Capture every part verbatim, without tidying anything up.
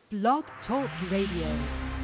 Blog Talk Radio.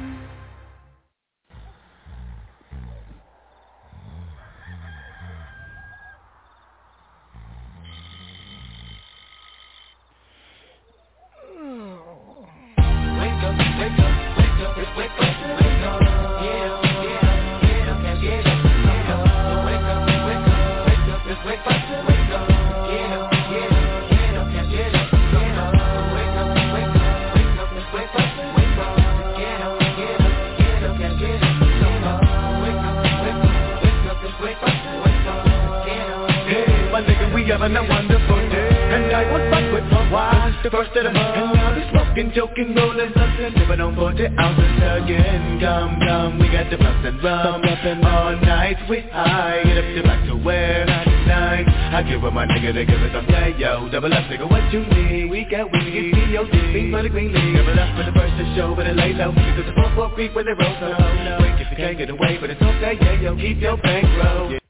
having a wonderful day. And I was back with my wife, the first of the month. And now we smoking, joking, rolling, something, living on forty ounces again. Come, come, we got the puffs and rum. All night we high, get up to back to where ninety-nine. I give up my nigga, they give it some yeah, yo. Double up, nigga, what you need? We got weed, it's D O D, beat for the green league. Double up for the first to show, but it lay low. Because the four four creep when they roll, so no. Wait, if you can't get away, but it's okay, yeah, yo. Keep your bankroll. Yeah.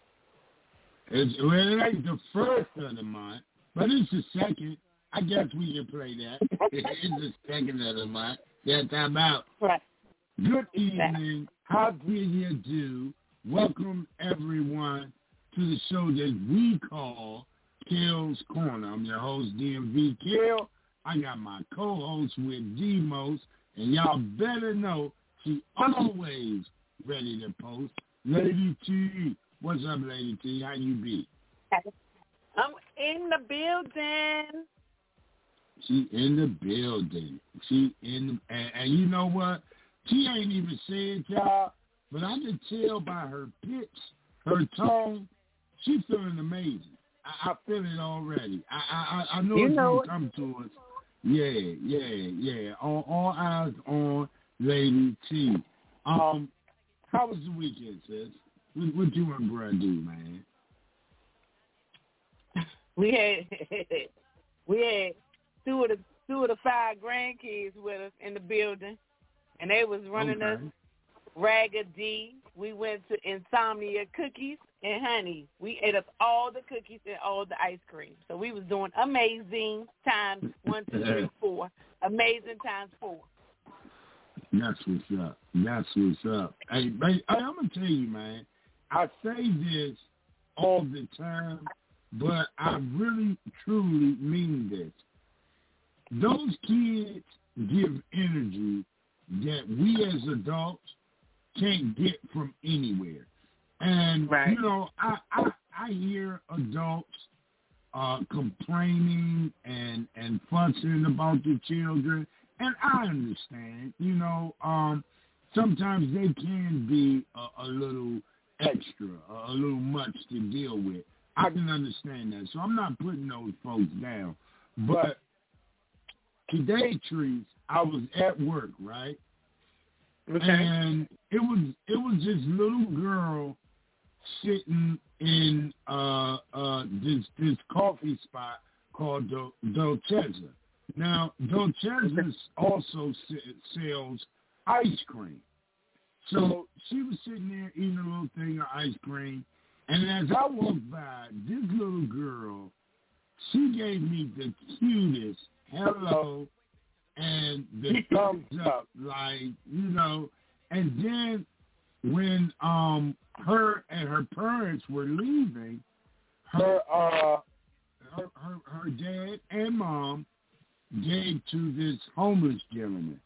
It's, well, it ain't the first of the month, but it's the second. I guess we can play that. It's the second of the month. That's how about. Right. Good evening. How do you do? Welcome, everyone, to the show that we call Kill's Corner. I'm your host, D M V Kill. I got my co-host with D-Most, and y'all better know she always ready to post. Lady T. What's up, Lady T? How you be? I'm in the building. She in the building. She in the, and, and you know what? She ain't even said y'all, but I can tell by her pitch, her tone, she's feeling amazing. I, I feel it already. I I, I know you it's know gonna come to us. Yeah, yeah, yeah. All, all eyes on Lady T. Um, how was the weekend, sis? What, what you and bruh do, man? We had we had two of the two of the five grandkids with us in the building, and they was running okay. us raggedy. We went to Insomnia Cookies and Honey. We ate up all the cookies and all the ice cream. So we was doing amazing times one, two, three, four. Amazing times four. That's what's up. That's what's up. Hey, hey, I'm gonna tell you, man. I say this all the time, but I really, truly mean this. Those kids give energy that we as adults can't get from anywhere. And, right. you know, I, I, I hear adults uh, complaining and, and fussing about the children, and I understand, you know, um, sometimes they can be a, a little extra, a little much to deal with. I can understand that. So I'm not putting those folks down. But today, Trees, I was at work, right? Okay. And it was it was this little girl sitting in uh, uh, this this coffee spot called Dol- Dolcezza. Now, Dolcezza also sells ice cream. So she was sitting there eating a little thing of ice cream, and as I walked by, this little girl, she gave me the cutest hello and the thumbs up, like, you know. And then when um her and her parents were leaving, her uh her her, her dad and mom gave to this homeless gentleman.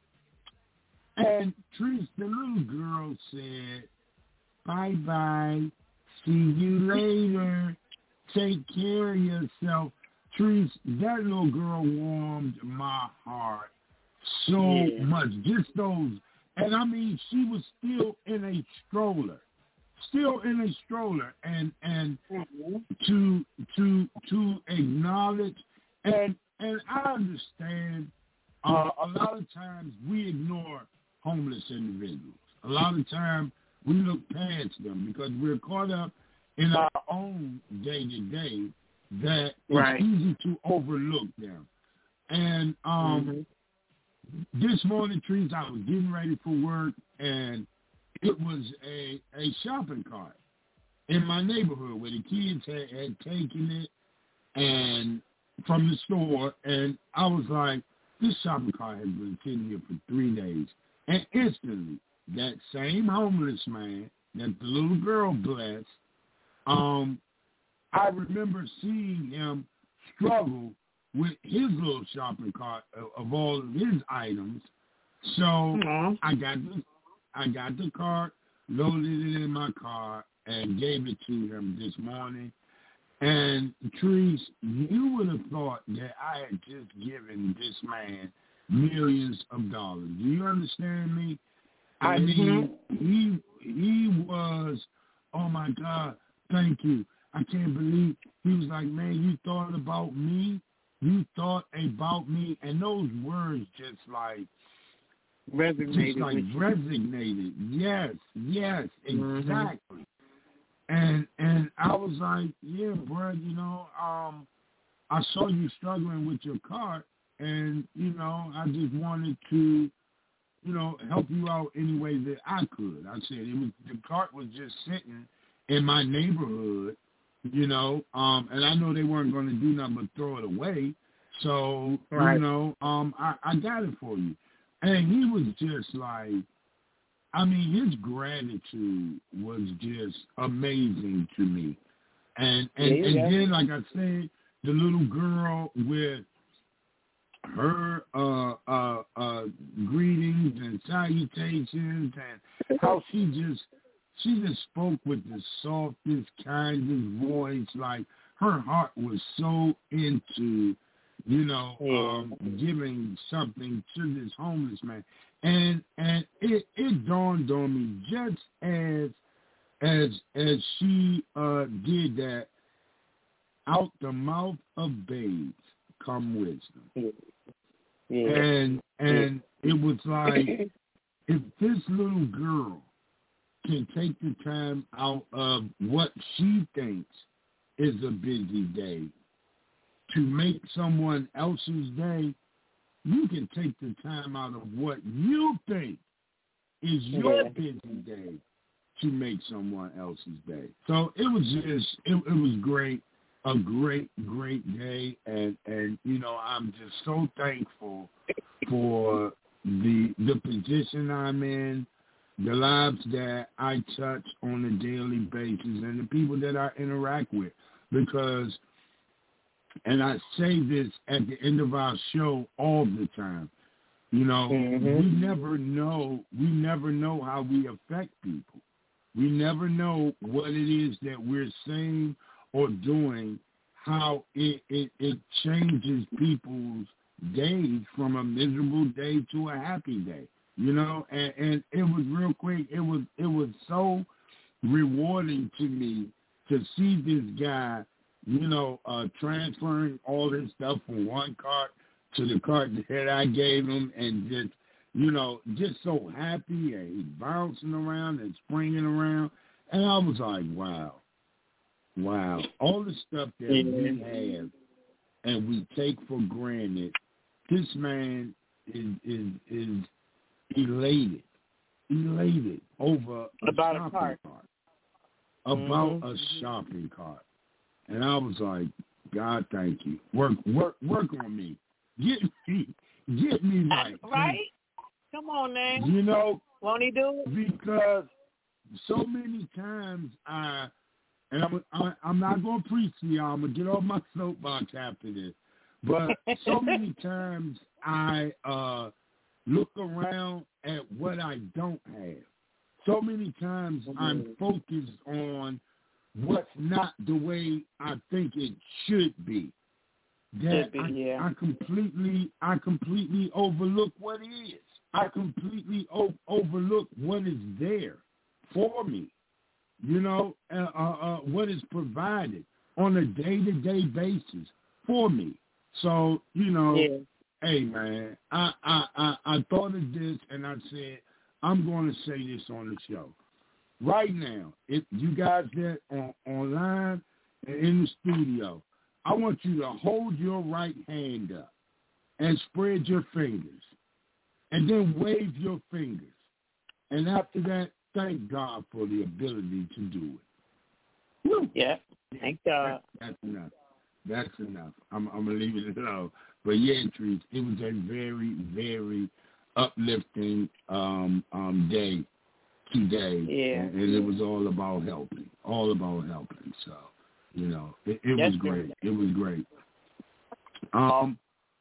And Trish, the little girl said, bye-bye, see you later, take care of yourself. Trish, that little girl warmed my heart so yeah. much. Just those, and I mean, she was still in a stroller, still in a stroller, and and mm-hmm. to to to acknowledge, and and I understand. Uh, a lot of times we ignore homeless individuals. A lot of times we look past them because we're caught up in our own day-to-day that right. it's easy to overlook them. And um, mm-hmm. this morning, Trees, I was getting ready for work, and it was a, a shopping cart in my neighborhood where the kids had, had taken it and from the store, and I was like, this shopping cart has been sitting here for three days. And instantly, that same homeless man that the little girl blessed, um, I remember seeing him struggle with his little shopping cart of, of all of his items. So mm-hmm. I got the, I got the cart, loaded it in my car, and gave it to him this morning. And, Trees, you would have thought that I had just given this man millions of dollars. Do you understand me? I mean, he he was, oh, my God, thank you. I can't believe. He was like, man, you thought about me? You thought about me? And those words just like, resonated. Just like resonated. Yes, yes, exactly. Mm-hmm. And and I was like, yeah, bro, you know, um, I saw you struggling with your cart, and, you know, I just wanted to, you know, help you out any way that I could. I said it was the cart was just sitting in my neighborhood, you know, um, and I know they weren't going to do nothing but throw it away. So, right. you know, um, I, I got it for you. And he was just like, I mean, his gratitude was just amazing to me. And and, yeah, and yeah. then, like I said, the little girl with her uh, uh, uh, greetings and salutations, and how she just she just spoke with the softest, kindest voice. Like her heart was so into, you know, yeah. um, giving something to this homeless man. And and it, it dawned on me just as as as she uh, did that, out the mouth of babes come wisdom. Yeah. And and yeah. it was like, if this little girl can take the time out of what she thinks is a busy day to make someone else's day, you can take the time out of what you think is your yeah. busy day to make someone else's day. So it was just, it, it was great, a great, great day. And, and, you know, I'm just so thankful for the the position I'm in, the lives that I touch on a daily basis, and the people that I interact with. Because, and I say this at the end of our show all the time, you know, mm-hmm. we never know, we never know how we affect people. We never know what it is that we're saying or doing, how it, it, it changes people's days from a miserable day to a happy day, you know, and, and it was real quick. It was, it was so rewarding to me to see this guy, you know, uh, transferring all this stuff from one cart to the cart that I gave him, and just, you know, just so happy, and he's bouncing around and springing around. And I was like, wow, wow. All the stuff that we have and we take for granted, this man is is, is elated, elated over a about shopping a cart. cart. About mm-hmm. a shopping cart. And I was like, God, thank you. Work, work, work on me. Get me, get me right. Right? Come on, man. You know, won't he do it? Because so many times I, and I'm, I, I'm not going to preach to y'all. I'm going to get off my soapbox after this. But so many times I uh, look around at what I don't have. So many times mm-hmm. I'm focused on what's not the way I think it should be. That be, I, yeah. I completely, I completely overlook what is. I completely o- overlook what is there for me. You know, uh, uh, uh, what is provided on a day-to-day basis for me. So, you know, yeah. hey man, I, I, I, I thought of this and I said, I'm going to say this on the show. Right now, if you guys that are online and in the studio, I want you to hold your right hand up and spread your fingers, and then wave your fingers. And after that, thank God for the ability to do it. Woo. Yeah, thank God. That, that's enough. That's enough. I'm, I'm going to leave it alone. but yeah, Trees, it was a very, very uplifting um, um, day today, Yeah. and, and it was all about helping, all about helping. So, you know, it, it was great. It was great. Um,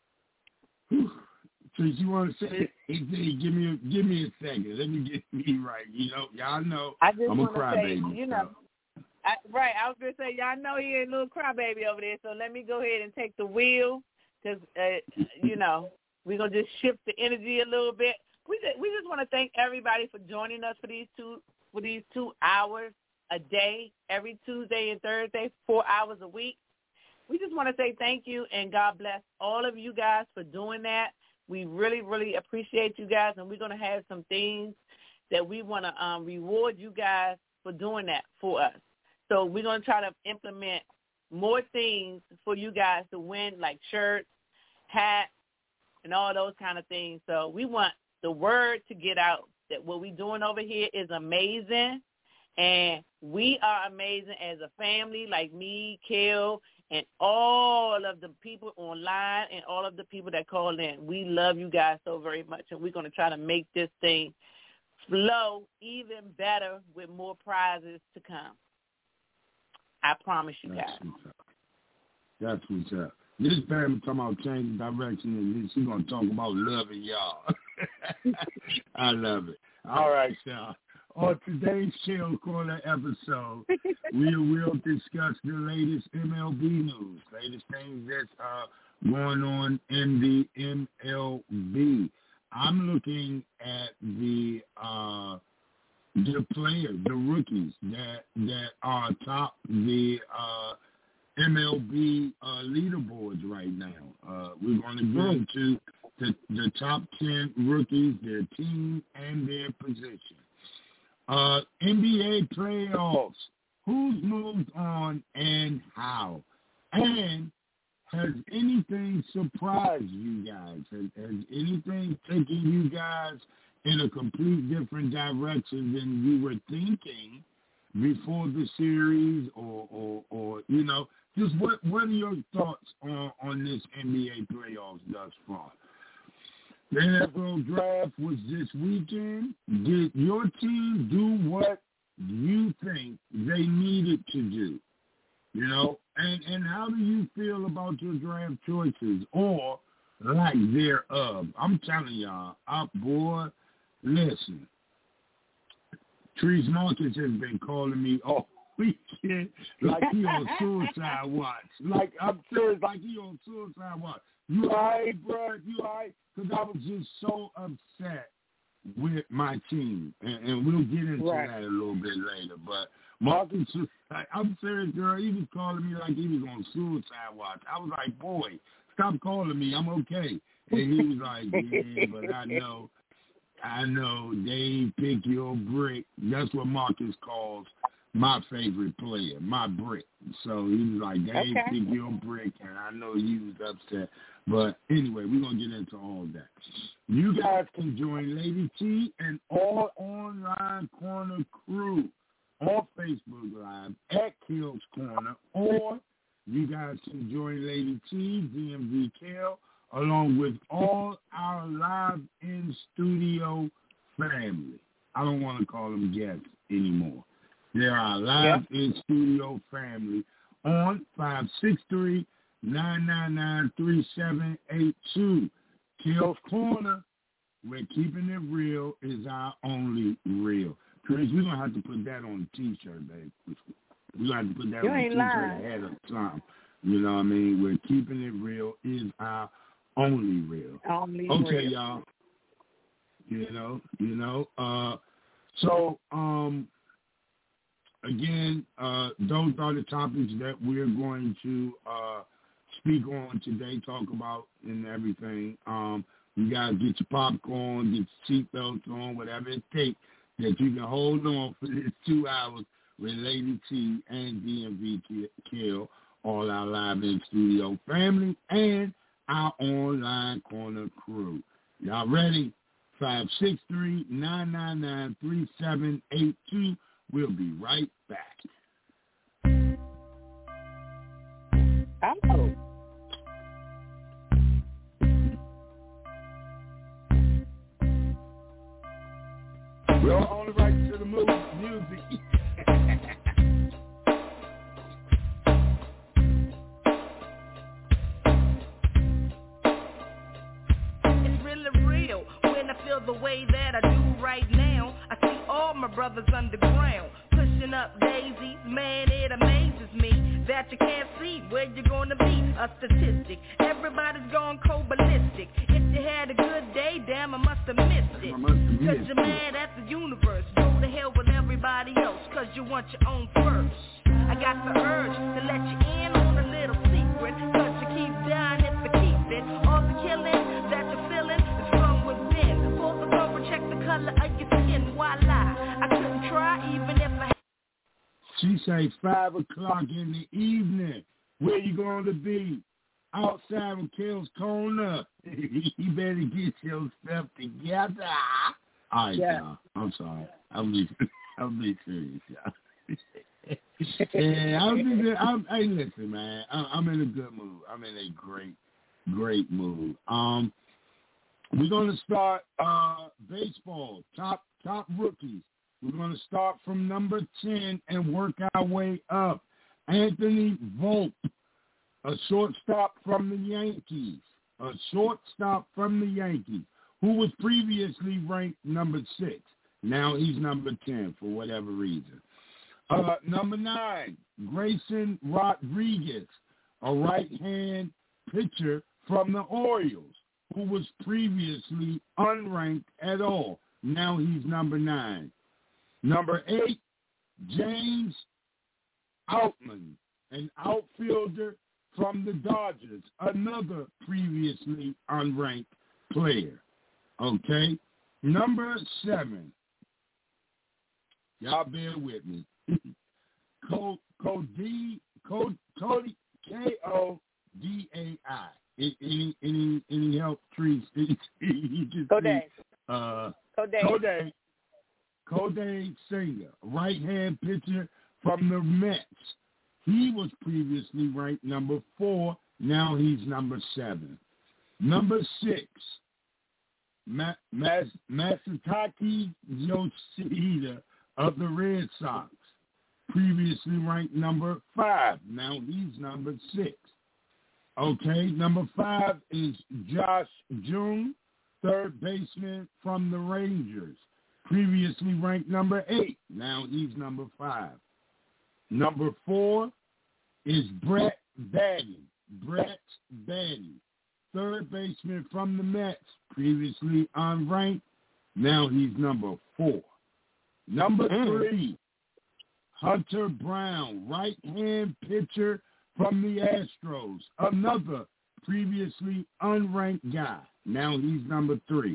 so you want to say, hey, give me, a, give me a second. Let me get me right. You know, y'all know I just I'm a want to say, crybaby. you know, so. I, right, I was going to say, y'all know he a little crybaby over there, so let me go ahead and take the wheel, because, uh, you know, we're going to just shift the energy a little bit. We just, we just want to thank everybody for joining us for these two for these two hours a day, every Tuesday and Thursday, four hours a week. We just want to say thank you, and God bless all of you guys for doing that. We really, really appreciate you guys, and we're going to have some things that we want to um, reward you guys for doing that for us. So we're going to try to implement more things for you guys to win, like shirts, hats, and all those kind of things. So we want the word to get out that what we're doing over here is amazing, and we are amazing as a family, like me, Kel, and all of the people online and all of the people that call in. We love you guys so very much, and we're going to try to make this thing flow even better with more prizes to come. I promise you guys. That's what's up. This family talking about changing direction, and she's going to talk about loving y'all. I love it. All right, y'all. On today's Chill Corner episode, we will discuss the latest M L B news, latest things that's uh, going on in the M L B. I'm looking at the uh, the players, the rookies that that are atop the uh, M L B uh, leaderboards right now. Uh, we're going to get into the, the top ten rookies, their team, and their position. Uh, N B A playoffs. Who's moved on and how? And has anything surprised you guys? Has, has anything taken you guys in a complete different direction than you were thinking before the series, or, or, or you know, just what what are your thoughts on, on this N B A playoffs thus far? The N F L draft was this weekend. Did your team do what you think they needed to do? You know, and, and how do you feel about your draft choices or lack thereof? I'm telling y'all, up boy, listen. Trees Marcus has been calling me all weekend like he on suicide watch. Like, I'm serious, like he on suicide watch. You all right, bro? You all right? Because I was just so upset with my team. And, and we'll get into right. that a little bit later. But Marcus, like, I'm serious, girl. He was calling me like he was on suicide watch. I was like, boy, stop calling me. I'm okay. And he was like, yeah, but I know. I know Dave Pick Your Brick. That's what Marcus calls my favorite player, my brick. So he was like, Dave okay. Pick Your Brick, and I know you was upset. But anyway, we're going to get into all that. You guys can join Lady T and all Online Corner crew on Facebook Live at Kel's Corner, or you guys can join Lady T, D M V Kel, along with all our live in-studio family. I don't want to call them guests anymore. They're our live yeah. in-studio family on five six three, nine nine nine, three seven eight two. Kel's Corner, where keeping it real is our only real. Chris, we're going to have to put that on a T-shirt, babe. We're going to have to put that you on a T-shirt lying. ahead of time. You know what I mean? Where keeping it real is our only real. Only okay, real. y'all. You know, you know. Uh, so, um, again, uh, those are the topics that we're going to uh, speak on today, talk about and everything. Um, you guys get your popcorn, get your seatbelts on, whatever it takes that you can hold on for this two hours with Lady T and D M V Kel, all our live in studio family, and our Online Corner crew. Y'all ready? five six three, nine nine nine, three seven eight two. We'll be right back. Oh. Don't own the rights to the movie, music. It's really real when I feel the way that I do right now. I see all my brothers underground, pushing up daisies. Man, it amazes me that you can't see where you're gonna be. A statistic, everybody's gone cold ballistic. If you had a good day, damn, I must have missed it. Cause you're mad at the universe. Go to hell with everybody else, cause you want your own first. I got the urge to let you in on a little secret, cause you keep dying if you keep it. All the killing that you're feeling is from within. Pull the cover, check the color of your skin. Why lie? I couldn't try even if I. She say five o'clock in the evening. Where you going to be? Outside with Kells Corner. You better get yourself together. All right, Yeah. y'all. I'm sorry. I'm being, I'm being serious, y'all. yeah, I'm, just, I'm, hey, listen, man. I'm, I'm in a good mood. I'm in a great, great mood. Um, we're gonna start uh baseball. Top, top rookies. We're gonna start from number ten and work our way up. Anthony Volpe, a shortstop from the Yankees. A shortstop from the Yankees, who was previously ranked number six. Now he's number ten for whatever reason. Uh, number nine, Grayson Rodriguez, a right-hand pitcher from the Orioles, who was previously unranked at all. Now he's number nine. Number eight, James Outman, an outfielder from the Dodgers, another previously unranked player. Okay? Number seven. Y'all bear with me. Cody, Cody, K O D A I. Any, any, any help, trees? Koday. Uh, Koday. Koday. Koday Singer, right-hand pitcher from the Mets. He was previously ranked number four. Now he's number seven. Number six, Ma- Mas- Masataki Yoshida of the Red Sox, previously ranked number five. Now he's number six. Okay, number five is Josh Jung, third baseman from the Rangers, previously ranked number eight. Now he's number five. Number four is Brett Baty. Brett Baty, third baseman from the Mets, previously unranked. Now he's number four. Number three, Hunter Brown, right-hand pitcher from the Astros, another previously unranked guy. Now he's number three.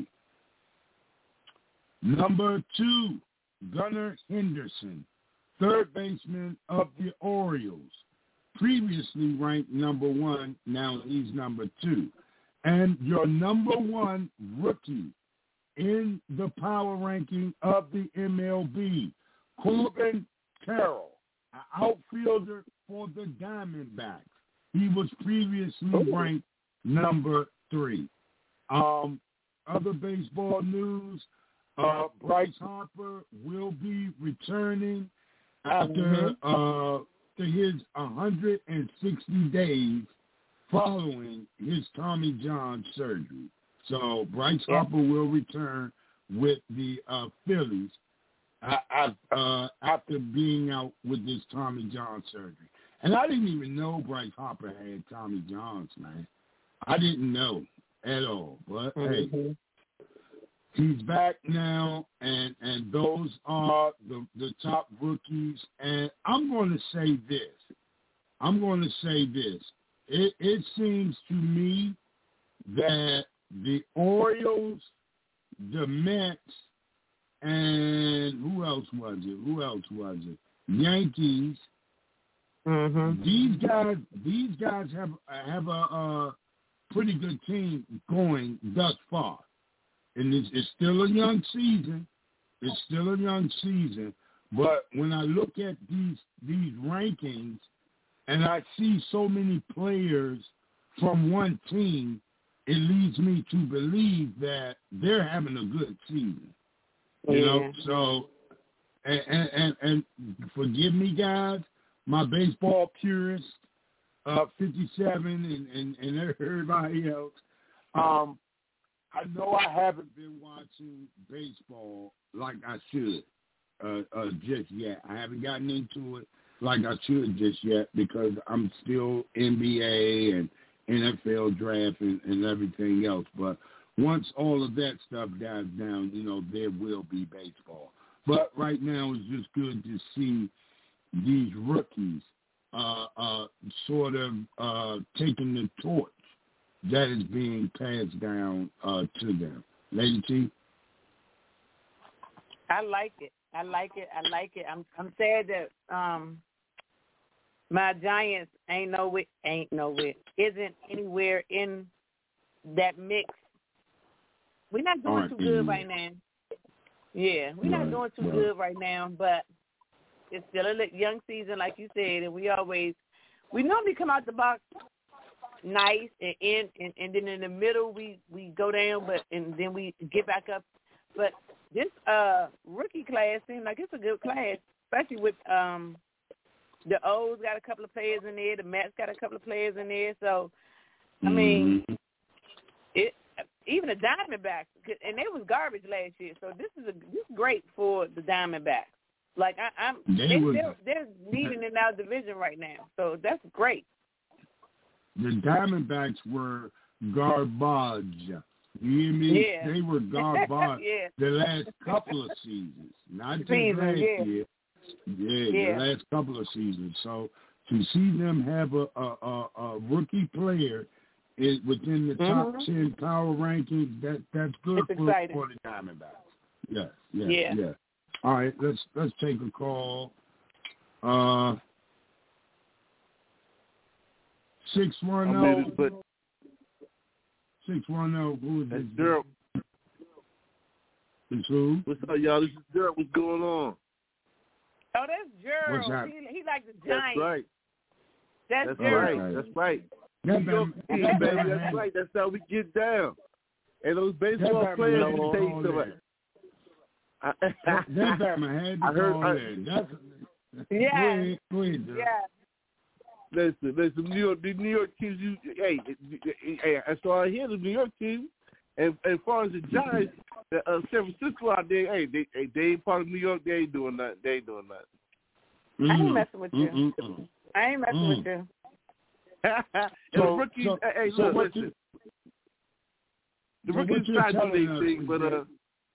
Number two, Gunnar Henderson, third baseman of the Orioles, previously ranked number one. Now he's number two. And your number one rookie in the power ranking of the M L B, Corbin Carroll, an outfielder for the Diamondbacks. He was previously ranked number three. Um, other baseball news, uh, Bryce Harper will be returning after uh, to his one hundred sixty days following his Tommy John surgery. So Bryce yeah. Harper will return with the uh, Phillies uh, uh, after being out with this Tommy John surgery. And I didn't even know Bryce Harper had Tommy John's, man. I didn't know at all. But, mm-hmm. hey, he's back now, and, and those are the, the top rookies. And I'm going to say this. I'm going to say this. It, it seems to me that the Orioles, the Mets, and who else was it? Who else was it? Yankees. Mm-hmm. These guys, these guys have have a, a pretty good team going thus far, and it's, it's still a young season. It's still a young season, but when I look at these these rankings, and I see so many players from one team, it leads me to believe that they're having a good season. You yeah. know, so and, and and and forgive me, guys, my baseball purists, uh, fifty-seven, and, and and everybody else. Um, I know I haven't been watching baseball like I should uh, uh, just yet. I haven't gotten into it like I should just yet because I'm still N B A and N F L draft and, and everything else. But once all of that stuff dies down, you know, there will be baseball. But right now it's just good to see these rookies uh, uh, sort of uh, taking the torch that is being passed down uh, to them. Lady T? I like it. I like it. I like it. I'm I'm sad that um my Giants ain't nowhere ain't nowhere isn't anywhere in that mix. We're not doing Aren't too good in. right now. Yeah, we're Right, not doing too right. good right now, but it's still a li- young season, like you said, and we always we normally come out the box nice and in and, and then in the middle we, we go down, but and then we get back up. But this uh rookie class seems like it's a good class, especially with um the O's got a couple of players in there, the Mets got a couple of players in there. So I mean, mm-hmm. it even the Diamondbacks, and they was garbage last year. So this is a this is great for the Diamondbacks. Like I, I'm, They they, was- they're, they're leading in our division right now. So that's great. The Diamondbacks were garbage. You hear me? Yeah. They were garbage Yeah. the last couple of seasons, not just Season, last yeah. year. Yeah, Yeah. the last couple of seasons. So to see them have a a, a, a rookie player is within the top Mhm. ten power rankings, that that's good It's for, exciting. for the Diamondbacks. Yes, yes, Yeah. yeah. All right, let's let's take a call. Uh, six one I zero. made it, but Six one zero. Who is that's this? Gerald. It's who? What's up, y'all? This is Gerald. What's going on? Oh, that's Gerald. What's that? He, he like the That's Giants. right. That's, That's Gerald. right. That's right. That New York Bama- team, that baby. Bama That's had- right. That's how we get down. And those that baseball Bama players had to can call take some. in. That that Bama had to I heard- call I- in. That's, Yeah. Go ahead, go ahead, Gerald. Yeah. Listen, listen, New York, the New York teams. You, hey, hey, I saw I hear the New York team, and as far as the Giants, uh, San Francisco out there, hey, they, hey, they ain't part of New York. They ain't doing nothing. They ain't doing nothing. I ain't Mm. messing with you. Mm, mm, mm. I ain't messing Mm. with you. and So- the rookies, so- hey, so look, what listen. you- The so what rookies you're try to do telling their us thing, is but that- uh,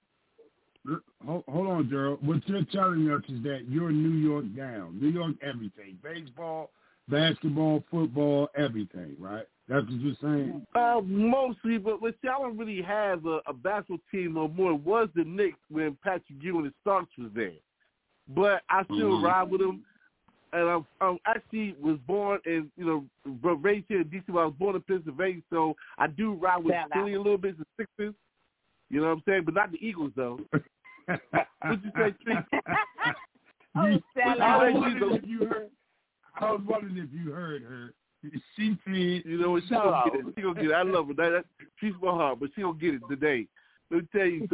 Hold, hold on, Gerald. What you're telling us is that you're New York down. New York everything. Baseball, basketball, football, everything, right? That's what you're saying? uh, mostly, but but see, I don't really have a, a basketball team no more. It was the Knicks when Patrick Ewing and Starks was there, but I still Mhm. ride with them. And I'm, I'm actually was born in, you know, raised here in D C. I was born in Pennsylvania, so I do ride with Yeah, that- Philly a little bit, the Sixers. You know what I'm saying? But not the Eagles, though. What'd you say, Tree? Oh, You- Sally. I was Hey, wondering if you heard. I was wondering if you heard her. She said, You know what? She Shut gonna up. get it. She gonna get it. I love her. That, that, she's my heart, but she gonna get it today. Let me tell you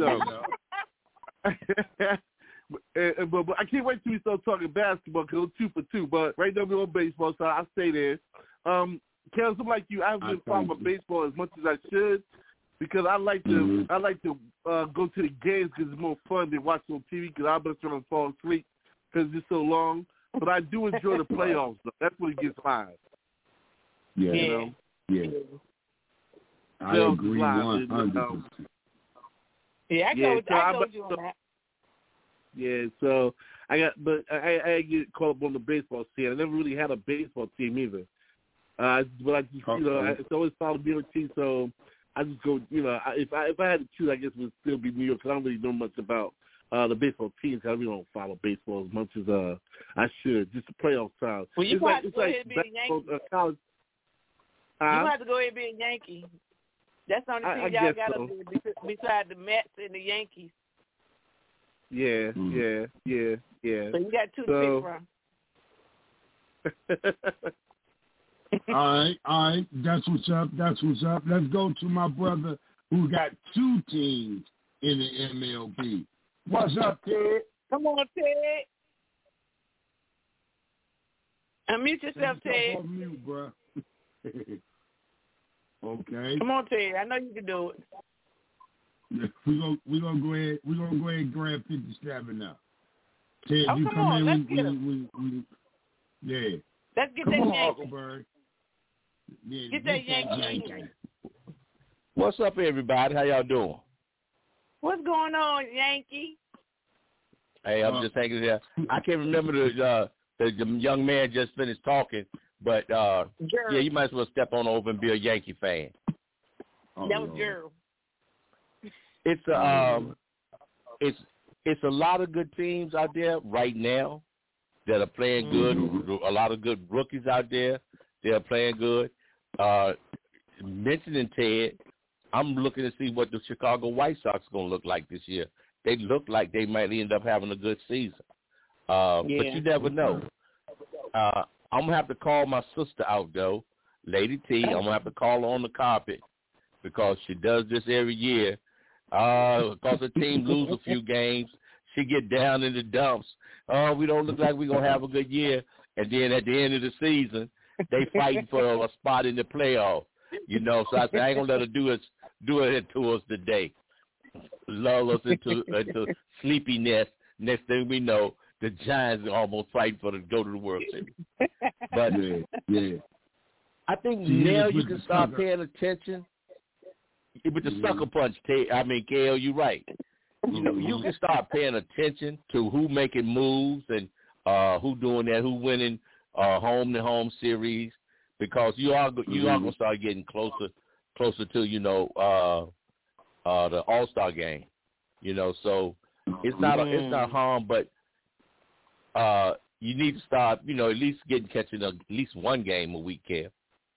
something. and, and, but, but I can't wait till we start talking basketball because we're two for two. But right now we're on baseball, so I'll stay there. Um, Kels, I'm like you. I haven't I been following my thank you. baseball as much as I should because I like to Mhm. I like to uh, go to the games because it's more fun than watching on T V because I've been trying to fall asleep because it's so long. But I do enjoy the playoffs. Though. That's what it gets live. Yeah, You know? yeah. I Phil agree Live, one you know. hundred percent. Yeah, I Yeah, go, with, so I I'm go with you about- on that. Yeah, so I got, but I, I get caught up on the baseball scene. I never really had a baseball team either. Uh, but I just, you know, I, it's always followed New York team, so I just go, you know, I, if I if I had to choose, I guess it would still be New York because I don't really know much about uh, the baseball teams. I really don't follow baseball as much as uh, I should. Just the playoff time. Well, you it's might like have to it's go like ahead and be a basketball, Yankee. uh, college. You Huh? might have to go ahead and be a Yankee. That's the only I- team I y'all guess got so. up there bes- besides the Mets and the Yankees. Yeah, Mm. yeah, yeah, yeah. So you got two So- to pick from. All right, all right. That's what's up. That's what's up. Let's go to my brother who got two teams in the M L B. What's up, Ted? Come on, Ted. Unmute yourself, Ted. Off mute, bro. Okay. Come on, Ted. I know you can do it. Yeah, we gonna we gonna go ahead. We gonna go ahead and grab fifty-seven now. Ted, Oh, you come come on, in. let's we, get we, him. we, we, yeah. Let's get come that on, Yankee. Huckleberry. Yeah, Get that Yankee. What's up, everybody? How y'all doing? What's going on, Yankee? Hey, I'm Uh, just hanging there. I can't remember the, uh, the the young man just finished talking, but uh, Gerald. yeah, you might as well step on over and be a Yankee fan. Oh, that was Lord. Gerald. It's a um, it's it's a lot of good teams out there right now that are playing good. Mm-hmm. A lot of good rookies out there. They're playing good. Uh, mentioning Ted, I'm looking to see what the Chicago White Sox are going to look like this year. They look like they might end up having a good season. Uh, Yeah. But you never know. Uh, I'm going to have to call my sister out, though, Lady T. I'm going to have to call her on the carpet because she does this every year. Uh, because the team lose a few games, she get down in the dumps. Oh, we don't look like we're going to have a good year. And then at the end of the season, they fighting for a spot in the playoffs. You know, so I said, I ain't going to let her do it, do it to us today. Lull us into, into sleepiness. Next thing we know, the Giants are almost fighting for to go to the World Series. But yeah, yeah. I think See, now with you the can start sucker. paying attention. With the Mhm. sucker punch, T- I mean, K L, you're right. You know, you can start paying attention to who making moves and uh, who doing that, who winning uh, home to home series, because you are you are gonna start getting closer closer to you know uh, uh, the All Star game. You know, so it's not a, it's not harm, but uh, you need to start you know at least getting catching a, at least one game a week, Kev.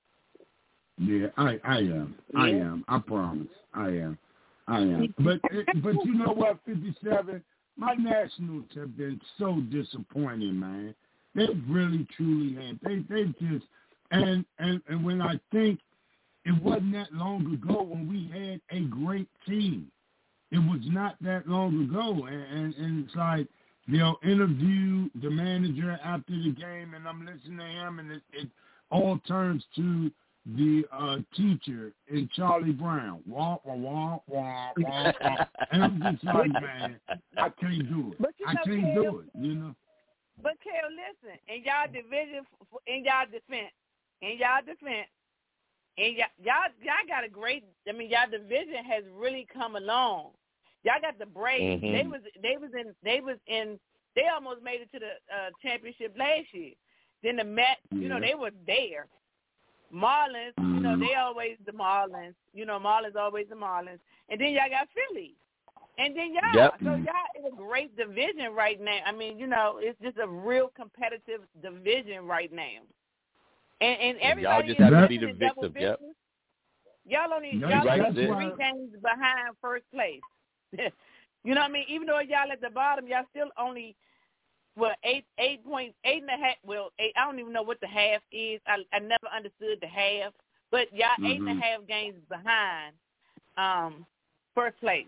Yeah, I, I am. I am. I promise. I am. I am. But but you know what, fifty-seven, my Nationals have been so disappointing, man. They really, truly have. They they just and, and and when I think it wasn't that long ago when we had a great team. It was not that long ago. And, and, and it's like they'll interview the manager after the game, and I'm listening to him, and it, it all turns to the uh, teacher in Charlie Brown. Wah, wah, wah, wah, wah, wah. And I'm just like, man, I can't do it. But you I know, can't Kel, do it, you know? But, Kel, listen, in y'all division, in y'all defense, in y'all defense, and y'all, y'all, y'all got a great, I mean, y'all division has really come along. Y'all got the Braves. Mm-hmm. They was, they was in, they was in, they almost made it to the uh, championship last year. Then the Mets, you know, Yeah. they were there. Marlins, you know, Mhm. they always the Marlins. You know, Marlins always the Marlins. And then y'all got Philly. And then y'all. Yep. So y'all is a great division right now. I mean, you know, it's just a real competitive division right now. And, and everybody just is have to be living the in double victim, yep. digits. Y'all only No, y'all right, only sis. three games behind first place. You know what I mean? Even though y'all at the bottom, y'all still only well eight eight point eight and a half. Well, eight, I don't even know what the half is. I I never understood the half, but y'all mm-hmm. eight and a half games behind um, first place.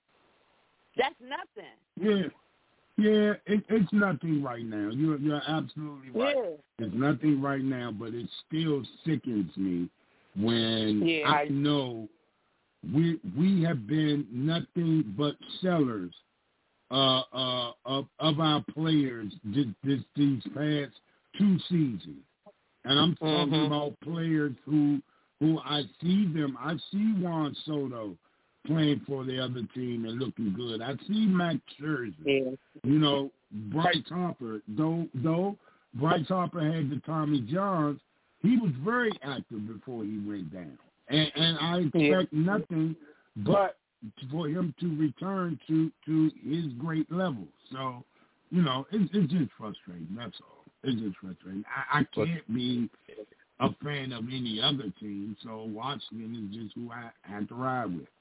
That's nothing. Yeah. Yeah, it, it's nothing right now. You're you're absolutely right. Yeah. It's nothing right now, but it still sickens me when Yeah. I know we we have been nothing but sellers uh, uh, of of our players this, this these past two seasons, and I'm talking Mm-hmm. about players who who I see them. I see Juan Soto playing for the other team and looking good. I see Max Scherzer. Yeah. You know, Bryce Harper, though though Bryce Harper had the Tommy Johns, he was very active before he went down. And, and I expect yeah. nothing but for him to return to, to his great level. So, you know, it's, it's just frustrating. That's all. It's just frustrating. I, I can't be a fan of any other team, so Washington is just who I have to ride with.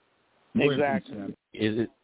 Exactly. Is it?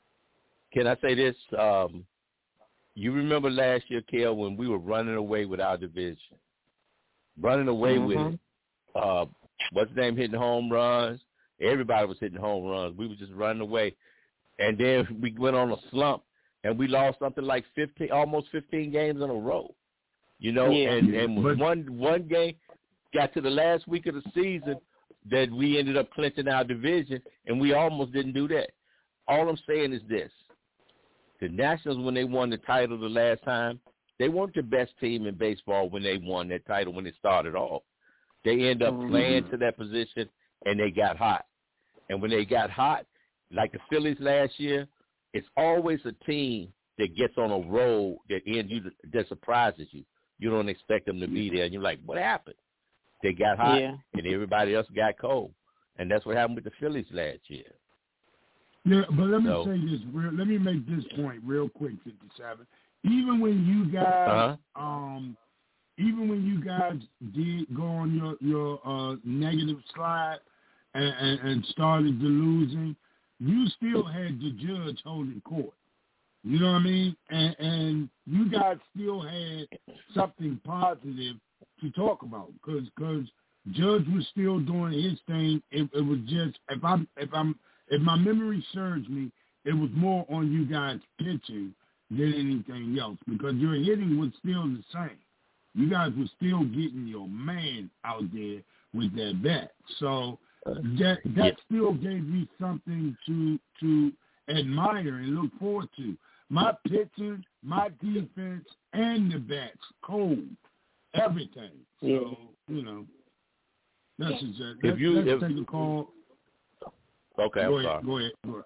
Can I say this? Um, you remember last year, Kel, when we were running away with our division, running away mm-hmm. with it. Uh, what's the name? Hitting home runs. Everybody was hitting home runs. We were just running away. and then we went on a slump, and we lost something like fifteen, almost fifteen games in a row. You know, yeah. and, Yeah, and but- one one game got to the last week of the season that we ended up clinching our division, and we almost didn't do that. All I'm saying is this. The Nationals, when they won the title the last time, they weren't the best team in baseball when they won that title when it started off. They end up Mm-hmm. playing to that position, and they got hot. And when they got hot, like the Phillies last year, it's always a team that gets on a roll that ends you that surprises you. You don't expect them to be there, and you're like, what happened? They got hot, Yeah. and everybody else got cold. And that's what happened with the Phillies last year. Yeah, but let me So- say this. Real, let me make this point real quick, fifty-seven. Even when you guys, Uh-huh. um, even when you guys did go on your your uh, negative slide and, and, and started to losing, you still had the judge holding court. You know what I mean? And, and you guys still had something positive to talk about because because Judge was still doing his thing. It, it was just if I'm if I'm if my memory serves me, it was more on you guys pitching than anything else because your hitting was still the same. You guys were still getting your man out there with that bat. So that that Yeah. still gave me something to to admire and look forward to. My pitching, my defense, and the bats, cold, everything. So, Yeah. you know, that's just that. If Let's, you- let's if- take a call. Okay, Go I'm ahead, sorry. go ahead, go ahead.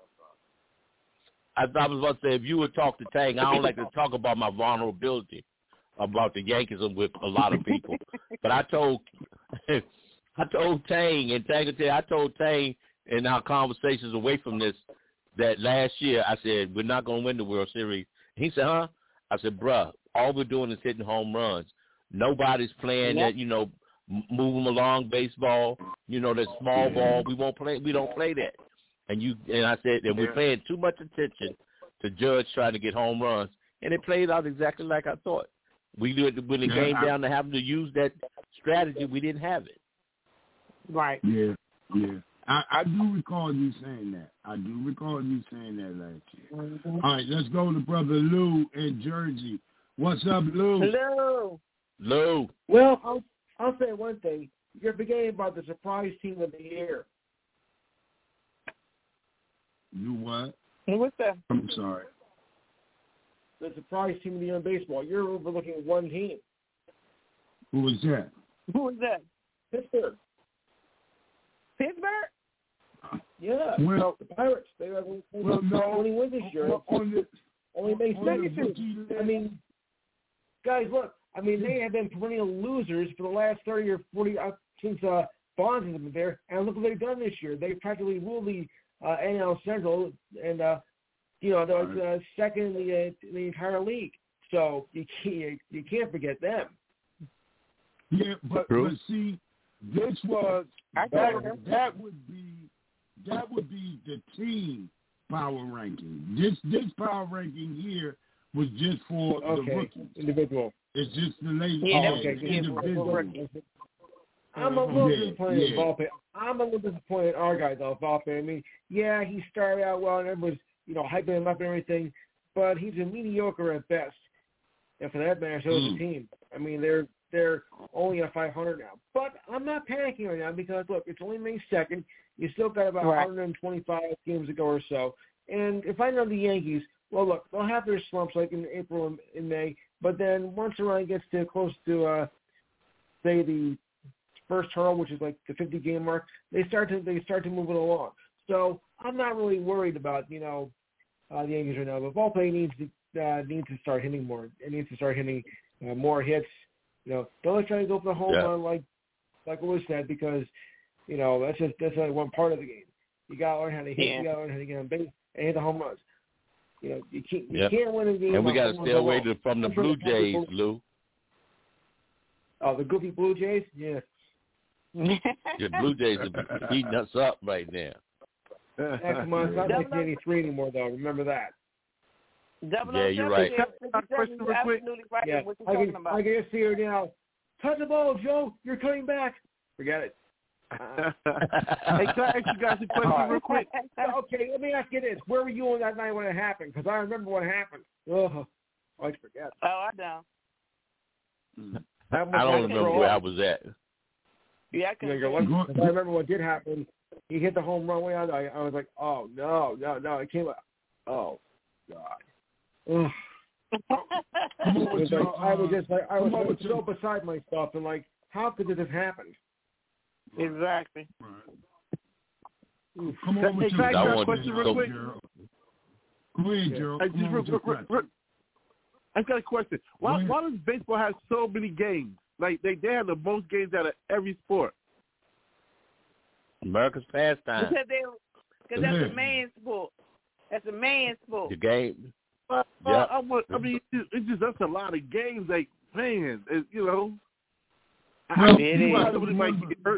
I, I was about to say, if you would talk to Tang, I don't like to talk about my vulnerability about the Yankees with a lot of people. But I told I told Tang, and Tang would tell you, I told Tang in our conversations away from this that last year I said, we're not going to win the World Series. He said, huh? I said, bruh, all we're doing is hitting home runs. Nobody's playing Yep. that, you know, m- move them along baseball, you know, that small ball. We won't play. We don't play that. And you and I said that we're paying too much attention to Judge trying to get home runs, and it played out exactly like I thought. We did when it Yeah, came I- down to having to use that strategy. We didn't have it. Right. Yeah, yeah. I, I do recall you saying that. I do recall you saying that last year. Mm-hmm. All right, let's go to Brother Lou in Jersey. What's up, Lou? Hello. Lou, Well, I'll, I'll say one thing. You're forgetting about the surprise team of the year. You what? What's that? I'm sorry. The surprise team of the year in baseball. You're overlooking one team. Who was that? Who was that? Pittsburgh. Pittsburgh? Yeah. Well, the Pirates. They have only, Well, no. only win this year. On, on the, Only May on the second. rookie list, I mean, guys, look. I mean, they have been perennial losers for the last thirty or forty uh, since uh, Bonds has been there. And look what they've done this year. They practically ruled the uh, N L Central, and uh, you know they're uh, second in the uh, in the entire league. So you can't you can't forget them. yeah, but, True. but see, this was I that, got her. that would be that would be the team power ranking. This this power ranking here was just for the Okay, rookies. individual. It's just the ladies. Yeah, Oh, that okay. was yeah, individual. for rookies. I'm a little Yeah, disappointed in yeah. Volpe. I'm a little disappointed in our guy though, Volpe. I mean, yeah, he started out well and everyone was, you know, hyping him up and everything, but he's a mediocre at best. And for that matter, so is Mm. the team. I mean, they're they're only at five hundred now. But I'm not panicking right now because look, it's only May second. You still got about Right. one hundred twenty-five games to go or so. And if I know the Yankees, well, look, they'll have their slumps like in April and in May. But then once the run gets to close to, uh, say, the first hurdle, which is like the fifty-game mark, they start to they start to move it along. So I'm not really worried about you know uh, the Yankees right now. But Volpe needs to uh, needs to start hitting more. It needs to start hitting uh, more hits. You know, don't try to go for the home Yeah. run like like Lewis said because you know that's just that's only one part of the game. You got to learn how to hit. Yeah. You got to learn how to get on base and hit the home runs. You know, you can't you Yep. can't win a game. and we on got to home runs stay away alone. to, from the I'm sure Blue the Packers Jays, will- Lou. Oh, the goofy Blue Jays? Yeah. The Blue Jays are beating us up right now. Yeah, come on, it's not Double nineteen eighty-three anymore, though. Remember that. Double Yeah, you're right. Question real quick. Absolutely right. Yeah, What you I talking can, about? I can just see her now. Touch the ball, Joe. You're coming back. Forget it. Hey, can I ask you guys a question real quick? Okay, let me ask you this. Where were you on that night when it happened? Because I remember what happened. Ugh. I forget. Oh, I know. I don't remember where I was at. Yeah, I, yeah, I remember what did happen. He hit the home run way out. I, I was like, oh, no, no, no. It came out. Oh, God. Ugh. was like, I was just like, I was, I was so beside myself and like, how could this have happened? Exactly. Right. Come on, hey, can I ask you a question real quick? Go ahead, Gerald. Hey, just real, real, real, real, I got a question. Why, why does baseball have so many games? Like they, they have the most games out of every sport. America's pastime. Because they, because that's a man's sport. That's a man's sport. The game. Uh, yep. I, I mean, it's just, it's just that's a lot of games. Like man, it, you know. Well, I mean, you somebody might get hurt.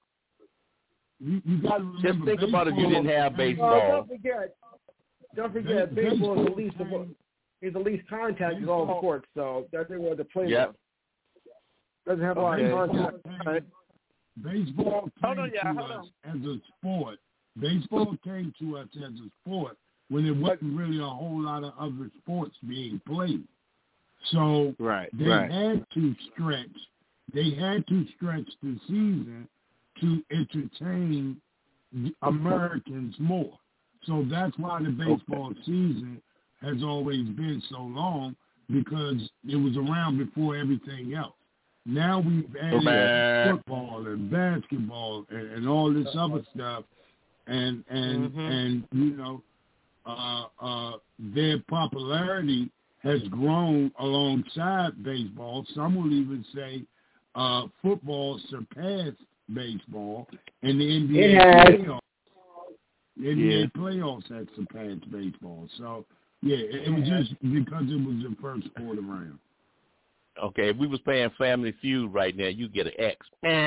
You, you got to remember. Just think about if you didn't have baseball. Oh, don't forget. Don't forget, baseball, baseball is the least of is the least contact in all sports, so that's they wanted to play yep. with. Doesn't have a lot baseball of contact. Came, baseball came on, yeah, to us as a sport. Baseball came to us as a sport when there wasn't really a whole lot of other sports being played. So right, they right. had to stretch. They had to stretch the season to entertain Americans more. So that's why the baseball okay. season has always been so long, because it was around before everything else. Now we've added okay. football and basketball and, and all this other stuff, and and mm-hmm. and you know, uh, uh, their popularity has grown alongside baseball. Some will even say uh, football surpassed baseball, and the N B A playoffs. The N B A yeah. playoffs had surpassed baseball. So, yeah, it, it was just because it was the first sport around. Okay, if we was playing Family Feud right now, you get an X.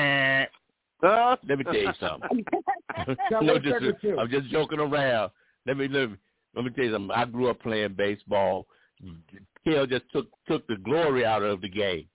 Uh, let me tell you something. no, just, I'm just joking around. Let me, let me let me tell you something. I grew up playing baseball. Kale just took took the glory out of the game.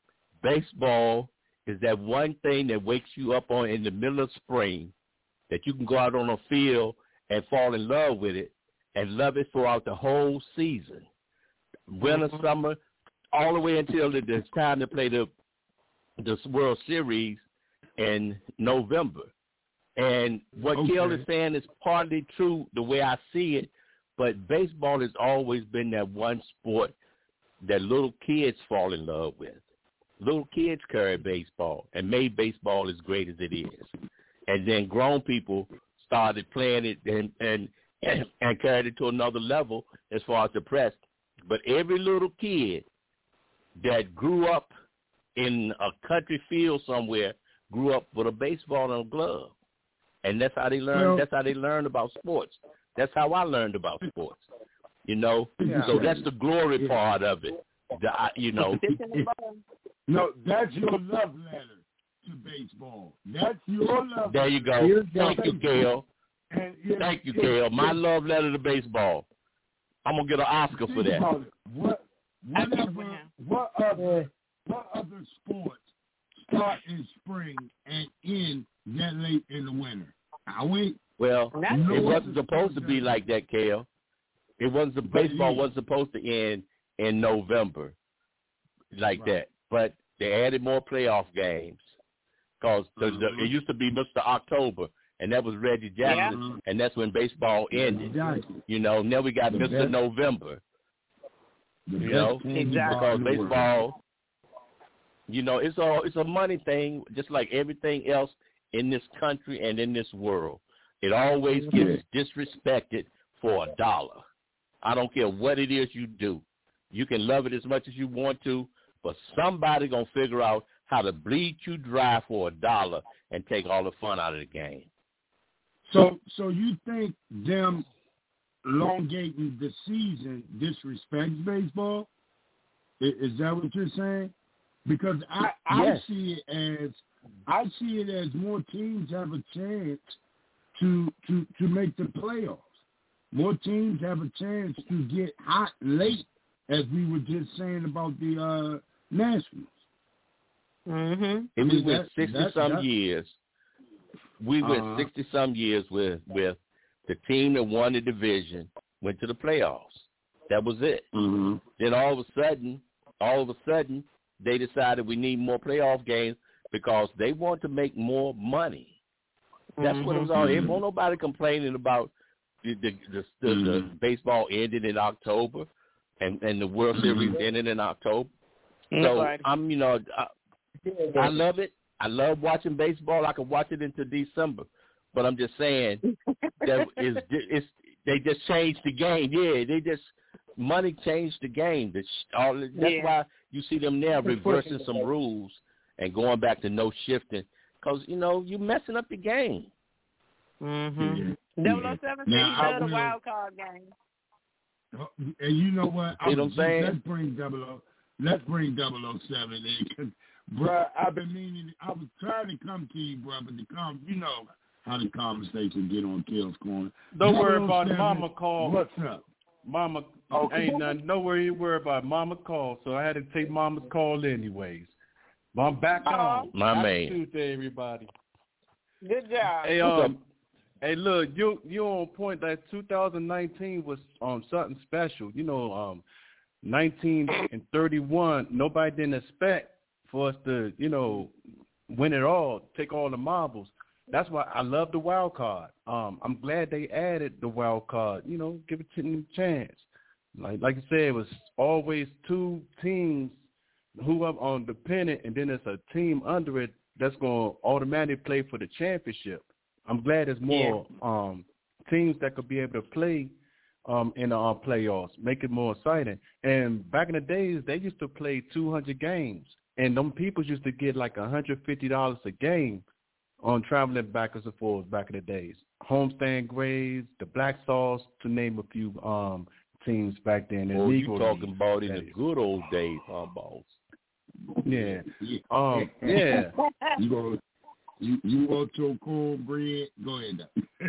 Baseball is that one thing that wakes you up on in the middle of spring, that you can go out on a field and fall in love with it and love it throughout the whole season, winter, mm-hmm. summer, all the way until it's time to play the the World Series in November. And what okay. Kel is saying is partly true the way I see it, but baseball has always been that one sport that little kids fall in love with. Little kids carry baseball and made baseball as great as it is. And then grown people started playing it and, and, and, and carried it to another level as far as the press. But every little kid that grew up in a country field somewhere grew up with a baseball and a glove. And that's how they learn. Well, that's how they learn about sports. That's how I learned about sports. You know, yeah. So that's the glory yeah. part of it. The, you know, no, that's your love letter to baseball. That's your love. There you go. Letter. Thank you, Kale. And, yeah, Thank you, Kale. My love letter to baseball. I'm gonna get an Oscar for that. What? Whatever. What other? What other sports start in spring and end that late in the winter? I wait. Well, no, it wasn't supposed to be like that, Kale. It wasn't. The baseball wasn't supposed to end in November like right. that. But they added more playoff games because mm-hmm. it used to be Mister October, and that was Reggie Jackson, yeah. and that's when baseball ended. Exactly. You know, now we got the Mister Best. November. The you know, exactly. Because baseball, you know, it's all it's a money thing, just like everything else in this country and in this world. It always gets disrespected for a dollar. I don't care what it is you do. You can love it as much as you want to, but somebody gonna figure out how to bleed you dry for a dollar and take all the fun out of the game. So, so you think them elongating the season disrespects baseball? Is, is that what you're saying? Because I, I yes. see it as I see it as more teams have a chance to to to make the playoffs. More teams have a chance to get hot late, as we were just saying about the uh, Nationals. Mm-hmm. It was with sixty some years. we went Uh-huh. sixty-some years with, with the team that won the division went to the playoffs. That was it. Mm-hmm. Then all of a sudden, all of a sudden, they decided we need more playoff games because they want to make more money. That's mm-hmm. what it was all. There wasn't nobody complaining about the the, the, the, mm-hmm. the baseball ending in October and, and the World Series mm-hmm. ending in October. So right. I'm, you know, I, I love it. I love watching baseball. I can watch it into December, but I'm just saying that is it's they just changed the game. Yeah, they just money changed the game. That's all. That's yeah. why you see them now reversing some rules and going back to no shifting because you know you messing up the game. Mm-hmm. double oh seven said the wild card game. And you know what? You know what I'm saying? Let's bring double O. Let's bring double oh seven in, cause, bruh, I've been meaning. I was trying to come to you, bruh, but the com, you know how the conversation get on Kill's Corner. Don't worry about Mama call. What's up, Mama? Okay. Ain't nothing. No worry, worry about Mama call. So I had to take Mama's call anyways. But I'm back uh-huh. on. My man. man. To everybody. Good job. Hey, um, hey, look, you you on point that two thousand nineteen was um something special. You know, um. nineteen and thirty-one, nobody didn't expect for us to, you know, win it all, take all the marbles. That's why I love the wild card. Um, I'm glad they added the wild card. You know, give it to them a chance. Like like I said, it was always two teams who up on the pennant, and then there's a team under it that's going to automatically play for the championship. I'm glad there's more yeah. um, teams that could be able to play Um, in the uh, playoffs, make it more exciting. And back in the days, they used to play two hundred games, and them people used to get like one hundred fifty dollars a game on traveling backwards and forwards back in the days. Homestand Grays, the Black Sauce, to name a few um, teams back then. Oh, you talking about in the good old days, huh, boss? Yeah. Um, yeah. You go, you, you want your cornbread? Go ahead.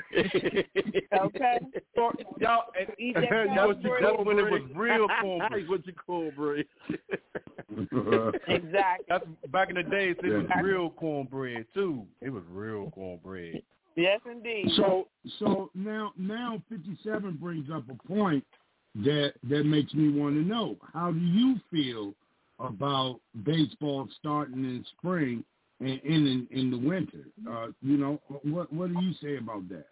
Okay. So, y'all, and, Eat that y'all, that's when it was real cornbread. What's your cornbread? Exactly. That's back in the days. It Yeah. was real cornbread too. It was real cornbread. Yes, indeed. So, so now, now fifty-seven brings up a point that that makes me want to know: how do you feel about baseball starting in spring and ending in the winter? Uh, you know, what what do you say about that?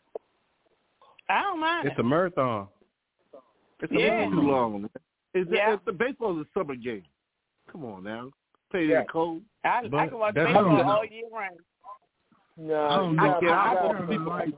I don't mind. It's a marathon. It's a Yeah. little too long. It's, Yeah. it's the baseball is a summer game. Come on now, play it Yeah. in the cold. I, I But can watch that's- baseball I don't know. all year round. No, I don't you know. got- you I, I got- kind of like.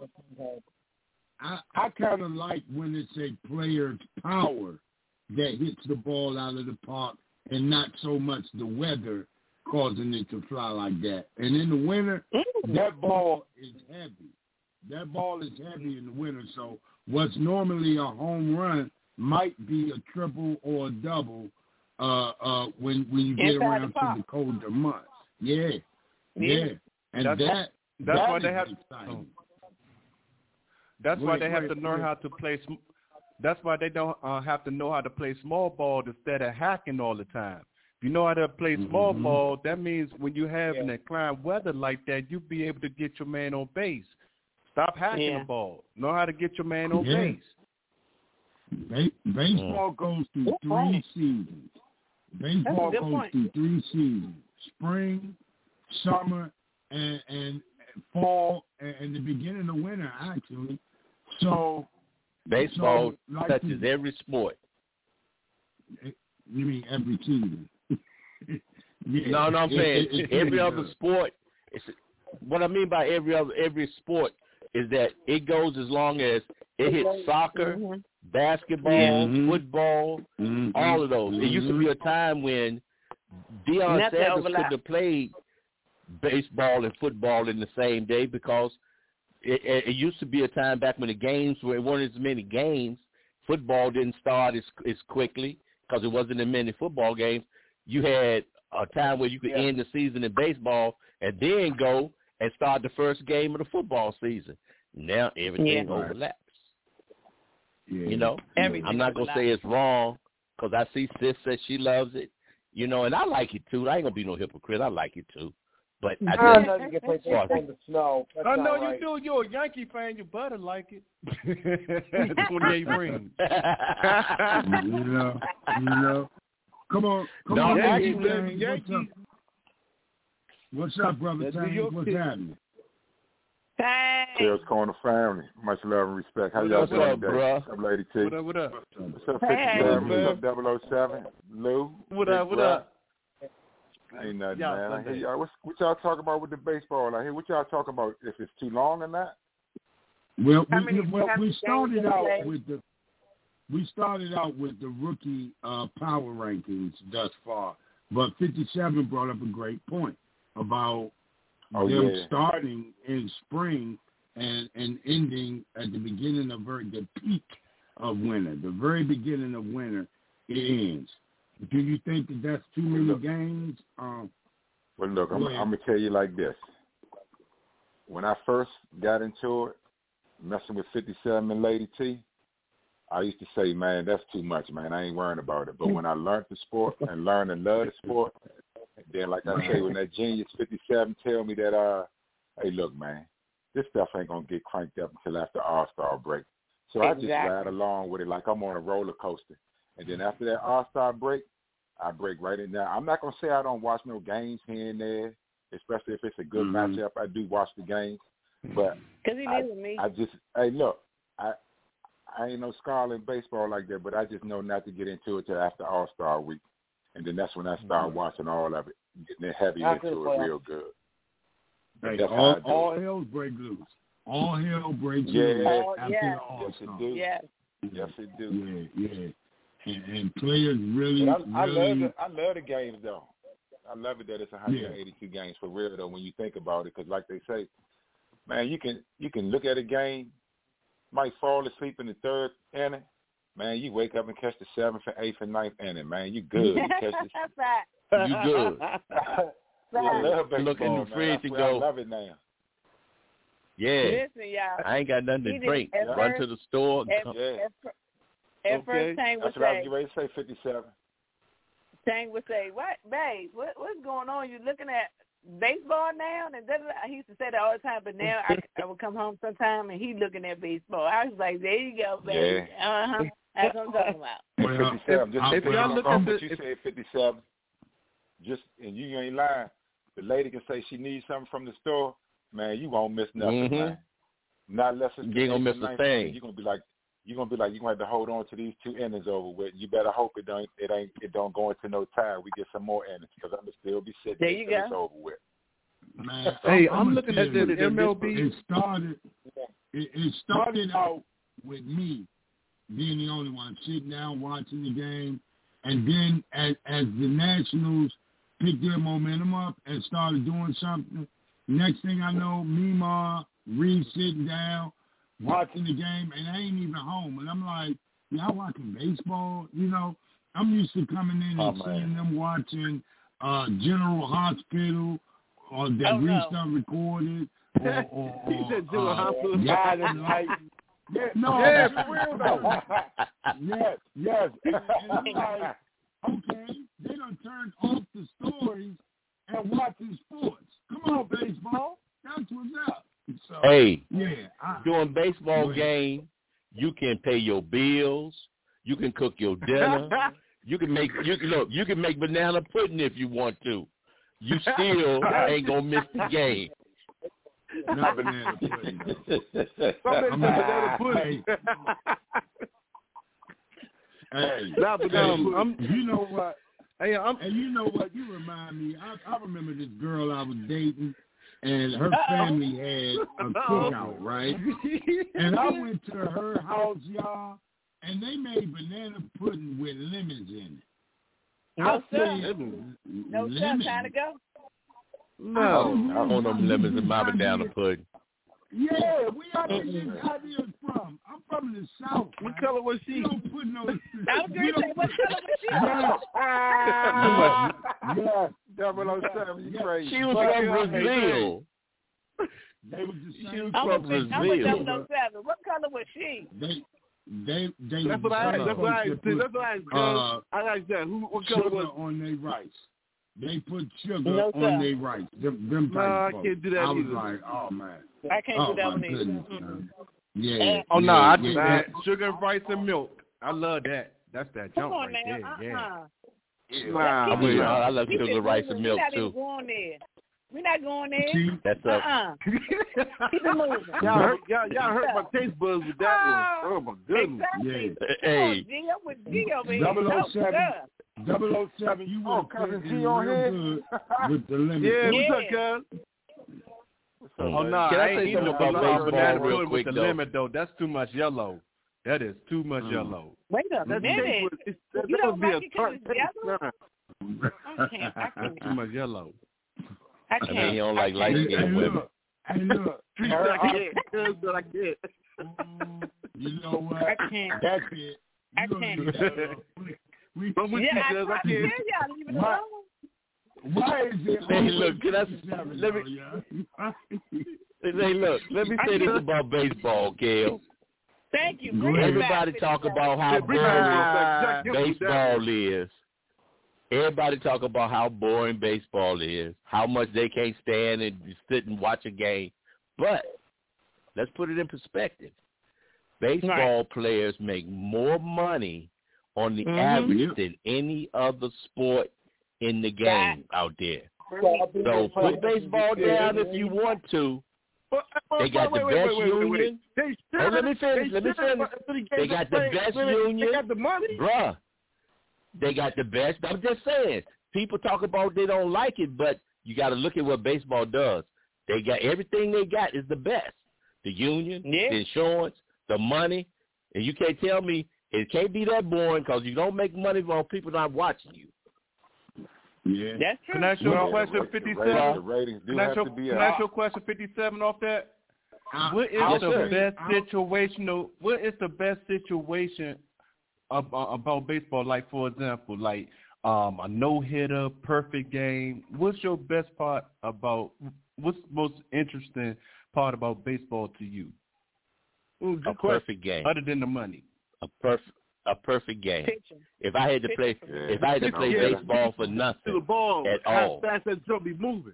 I, I kind of like when it's a player's power that hits the ball out of the park and not so much the weather causing it to fly like that. And in the winter, that ball is heavy. That ball is heavy in the winter. So what's normally a home run might be a triple or a double uh, uh, when when you get Inside around the to park. the colder months. Yeah, Yeah. yeah. And That's- that that's that why they is have- exciting. That's why Wait, they have wait, to learn wait. how to play. Sm- that's why they don't uh, have to know how to play small ball instead of hacking all the time. If you know how to play small Mhm. ball, that means when you have an Yeah. inclined weather like that, you be able to get your man on base. Stop hacking Yeah. the ball. Know how to get your man on Yeah. base. Ba- baseball goes through Good three point. seasons. Baseball good goes point. through three seasons: spring, summer, and, and fall, and, and the beginning of winter, actually. So Baseball so, like touches the- every sport. You mean every season? Yeah. No, no, I'm It- saying it- it every really other does. sport. It's, what I mean by every other every sport is that it goes as long as it hits soccer, Mhm. basketball, Mhm. football, Mhm. all of those. It used to be a time when Deion Nothing Sanders overlap. couldn't have played baseball and football in the same day because it, it, it used to be a time back when the games were, it weren't as many games. Football didn't start as, as quickly because it wasn't as many football games. You had a time where you could Yeah. end the season in baseball and then go and start the first game of the football season. Now everything Yeah. overlaps. Yeah. You know, Everything I'm not gonna overlaps. say it's wrong because I see Sis says she loves it. You know, and I like it too. I ain't gonna be no hypocrite. I like it too. But I, I just, know you can play baseball in the snow. That's I know not right. you do. You're a Yankee fan. You better like it. twenty-eight rings. you know, you know. Come on, come No, on, Yankees, Yankees. Yankees. What's up? What's up, brother That's New Tank? York What's City. happening? Thanks. Tails Corner family. Much love and respect. How y'all What's doing up, today? bro? What's up, Lady T? What up, what up? What's up, Hey. fifty-seven? Hey, What's up, double oh seven? Lou? What Big up, what Rock? up? Ain't nothing, Y'all man. I Sunday. hear y'all. What's, what y'all talking about with the baseball? I hear what y'all talking about. If it's too long or not? Well, How we, many- well, how we many started games out they play? with the we started out with the rookie uh, power rankings thus far, but fifty-seven brought up a great point about Oh, them yeah. starting in spring and and ending at the beginning of very the peak of winter, the very beginning of winter. It ends. Do you think that that's too many Look. games? Um, Well, look, I'm, Go I'm ahead. going to tell you like this. When I first got into it, messing with fifty-seven and Lady T, I used to say, man, that's too much, man. I ain't worrying about it. But when I learned the sport and learned and loved the sport, and then, like I say, when that genius fifty-seven tell me that, uh, hey, look, man, this stuff ain't going to get cranked up until after All-Star break. So I just Exactly. ride along with it like I'm on a roller coaster. And then after that All-Star break, I break right in there. I'm not going to say I don't watch no games here and there, especially if it's a good Mhm. matchup. I do watch the games. But Because he I, lives with me. I just, hey, look, I I ain't no scholar in baseball like that, but I just know not to get into it till after All-Star week. And then that's when I start watching all of it, getting heavy After into the it playoffs. real good. But Hey, that's how all, I do all it. hell break loose. All hell breaks Yeah. loose Oh, after yeah. the All-Star. Yes, it do. Yes. Yes, it do. Yeah, yeah. And, and players really, But I, I really, love it. I love the games though. I love it that it's one hundred eighty-two yeah. games for real though. When you think about it, because like they say, man, you can you can look at a game, might fall asleep in the third inning, man. You wake up and catch the seventh, and eighth, and ninth inning, man. You good. You catch the, Fact. You good. yeah, I love baseball, Look in the man. fridge That's and where go, I love it now. Yeah, Listen, y'all. I ain't got nothing He to did- drink. at Run first- to the store. And At, come. Yeah. at, fir- at Okay. first, Tang would That's what I was say, getting ready to say. Fifty-seven. Tang would say, "What, babe? What, what's going on? You looking at baseball now?" And da, da, da. He used to say that all the time, but now I, I would come home sometime and he looking at baseball. I was like, "There you go, baby. Yeah. Uh huh. That's what I'm talking about." well, fifty-seven. Just I- if y'all y'all look look at what the- you said, fifty-seven. Just and you ain't lying. The lady can say she needs something from the store. Man, you won't miss nothing, Mhm. man. Not unless it's You ain't gonna miss a thing. You're gonna be like, you're gonna be like, you're gonna have to hold on to these two innings over with. You better hope it don't, it ain't, it don't go into no tie. We get some more innings because I'm gonna still be sitting There until you go. it's over with. Man, Hey, I'm, I'm gonna looking tell at you, the M L B. It started. It, it started out with me being the only one sitting down watching the game, and then as, as the Nationals picked their momentum up and started doing something, next thing I know, Mima, Reed sitting down watching the game, and I ain't even home, and I'm like, y'all watching baseball? You know, I'm used to coming in and Oh, man. seeing them watching uh, General Hospital, or that Oh, we no. stuff recorded, or, or, or He said General uh, Hospital. God and Light. Yeah, no, Yeah, for real though. yes, yes. And, and I'm like, okay, they done turned off the stories and watching sports. Come on, baseball. That's what's up. So, Hey, yeah, I, during baseball Go ahead. game, you can pay your bills. You can cook your dinner. You can make you can look. You can make banana pudding if you want to. You still ain't gonna miss the game. not banana pudding. Somebody I'm said not- banana pudding. Hey, Nah, but, um, hey, I'm- you know what? Hey, I'm. And you know what? You remind me. I, I remember this girl I was dating, and her Uh-oh. family had a cookout, right? And I went to her house, y'all, and they made banana pudding with lemons in it. No, I sir. said, No, sir. lemons? Time to go. No. I want them lemons in my banana pudding. Yeah, we got to get these ideas from. I'm from the South. What man. color was she? You don't put no. I was going you to say, don't- what color was she? Yes, yes, Double O seven, you crazy. She was from Brazil. they was the She same. was I'm from with I'm with Brazil. double oh seven. What color was she? They, they, they. That's what I asked. That's what I asked. Put, That's what I asked. uh, I asked that. Who? What color sugar was? on their rice. they put sugar No, on sir. their rice. Them, them No, type I of folks. can't do that I was either. like, oh man. I can't oh, do that my one either. goodness, Mm-mm. man. Yeah. Oh no, yeah, I do yeah, that. yeah. Sugar, rice, and milk. I love that. That's that Come jump on right now. there. Yeah. Uh-uh. Yeah. I Keep mean, it I, I love Keep sugar, it rice, moving. and milk We're not too. even going there. We're not going there. See? That's up. Uh-uh. Keep it moving. Y'all hurt, y'all, y'all hurt my taste buds with that one. Oh my goodness. Exactly. Yeah. Hey, Come on, G. I'm with G over here. Double No, oh seven. sir. Double O seven, you Oh, would have cousin fit G in on real here. good with the lemon. Yeah, Yeah. what's up, cuz? Oh no, Can I I say ain't eating something no about banana baseball pudding real with quick, the though? lemon though. That's too much yellow. That is too much Mm. yellow. Wait a That's minute. it's, that, You that don't would be like a it 'cause tart it's taste. yellow? Nah. I can't. I can't. Too much yellow. I I can't. mean, he don't I like can't. light Hey, skinned women. look. Hey, look. I Uh, can't. Cuz, but I can't. You know what? I can't. That's it. I You gonna can't. leave that alone. We, I'm with Yeah, I you, cuz. tried I to tell can't. y'all, leave it Why- alone. Why is it? Hey, always look, can I- fifty-seven, let me- though, yeah? Hey, look, let me say this about baseball, Gail. Thank you. Go Bring ahead. it back, Everybody talk fifty-seven. about how Yeah, bring it boring back. Jack, give me that. baseball is. Everybody talk about how boring baseball is, how much they can't stand and sit and watch a game. But let's put it in perspective. Baseball Right. players make more money on the Mhm. average than any other sport in the game out there. So put baseball down if you want to. But, but, They got wait, the wait, best wait, wait, wait, wait. union. They Oh, let me should- finish, they let me should, finish. but after the They game got the play, best they- union. They got the money. Bruh, they got the best. I'm just saying. People talk about they don't like it, but you got to look at what baseball does. They got everything they got is the best. The union, Yeah. the insurance, the money. And you can't tell me it can't be that boring because you don't make money while people not watching you. Yeah. That's true. Can I ask you Well, a question, the fifty-seven? ratings, the ratings do Can I have ask you, to be can I ask up. you a question, fifty-seven, off that? I- What is I'll the say- best I'll- situational? What is the best situation about, about baseball? Like, for example, like um, a no hitter, perfect game. What's your best part about? What's the most interesting part about baseball to you? Ooh, A good question. perfect game. Other than the money. A perfect a perfect game. Pitching. If I had to play Yeah. if I had to play Yeah. baseball for To the nothing ball. at How all, fast that jump be moving.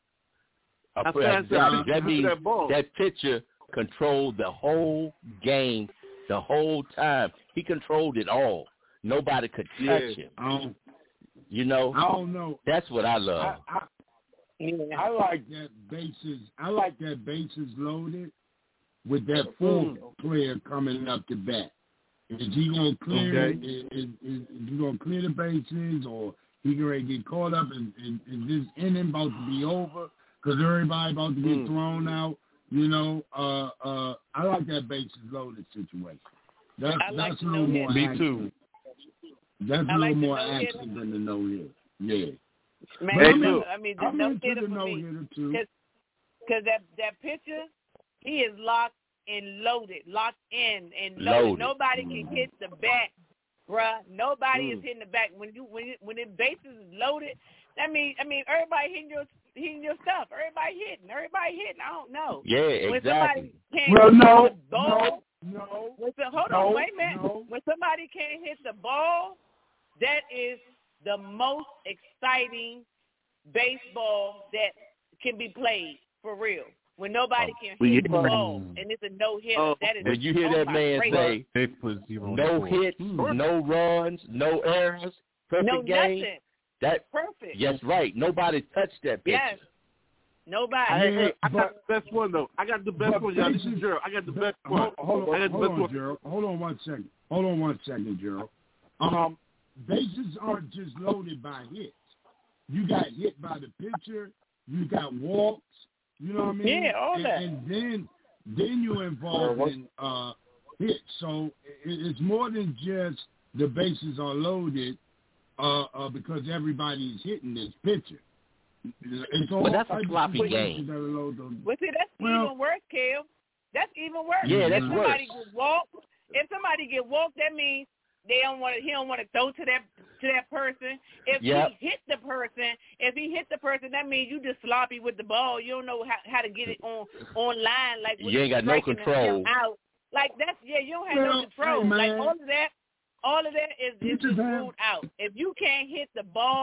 a How per- fast that exactly. that pitcher means that ball. that pitcher controlled the whole game the whole time. He controlled it all. Nobody could touch Yeah. him. I don't, You know? I don't know. That's what I I, love. I, Yeah. I like that bases. I like that bases loaded with that fourth player coming up to bat. Is he gonna clear? Okay. Is, is, is, is he gonna clear the bases, or he gonna get caught up? And is, is this inning about to be over? Because everybody about to get Mm. thrown out. You know, uh, uh, I like that bases loaded situation. That's I like that's a the little no-hitter. more Me action. too. That's a I little like the more no-hitter. action than the no hitter. Yeah. Man, Hey, I, look, I mean, the I'm no into hitter the for no me. hitter too. Because that, that pitcher, he is locked and loaded, locked in and loaded. Loaded. Nobody can hit the bat, bruh. Nobody Mm. is hitting the bat. When you when it, when the bases is loaded, that means I mean everybody hitting your hitting your stuff. Everybody hitting. Everybody hitting. I don't know. Yeah, When exactly. somebody can't Well, hit no, the ball, no, no. when so, hold no, on, wait a minute. no. When somebody can't hit the ball, that is the most exciting baseball that can be played for real. When nobody can we hit the hit- ball and it's a no hitter, Oh, that is. When you hear oh that my man great- say They put zero on the no board. hits, no runs, no errors, perfect no game, nothing, that perfect. yes, right. Nobody touched that pitcher. Yes, nobody. Hey, hey, I but- got the best one though. I got the best but one, y'all. This is bases- Gerald. I got the best one. Hold, hold I on, got the hold best on, one. Gerald. Hold on one second. Hold on one second, Gerald. Um, bases aren't just loaded by hits. You got hit by the pitcher. You got walks. You know what I mean? Yeah, all and, that. And then, then you're involved in uh, hits. So it, it's more than just the bases are loaded uh, uh, because everybody's hitting this pitcher. It's all But that's a types of sloppy situations game. that are loaded. But see, that's Well- even worse, Kel. That's even worse. Yeah, that's if somebody worse. get walked, if somebody get walked, that means they don't want to. He don't want to throw to that to that person. If Yep. he hit the person, if he hit the person, that means you just sloppy with the ball. You don't know how, how to get it on online. Like You ain't got no striking control. him out. Like that's yeah, you don't have Well, no control. hey, like man. all of that, all of that is, is You just just have- ruled out. If you can't hit the ball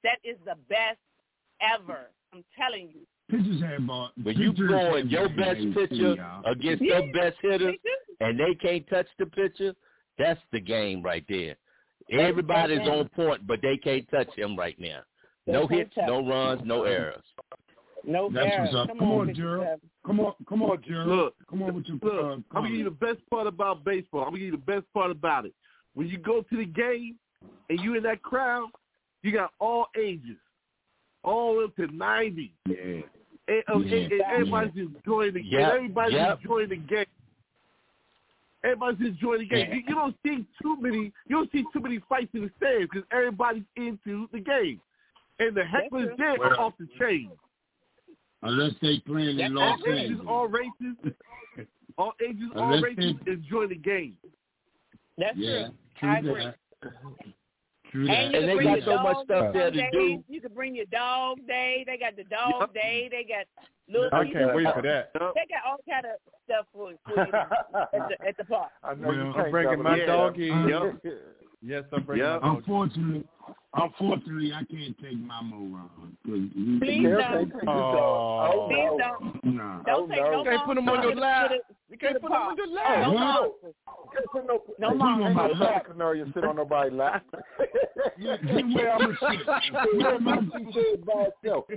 That is the best ever. I'm telling you. Pitchers have ball. When you throwing your best pitcher against yeah, your best hitters, and they can't touch the pitcher, that's the game right there. Everybody's on point, but they can't touch him right now. No hits, no runs, no errors. No That's errors. what's up. Come, Come on, on, Gerald. Come on, come on, Gerald. Look, come on with your. Look, uh, I'm gonna give you the best part about baseball. I'm gonna give you the best part about it. When you go to the game and you in that crowd, you got all ages, all up to ninety. Yeah. And, um, yeah. and, and everybody's enjoying the game. Yep. Everybody's Yep. enjoying the game. Everybody's enjoying the game. Yeah. You, you don't see too many. You don't see too many fights in the stands because everybody's into the game, and the hecklers there are off the chain. Unless they playing in Los All ages, Angeles. all races, all ages, all Unless races they- enjoy the game. That's Yeah, true. I true agree. that. True And, that. you And they can bring got your so much dog stuff there to days. do. You can bring your dog day. They got the dog Yep. day. They got little. I pieces can't of- wait for that. They got all kind of stuff for, for you at the at the park. I know Well, you I'm can't bringing cover my that. dog in. Yep. Yes, I'm bringing Yep. my dog in. Unfortunately, unfortunately, I can't take Mama around. Please Can't don't. take your Oh. dog. Oh, Please no. don't. Nah. Don't take no. no You can't put 'em on monsters your to lap. the- You can't to put the them on park. your No lap. What? monsters. Can't put no, No can't monsters. put my no lap. black canary sit on nobody's lap. Yeah, get where I'm gonna sit. Where am I sit? by itself.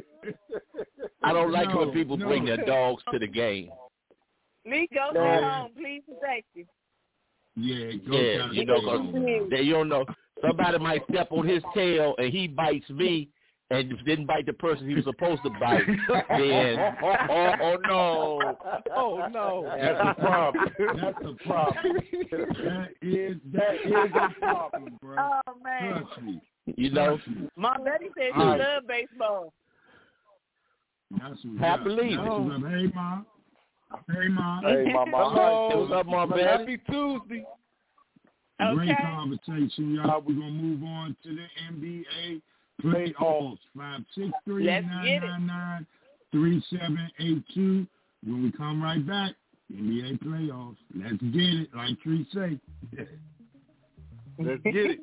I don't like No, when people no. bring their dogs to the game. Lee, go No. stay home, please and thank you. Yeah, go Yeah, down you to know, the 'cause home. they, you don't know. Somebody might step on his tail and he bites me and didn't bite the person he was supposed to bite. Then, oh, oh no, oh no. That's a problem. That's a problem. That is that is a problem, bro. Oh man, Trust me. You know, Trust me. Mom Betty said she All right. love baseball. That's what's I up. believe That's it. what's up. Hey, mom. Hey, mom. Hey, my mom. Hello. What's up, Mom Betty? Happy Tuesday. Great Okay. conversation, y'all. We're going to move on to the N B A playoffs. five six three, Let's nine get it. nine nine, three seven eight two. When we come right back, N B A playoffs. Let's get it, like Tree say. Let's get it.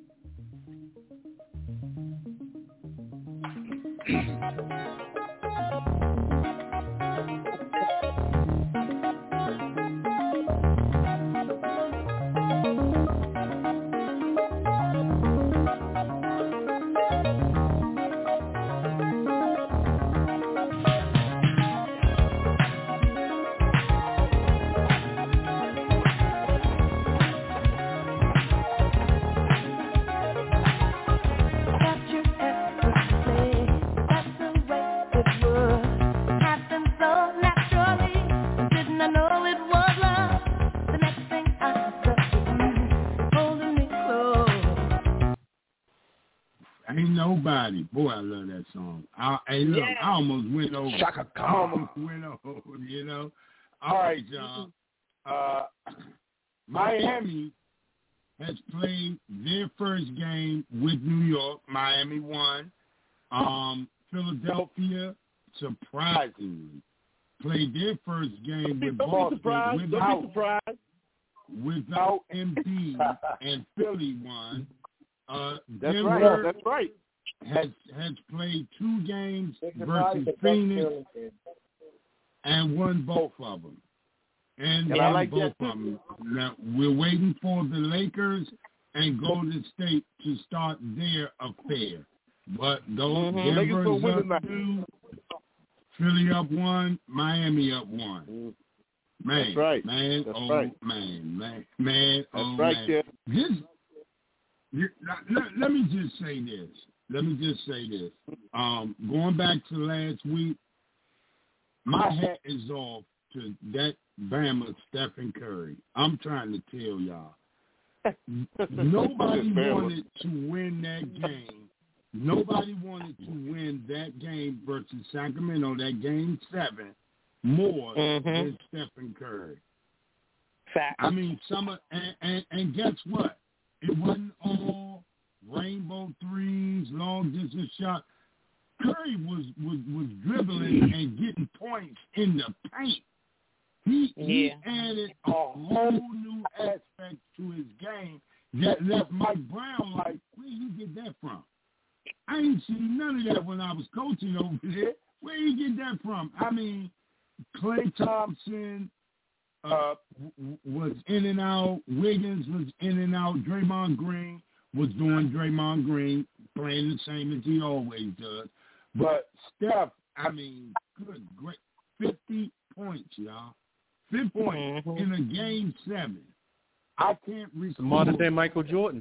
Ain't nobody. Boy, I love that song. I, hey, look, Yeah. I almost went over. Shaka I almost went over, you know. All right, y'all. Uh, Miami has played their first game with New York. Miami won. Um, Philadelphia, surprisingly, played their first game with Don't be Boston surprised. Don't without, be surprised. without Embiid, and Philly won. Uh, That's Denver right. That's right. has has played two games versus Phoenix and won both of them. And, And I won like both that, of them. Now, we're waiting for the Lakers and Golden State to start their affair. But those Mhm. Lakers Denver's gonna win up tonight. two, Philly up one, Miami up one. Man, That's right. man, That's oh right. man, man, man, That's oh right, man. kid. This, you, let, let me just say this. Let me just say this. Um, going back to last week, my hat is off to that Bama Stephen Curry. I'm trying to tell y'all. Nobody Bama. wanted to win that game. Nobody wanted to win that game versus Sacramento, that game seven, more Mhm. than Stephen Curry. Fact. I mean, some of, and, and, and guess what? It wasn't all rainbow threes, long distance shots. Curry was, was, was dribbling and getting points in the paint. He, he Yeah. added a whole new aspect to his game that left Mike Brown like, where you get that from? I ain't seen none of that when I was coaching over there. Where you get that from? I mean, Klay Thompson uh, w- was in and out. Wiggins was in and out. Draymond Green was doing Draymond Green, playing the same as he always does. But Steph, I mean, good, great, fifty points, y'all. fifty points Mm-hmm. in a game seven. I can't recall. Modern day Michael Jordan.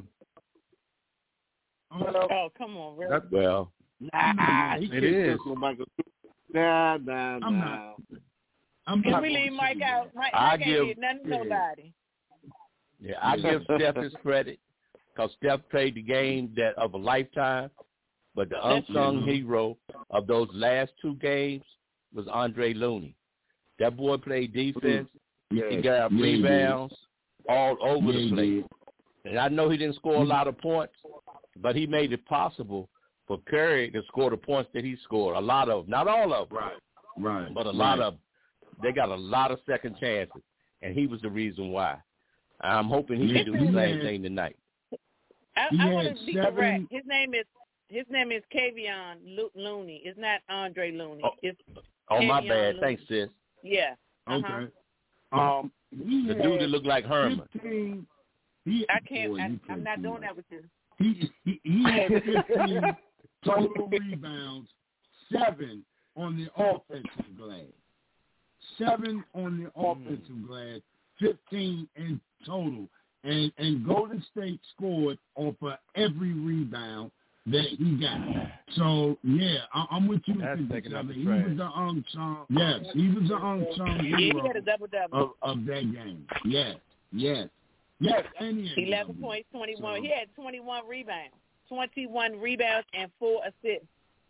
Oh, oh come on, really? That, well, Nah, he it can't is. no Michael. Nah, nah, I'm nah. not. I'm Can not we gonna leave say Mike that. out? Mike, I Mike ain't give- did nothing to yeah. nobody. yeah, I give Steph his credit because Steph played the game that of a lifetime. But the That's unsung true. hero of those last two games was Andre Looney. That boy played defense. Yeah, He got yeah, he did. rebounds all over Yeah, the he place. did. And I know he didn't score a lot of points, but he made it possible for Curry to score the points that he scored. A lot of them. Not all of them. Right, right. But a right. lot of them. They got a lot of second chances, and he was the reason why. I'm hoping he can do the same thing tonight. I, He I want had to be seven- correct. His name is his name is Kavion Lo- Looney. It's not Andre Looney. Oh, It's Oh, my Kavion bad. Looney. Thanks, sis. Yeah. Uh-huh. Okay. Um, he The had dude that looked like Herman. fifteen. He, I can't. boy, I, you I'm play not too doing much. that with you. He, he he had fifteen total rebounds, seven on the offensive glass, seven on the offensive glass, fifteen in total, and and Golden State scored off of every rebound that he got. So yeah, I, I'm with you. That's fifty-seven. taking out the He trash. was the unsung. Yes, he was the unsung Yeah, he hero had a double double. of, of that game. Yes, yes, yes. And he had Eleven double. points, twenty-one. So- He had twenty-one rebounds, twenty-one rebounds, and four assists.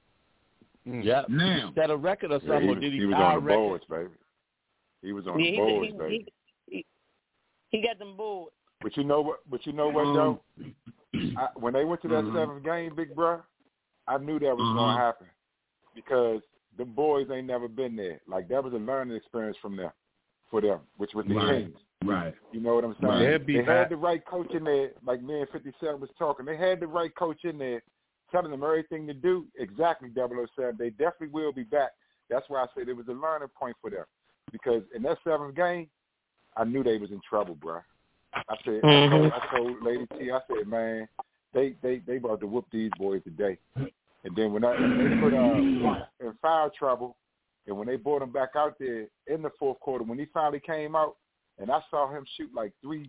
Yeah. Now, Set a record or Yeah, something, he or was, did he, he was tie on a the record? boards, baby. He was on Yeah, the he, boards, he, baby. he, he, he got them boards. But you know what? But you know what, Um, though? I, when they went to that Mhm. seventh game, big bro, I knew that was Uh-huh. going to happen because the boys ain't never been there. Like that was a learning experience from them, for them, which was the Right. Kings. right. You know what I'm saying? Right. They'll be They back. had the right coach in there, like me and fifty-seven was talking. They had the right coach in there, telling them everything to do. Exactly, double oh seven. They definitely will be back. That's why I said it was a learning point for them, because in that seventh game, I knew they was in trouble, bro. I said, I, told, I told Lady T, I said, man, they they they about to whoop these boys today. And then when I when they put uh in foul trouble, and when they brought him back out there in the fourth quarter, when he finally came out, and I saw him shoot like three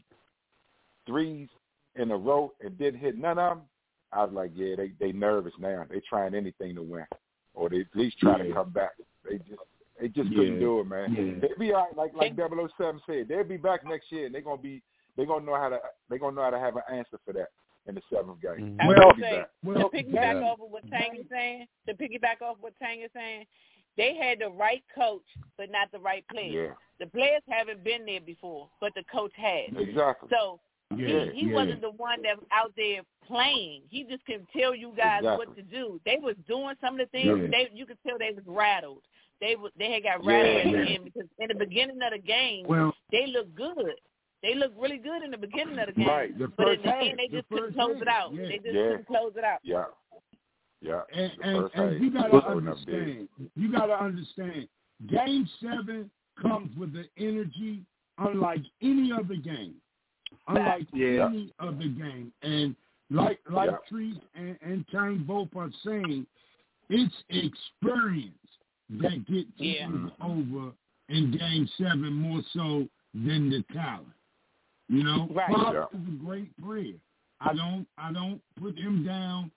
threes in a row and didn't hit none of them, I was like, yeah, they they nervous now. They trying anything to win, or they at least try Yeah. to come back. They just they just Yeah. couldn't do it, man. Yeah. They'll be all right, like like double oh seven said. They'll be back next year, and they're gonna be they're gonna know how to they're gonna know how to have an answer for that in the seventh game. I Well, They'll would be say, back. well, to piggyback yeah. off of what Tang is saying, to piggyback off what Tang is saying, they had the right coach, but not the right players. Yeah, The players haven't been there before, but the coach has. exactly. So Yeah, he, he yeah. wasn't the one that was out there playing. He just can tell you guys Exactly. what to do. They was doing some of the things. Yeah. They you could tell they was rattled. They was they had got Yeah, rattled at yeah. the end because in the beginning of the game Well, they looked good. They looked really good in the beginning of the game. Right. the But in first the half, end they the just couldn't first close half, it out. yeah. They just Yeah. couldn't close it out. Yeah, yeah. And, The and, first and half you was gotta showing up big. understand. You gotta understand. Game seven comes with the energy unlike any other game. Unlike Yeah. any other game. And like like Yeah. Trees and, and Tang both are saying, it's experience that gets Yeah. teams over in game seven more so than the talent. You know, Right. Fox Yeah. is a great player. I don't I don't put him down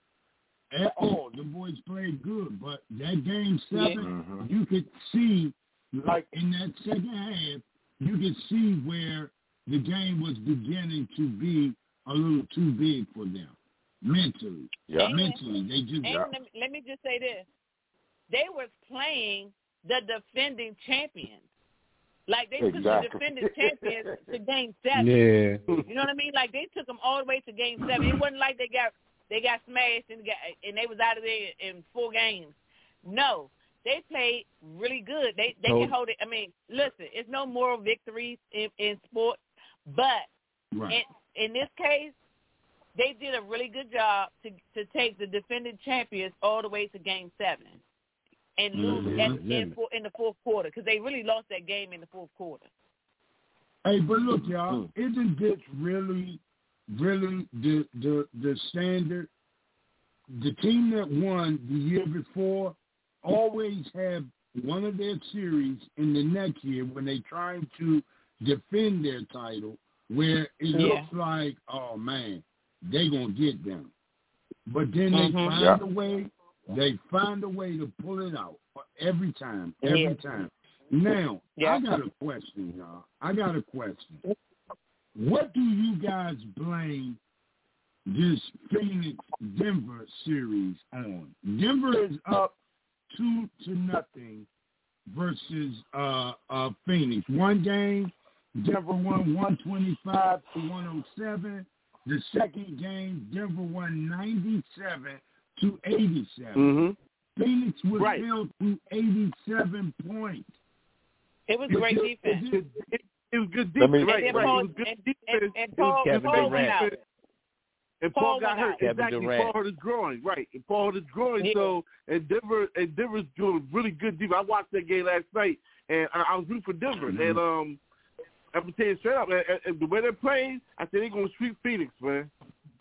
at all. The boys played good, but that game seven, Mhm. you could see, like in that second half, you could see where the game was beginning to be a little too big for them mentally. Yeah. And- Mentally, they just And let, me, let me just say this. They were playing the defending champions. Like, they took the Exactly. defending champions to game seven. Yeah. You know what I mean? Like, they took them all the way to game seven. It wasn't like they got they got smashed and got and they was out of there in four games. No. They played really good. They they So- can hold it. I mean, listen, it's no moral victories in, in sports, but right. in, in this case, they did a really good job to to take the defending champions all the way to Game Seven and lose Mm-hmm. at, in, in the fourth quarter because they really lost that game in the fourth quarter. Hey, but look, y'all, isn't this really, really the the the standard? The team that won the year before always have one of their series in the next year when they trying to defend their title, where it Yeah. looks like, oh man, they gonna get them, but then they Mhm. find Yeah. a way. They find a way to pull it out every time, every Yeah. time. Now, Yeah. I got a question, y'all. I got a question. What do you guys blame this Phoenix-Denver series on? Denver is up two to nothing versus uh, uh, Phoenix. One game, Denver won one twenty-five to one oh seven. The second game, Denver won ninety-seven to eighty-seven. Mm-hmm. Phoenix was Right. held to eighty-seven points. It was great defense. It, it, it was good Let defense, me- right? And right. Paul- It was good and- defense. and- and It was Paul- good Paul went defense. out. And Paul, Paul got went hurt. out. Kevin Exactly. Durant. Paul hurt his groin. Right. And Paul hurt his groin. Yeah. So and Denver and Denver's doing really good defense. I watched that game last night, and I, I was rooting for Denver. Mhm. And um, I'm gonna tell you straight up, and, and, and the way they're playing, I said they're gonna sweep Phoenix, man.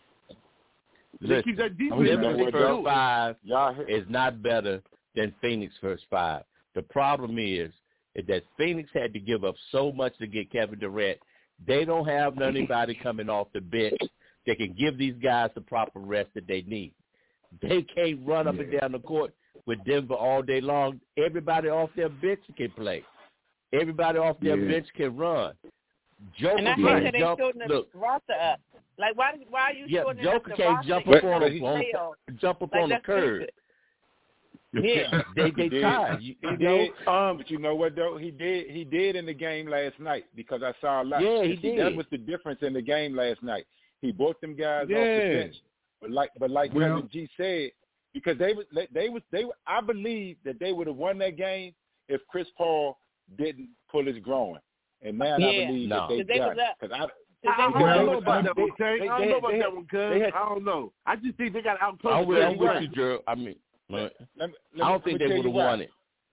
They Listen, keep that defense. Denver's Denver's what, first though? five Y'all hear- is not better than Phoenix first five. The problem is, is that Phoenix had to give up so much to get Kevin Durant. They don't have anybody coming off the bench that can give these guys the proper rest that they need. They can't run up and down the court with Denver all day long. Everybody off their bench can play. Everybody off their Yeah. bench can run. Joker And I hate can't that they jump. shortened the Look, roster up. Like, why, why are you yeah, shortening up Joker the can't roster? jump You're up on, gonna a, play on off. jump up Like, on the that's curb. stupid. Yeah. They they He tired. did. You, He you know? did. Um, but you know what though? He did. He did in the game last night because I saw a lot. Yeah, he See, did. That was the difference in the game last night. He brought them guys off the Yeah. bench, but like, but like Well- Cousin G said, because they was, they, they was, they. I believe that they would have won that game if Chris Paul didn't pull his groin. And now Yeah. I believe No. that they 'Cause they got was it. up. 'Cause I, I, I, They I was don't up. know about that one, Tank. they- I don't they know had- about they that had- one, cuz. they had- I don't know. I just think they got out close. I'm with, I'm with right. you, Drew. I mean, let me, let me, I don't let think me they tell would you have why. won it.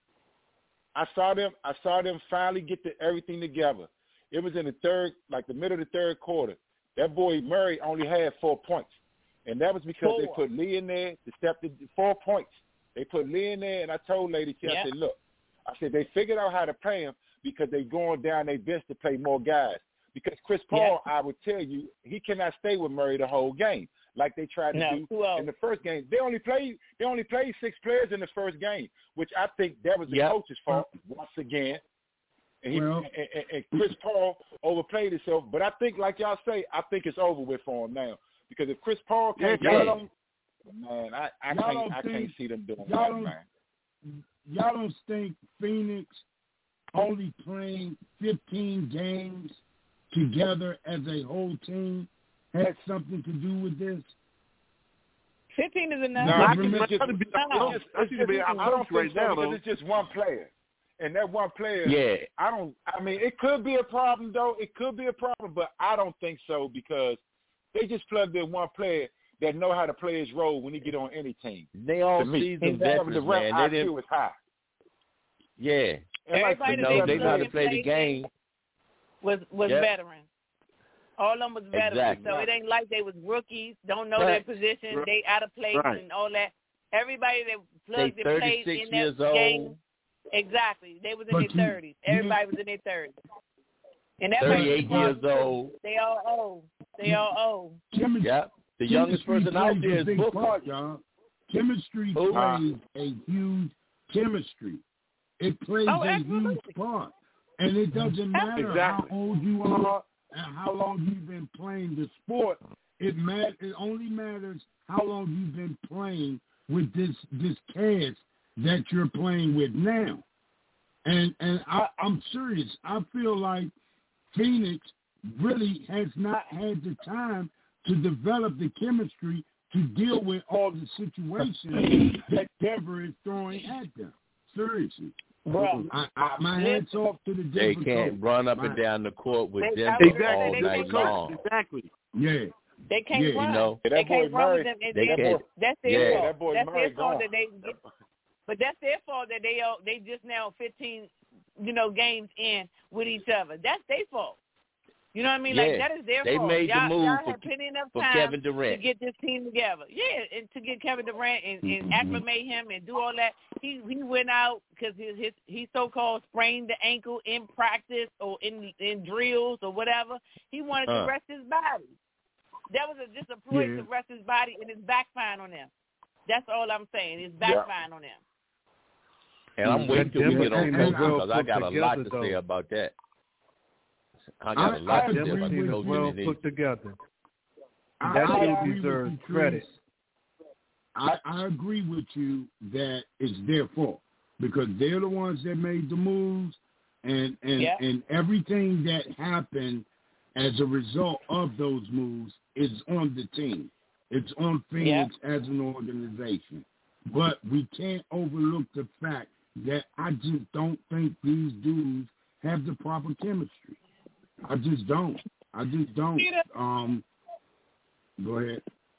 I saw them. I saw them finally get the, everything together. It was in the third, like the middle of the third quarter. That boy Murray only had four points, and that was because Four. they put Lee in there to step the four points. They put Lee in there, and I told Lady T, Yeah. I said, look, I said they figured out how to play him because they going down their bench to play more guys. Because Chris Paul, I would tell you, he cannot stay with Murray the whole game like they tried to No, do too old. in the first game. They only played they only played six players in the first game, which I think that was the Yep. coach's fault once again. And, he, Well- and, and, and Chris Paul overplayed himself. But I think, like y'all say, I think it's over with for him now. Because if Chris Paul can't Yeah. play him, man, I, I Y'all can't don't I think- can't see them doing y'all that, don't- man. Y'all don't think Phoenix only playing fifteen games together as a whole team had something to do with this? Fifteen is enough. No, I I can- it's just, I can be- it's I just, can it's just, be I out don't coach think right so now, because though. it's just one player, and that one player. Yeah. I don't. I mean, it could be a problem though. It could be a problem, but I don't think so because they just plugged in one player that know how to play his role when he get on any team. They all To me. seasoned Kevin veterans, Durant man. They I Q didn't. is high. Yeah. And like Everybody But that no, they they know how to played play the played game. was was Yep. veterans. All of them was veterans. Exactly. So it ain't like they was rookies, don't know Right. their position, Right. they out of place Right. and all that. Everybody that They plugged and played thirty-six in that years old. game, exactly. They was in But their you- thirties. Everybody was in their thirties. And that was the thirty-eight years problem, too. old. They all old. They all old. Chemistry, Yep. The youngest chemistry person out plays there a is big Booker. part, y'all. Chemistry Who? plays a huge chemistry. It plays Oh, a absolutely. huge part. And it doesn't matter Exactly. how old you are and how long you've been playing the sport. It mat- It only matters how long you've been playing with this this cast that you're playing with now. And and I, I'm serious. I feel like Phoenix really has not had the time to develop the chemistry to deal with all the situations that Denver is throwing at them. Seriously. Bro. I, I, my hats off to the They Denver can't coach. run up My- and down the court with They- Denver I was Exactly. all They night can't Coach. long. Exactly. Yeah. They can't Yeah, run. you know. Yeah, they that boy can't run Murray, with them. And they that's, can't. that's their Yeah, fault. that boy that's Murray their fault gone. that they get, but that's their fault that they all, they just now fifteen, you know, games in with each other. That's their fault. You know what I mean? Yeah, like that is their they fault. made the y'all, move y'all for- had plenty enough for time Kevin Durant. to get this team together. Yeah, and to get Kevin Durant and, and Mm-hmm. acclimate him and do all that. He he went out because his his he so called sprained the ankle in practice or in in drills or whatever. He wanted Huh. to rest his body. That was a, just a ploy Yeah. to rest his body, and it's backfiring on them. That's all I'm saying. It's backfiring on them. And I'm waiting till we Yeah, get on and- coaching and- because I got a lot to together, say though. about that. I got I- a lot I to say agree about the with team is coaching. well in these. put together. I, That I team agree with deserves you, Chris. credit. I, I agree with you that it's their fault because they're the ones that made the moves, and and, Yeah. and everything that happened as a result of those moves is on the team. It's on Phoenix as an organization. But we can't overlook the fact that I just don't think these dudes have the proper chemistry. I just don't. I just don't. Um, go ahead.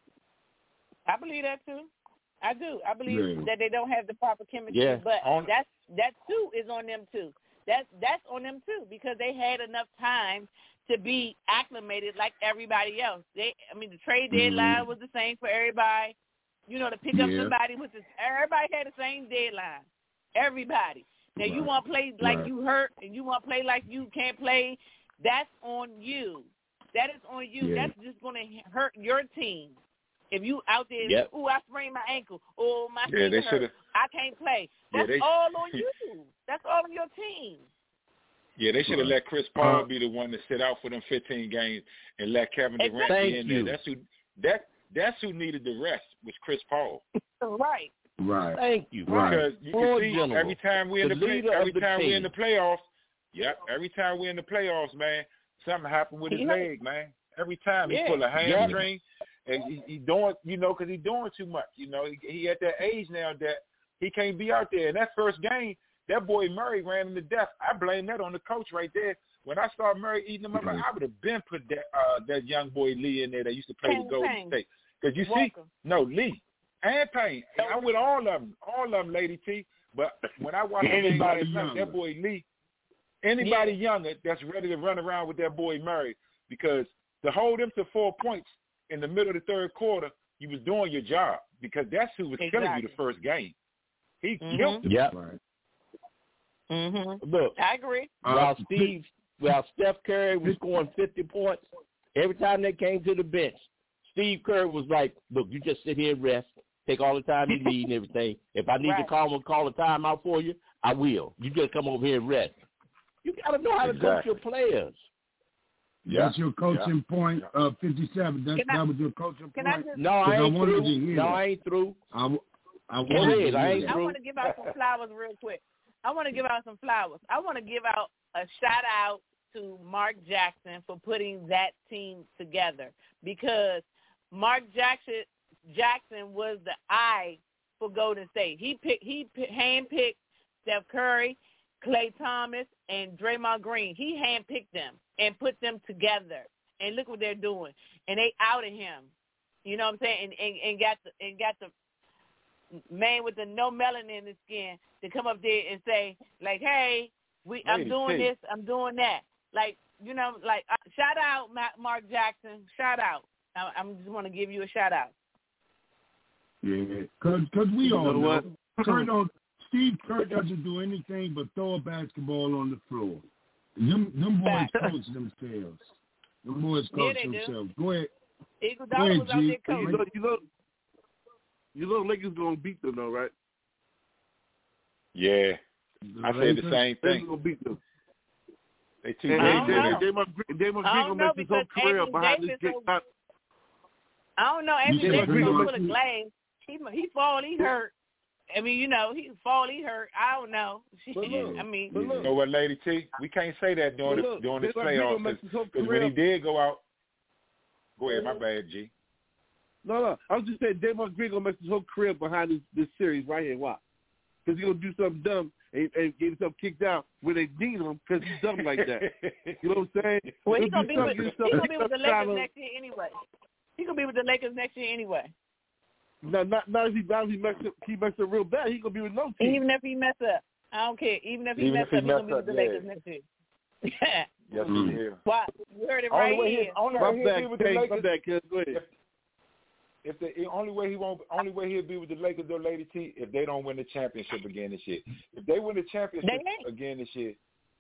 I believe that too. I do. I believe Yeah. that they don't have the proper chemistry. Yeah. But On- that's that too is on them too. That's that's on them too because they had enough time to be acclimated like everybody else. They, I mean, the trade deadline Mhm. was the same for everybody. You know, to pick up Yeah. somebody with this, everybody had the same deadline. Everybody. Now you Right. want to play like Right. you hurt and you want to play like you can't play. That's on you. That is on you. Yeah. That's just going to hurt your team. If you out there, Yep. ooh, I sprained my ankle. Oh, my Yeah, they finger hurt. shoulda- I can't play. Yeah, That's they- all on you. That's all on your team. Yeah, they should have Right. let Chris Paul Uh, be the one to sit out for them fifteen games and let Kevin Durant Exactly. be in Thank there. you. That's who that that's who needed the rest was Chris Paul. Right. Right. Thank you. Right. Because you Floor can see general, every time we in the the, play, leader every of the time we in team. the playoffs, yep, every time we in the playoffs, man, something happened with his Yeah. leg, man. Every time he Yeah. pull a hamstring, and he, he doing, you know, because he's doing too much. You know, he, he at that age now that he can't be out there. And that first game, that boy Murray ran him to death. I blame that on the coach right there. When I saw Murray eating him up, I would have been put that uh, that young boy Lee in there that used to play Payne, with Golden Payne. State. Because you Walker. see, no, Lee and Payne. I'm with all of them, all of them, Lady T. But when I watch Anybody anybody younger. that boy Lee, anybody younger that's ready to run around with that boy Murray, because to hold him to four points in the middle of the third quarter, you was doing your job because that's who was killing you Exactly. the first game. He Mhm. killed them. Yep. Right. Mm-hmm. Look, I agree. while Uh, Steve, while Steph Curry was scoring fifty points, every time they came to the bench, Steve Kerr was like, "Look, you just sit here and rest. Take all the time you need and everything. If I need to Right. call them, call a timeout for you, I will. You just come over here and rest. You got to know how to coach Exactly. your players." That's your coaching point, uh, fifty-seven. That's, Can I- that was your coaching Can I point. just? No, I 'Cause I ain't wanted through. to hear No, that. I ain't through. I, w- I Go wanted ahead, to I hear ain't that. I through. want to give out some flowers real quick. I want to give out some flowers. I want to give out a shout out to Mark Jackson for putting that team together because Mark Jackson Jackson was the eye for Golden State. He picked he pick, handpicked Steph Curry, Klay Thomas, and Draymond Green. He handpicked them and put them together. And look what they're doing. And they outed him. You know what I'm saying? And and, and got the and got the man with the no melanin in his skin to come up there and say, like, hey, we I'm Lady doing T. this, I'm doing that. Like, you know, like, uh, shout out Ma- Mark Jackson. Shout out. I, I'm just want to give you a shout out. Yeah, because we You all know know, what? Kerr don't, Steve Kerr doesn't do anything but throw a basketball on the floor. Them, them boys Fact. coach themselves. Them boys Yeah, coach they do. themselves. Go ahead. Eagle Go Dollar ahead, was out G. there You coaching. know, you know, you know, Lakers gonna beat them though, right? Yeah, I said the same Lakers thing. gonna beat them. They too And I big don't for know. that. Draymond Green, Draymond I Green don't gonna know make his whole because career Anthony behind this Davis kick. is- I don't know. Anthony You Davis said is Green- full of glass. He he fall, he hurt. I mean, you know, he fall, he hurt. I don't know. But look, I mean, but You look, know what, Lady T? We can't say that during but the look, during the Draymond Green gonna make playoffs his whole because when he career. did go out, go ahead, my bad, G. No, no, I was just saying, Draymond Green gonna make his whole career behind this, this series right here. Why? Because he's gonna do something dumb and, and get himself kicked out when they need him because he's dumb like that. You know what I'm saying? well, He'll he's gonna do be with something, he's get himself- gonna be with the get himself Lakers out next year anyway. He gonna be with the Lakers next year anyway. No, not not if he not if he messed up. He messed up real bad. He gonna be with no team. Even if he mess up, I don't care. Even if he Even mess if he up, he's mess gonna be with up, the yeah. Lakers next year. Yeah. Yes, Mm. he is. Wow, you heard it Only right way here. he, only My way he'll bad, be with the Kay, my Lakers. bad, kid. Go ahead. If, if the only way he won't, only way he'll be with the Lakers, though, Lady T, if they don't win the championship again this year. If they win the championship They again this year,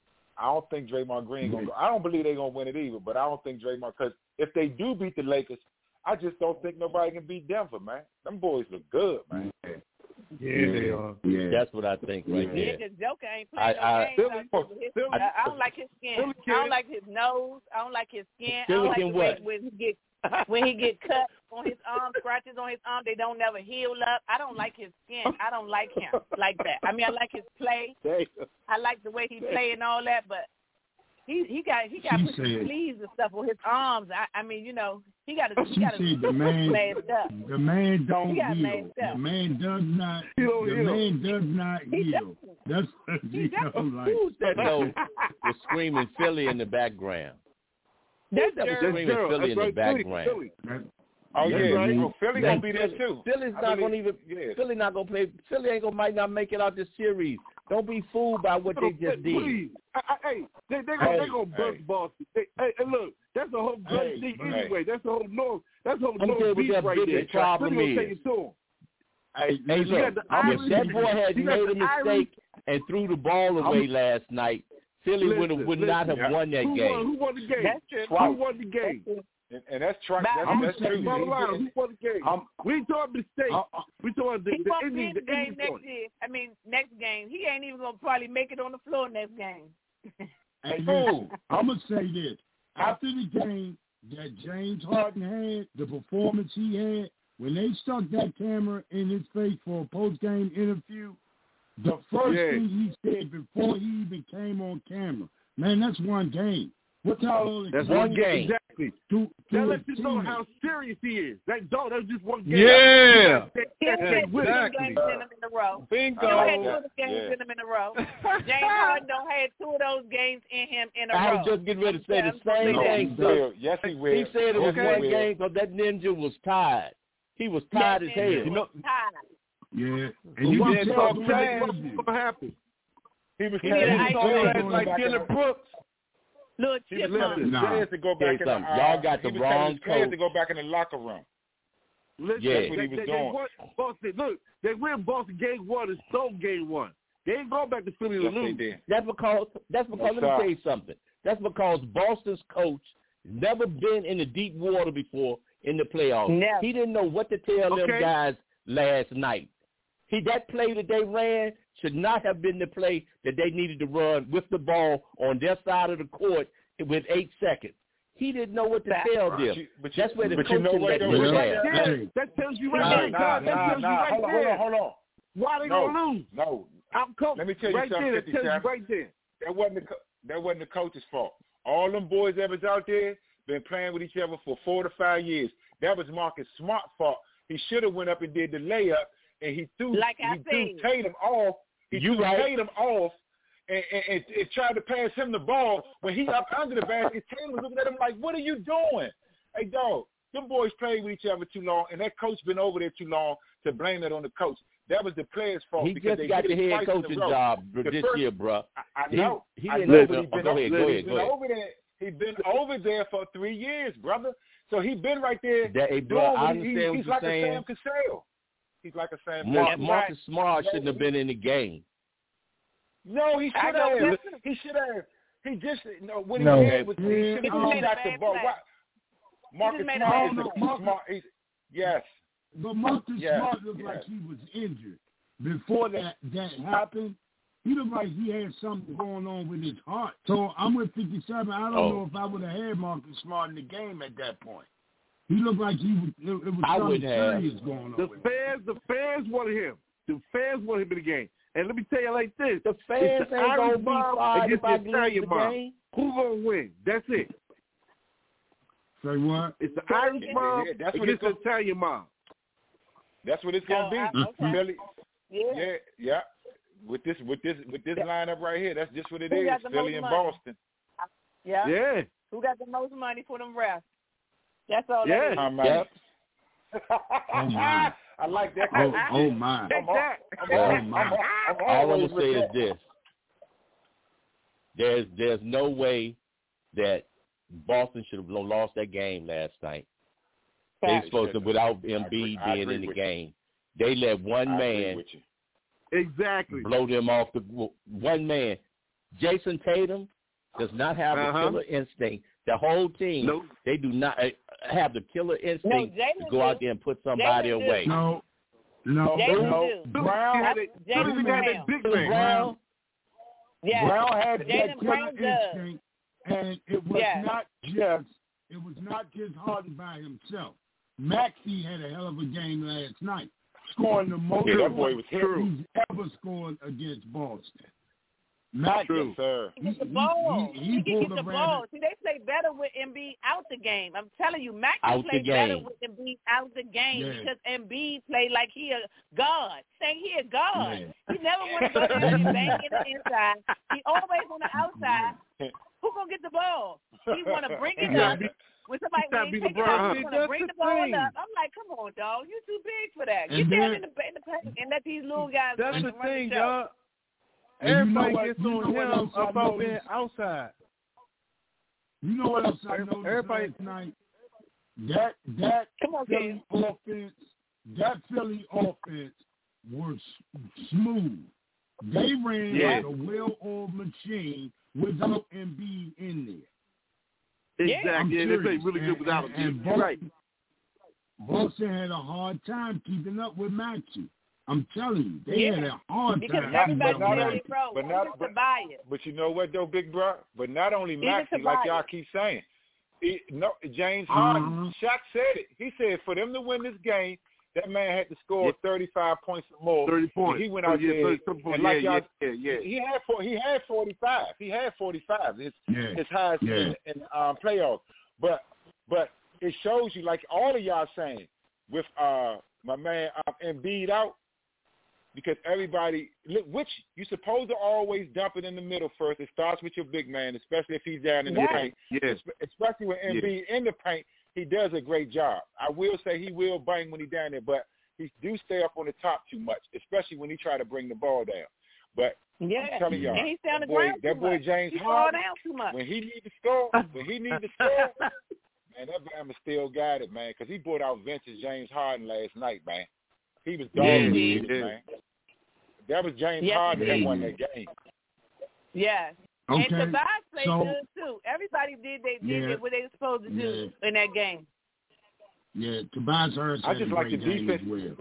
I don't think Draymond Green gonna go. I don't believe they're gonna win it either. But I don't think Draymond, because if they do beat the Lakers, I just don't think nobody can beat Denver, man. Them boys look good, man. Yeah, they are. Yeah. That's what I think right Yeah, there. because Joker ain't I- playing I- no games. out there with his- Philly- I, I don't like his skin. Philly I don't kid. like his nose. I don't like his skin. I Philly don't like can the way what? when he get when he get cut on his arm, scratches on his arm. They don't never heal up. I don't like his skin. I don't like him like that. I mean, I like his play. I like the way he play and all that, but he he got he got She put some said- sleeves and stuff on his arms. I, I mean, you know, he got to he She got to said the man, masked up. the man don't He got heal. masked up. The man does not. He don't The heal. man does not He heal. That's what she don't like. Who's that though was screaming Philly in the background? That's That was Gerald. screaming Gerald. Philly in the That's right, Philly, background. Philly. That- Oh Yeah, yeah, man. oh, Philly That- gonna be there too. Philly's I not believe- gonna even. Yeah. Philly not gonna play. Philly ain't gonna might not make it out this series. Don't be fooled by what they just did. Please. I, I, hey, they they gonna Hey, they gonna bust hey. Boston. They, hey, hey, look, that's a whole great Hey, thing hey. anyway. That's a whole north. That's a whole I'm north telling you beach what their right there. biggest problem Philly gonna is. take it to 'em. Hey, Hey, listen, look, got the if Irish- that boy had you got made a the Irish- mistake and threw the ball away last night, Philly would have Listen, would not have listen. won that Who won? game. Who won the game? That's true. Who won the game? And, and that's try, But that's, I'm that's gonna true. say Bottom He line, did- who won the game? I'm- we ain't talking mistakes. Uh, uh, we talking the, He the won't be ending. in the The game ending next point. year. I mean, next game. He ain't even gonna probably make it on the floor next game. Hey, listen, I'm gonna say this. After the game that James Harden had, the performance he had, when they stuck that camera in his face for a post-game interview, the first Yeah. thing he said before he even came on camera, man, that's one game. What's all the That's One one game. game. Exactly. To, to That lets his you know teammates. how serious he is. That dog, that's just one game. Yeah. That- He that- had that two with- Exactly. games in him in a row. Bingo. He Oh, had yeah. two games Yeah. in him in a row. James Harden don't had two of those games in him in a I row. was just getting ready to say the I'm gonna same No, say he thing. will. Yes, he will. He said it was Yes, he one will. game because that ninja was tired. He was that. tired as That hell. nigga You know- was tired. Yeah. But And you what- can what- tell what- from what- that what's interview. gonna happen? He was He saying did he an was ice told cream. to go like back in Dylan the- Brooks. Little He was chipmunk. telling his Nah. players to go Tell you back in the something. uh, Y'all got he the was telling wrong his players coach. to go back in the locker room. Listen, Yeah. That's what he was they, they, doing. They won, Boston, look, they win Boston game one and stole game one. They ain't going back to Philly to Yes, they lose. did. That's because that's because Yes, let me sir. tell you something. That's because Boston's coach never been in the deep water before in the playoffs. Never. He didn't know what to tell them Okay. guys last night. He that play that they ran should not have been the play that they needed to run with the ball on their side of the court with eight seconds. He didn't know what to That- tell But them. you- but you- That's where the but you know coaching what, let though? them Yeah. down. Yeah, Hey. that tells you Nah, right there. nah, God, that nah, tells you nah. right Hold on, there. hold on, hold on. Why they No, gonna lose? no. I'm coaching. Let me tell you right something, there. That tells you fifty-seven. right there. That wasn't the co- that wasn't the coach's fault. All them boys that was out there been playing with each other for four to five years. That was Marcus Smart's fault. He should have went up and did the layup, and he threw Like I he threw said. Tatum off. He You threw right. Tatum off, and, and, and, and tried to pass him the ball when he up under the basket. Tatum was looking at him like, "What are you doing?" Hey, dog, them boys played with each other too long, and that coach been over there too long to blame it on the coach. That was the players' fault. He because just they got did the it head twice in a coaching row. job The this first- year, bro. I, I He- know. he I didn't know, know, but he but- been, go over, ahead, go he ahead, been go ahead. over there. He been over there for three years, brother. So he been right there. That, hey, bro, doing I what he- understand he, what he's you're like saying. a Sam Cassell. He's like a Sam Mar- Cassell. Marcus Smart shouldn't have been in the game. No, he I should know have. that. He should have. He just no. What he No. did was he should Yeah, have um, just got the ball. Why- Marcus made a Smart bad is play. a smart. He's, yes. But Marcus Yes, Smart looked yes. like he was injured. Before that, that happened, he looked like he had something going on with his heart. So I'm with fifty-seven. I don't Oh. know if I would have had Marcus Smart in the game at that point. He looked like he was, it, it was I something wouldn't have. serious going on The with him. fans, the fans wanted him. The fans wanted him in the game. And let me tell you like this: The fans it's the ain't Irish gonna be mob fired against if I the lose Italian the mob. game. Who gonna win? That's it. Say what? It's the Irish Yeah, mob yeah, that's what against it's the Italian mob. That's what it's gonna Oh, be. I- okay. Philly, Yeah. yeah, yeah. With this, with this, with this lineup right here, that's just what it Who is. got the Philly most and money? Boston. Yeah. Yeah. Who got the most money for them refs? That's all Yeah. that is. Yep. Oh my. I like that. Oh, oh my. Take that. Oh my. All I'm gonna say is this: there's there's no way that Boston should have lost that game last night. They supposed to, without Embiid being in the game, they let one man exactly blow them off. The one man, Jason Tatum, does not have uh-huh. the killer instinct. The whole team, nope. they do not uh, have the killer instinct no, to go out there and put somebody Jaylen away. No, no, Jaylen no. do. Brown, That's Jaylen Brown. Big Brown, Brown. Yeah. Brown had Jaylen that killer Brown does. instinct, and it was Yeah. not just it was not just Harden by himself. Maxey had a hell of a game last night, scoring the most yeah, that boy was true. he's ever scored against Boston. Maxey, True, sir. He gets the ball. He, He, he, he can pulled get the a ball. rabbit. See, they play better with Embiid out the game. I'm telling you, Maxey Out the plays better game. with Embiid out the game Yeah. because Embiid play like he a god. Saying he a god. Yeah. He never want to go there and bang in the inside. He always on the outside. Who gonna get the ball? He want to bring it up. When somebody when he take it up, he want to bring the ball up. I'm like, come on, dog. You too big for that. Get And down then- in the, in the paint and let these little guys That's run, the run thing, the show. y'all. And you know Everybody what- gets you know on what him else I about being noticed? outside. You know what else I noticed Everybody- last night? That that Come on, Philly offense, that Philly offense was smooth. They ran Yeah. like a well-oiled machine without Embiid in there. Exactly. I'm Yeah, they serious. played really good And- without him. and- and You're right. Boston had a hard time keeping up with Maxey. I'm telling you, they Yeah. had a hard Because time. everybody keeping not up with said only- it, bro. but But not- not but- Tobias. But you know what, though, big bro? But not only Maxey, like y'all keep saying. He, no, James Harden, Uh-huh. Shaq said it. He said for them to win this game, that man had to score Yeah. thirty-five points or more. Thirty points. And he went Oh, out yeah, there, thirty some points. and like yeah, y'all, yeah, yeah, yeah. he had four, he had forty-five. He had forty-five. His Yeah. his highest Yeah. in, in um, playoffs. But but it shows you, like all of y'all saying, with uh my man um, Embiid out, because everybody, look, which you supposed to always dump it in the middle first. It starts with your big man, especially if he's down in the Yeah. paint. Yeah. Especially when Embiid in the paint, he does a great job. I will say he will bang when he's down there, but he do stay up on the top too much, especially when he try to bring the ball down. But Yeah. I'm telling y'all, And he stay on the that boy, ground that too boy much. James He fall Harden, down too much. when he need to score, when he need to score, man, that Bama still got it, man, because he brought out vintage James Harden last night, man. He was dog Yeah, shit, yeah. man. That was James Yes, Harden he that did. won that game. Yes. Okay, And Tobias played so- good too. Everybody did they did Yeah. what they were supposed to do in that game. Yeah, Tobias Harris I had just a like great the game as defense. well.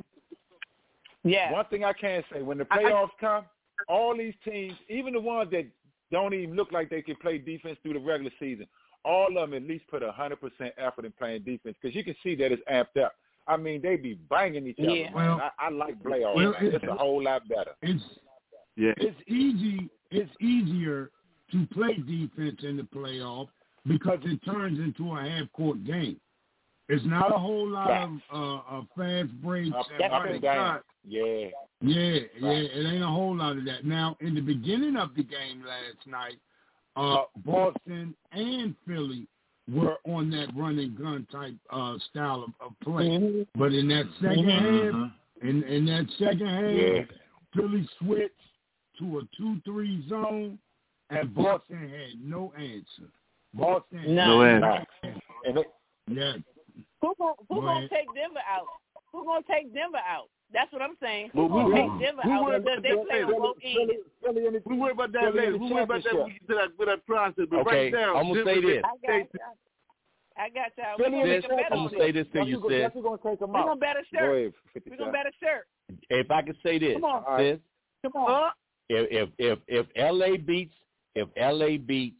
Yeah. One thing I can say, when the I- I- playoffs come, all these teams, even the ones that don't even look like they can play defense through the regular season, all of them at least put a hundred percent effort in playing defense, because you can see that it's amped up. I mean, they be banging each other. Yeah. Man. Well- I, I like playoffs. well, man. it- It's a whole lot better. It's Yeah. it's easy. It's easier to play defense in the playoff because it turns into a half court game. It's not a whole lot of, uh, of fast breaks Up, and up running and down. cuts. Yeah. Yeah, yeah, it ain't a whole lot of that. Now, in the beginning of the game last night, uh, Boston and Philly were on that run and gun type uh, style of, of play. Mm-hmm. But in that second Mhm. half, in, in that second half, Yeah. Philly switched to a two three zone, and Boston had no answer. Boston had No. No answer. answer. And it, Yeah, Who gonna who Go gonna ahead. take Denver out? Who gonna take Denver out? That's what I'm saying. Who Well, gonna we- take we- Denver we out? worry Because about they that play later. on both ends. Philly in the, We worry about that Philly in later. the We worry about that when we championship. get to that, with that process. But Okay, right now, I'm gonna Denver- say this. I got you. I got y'all. We're Philly gonna in make the a bet I'm on gonna it. say this to you, sis. Guess who's going to take them We're out? gonna bet a Go shirt. ahead, We're gonna fifty-seven. bet a shirt. If I can say this, Come on. All right. sis, Come on. if if if if L A beats if L A beats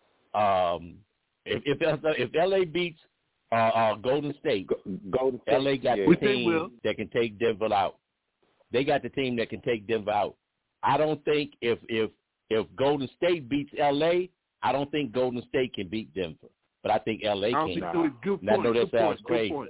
um if if if L A beats uh, uh Golden State, Go, go to L A got yeah. the Which they will. team that can take Denver out. They got the team that can take Denver out. I don't think if if if Golden State beats L A, I don't think Golden State can beat Denver. But I think L A I don't can. think so. It's good And I point. know that Good sounds point. crazy. Good point.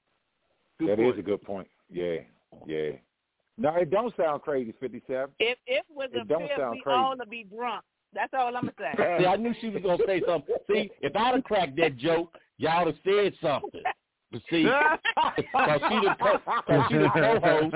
Good That point. is a good point. Yeah, yeah. No, it don't sound crazy, fifty-seven. If if was a It don't fifth, sound we crazy. all to be drunk. That's all I'm gonna say. See, I knew she was gonna say something. See, if I'd have cracked that joke, y'all have said something. But see, because she the co- cause she the co-host.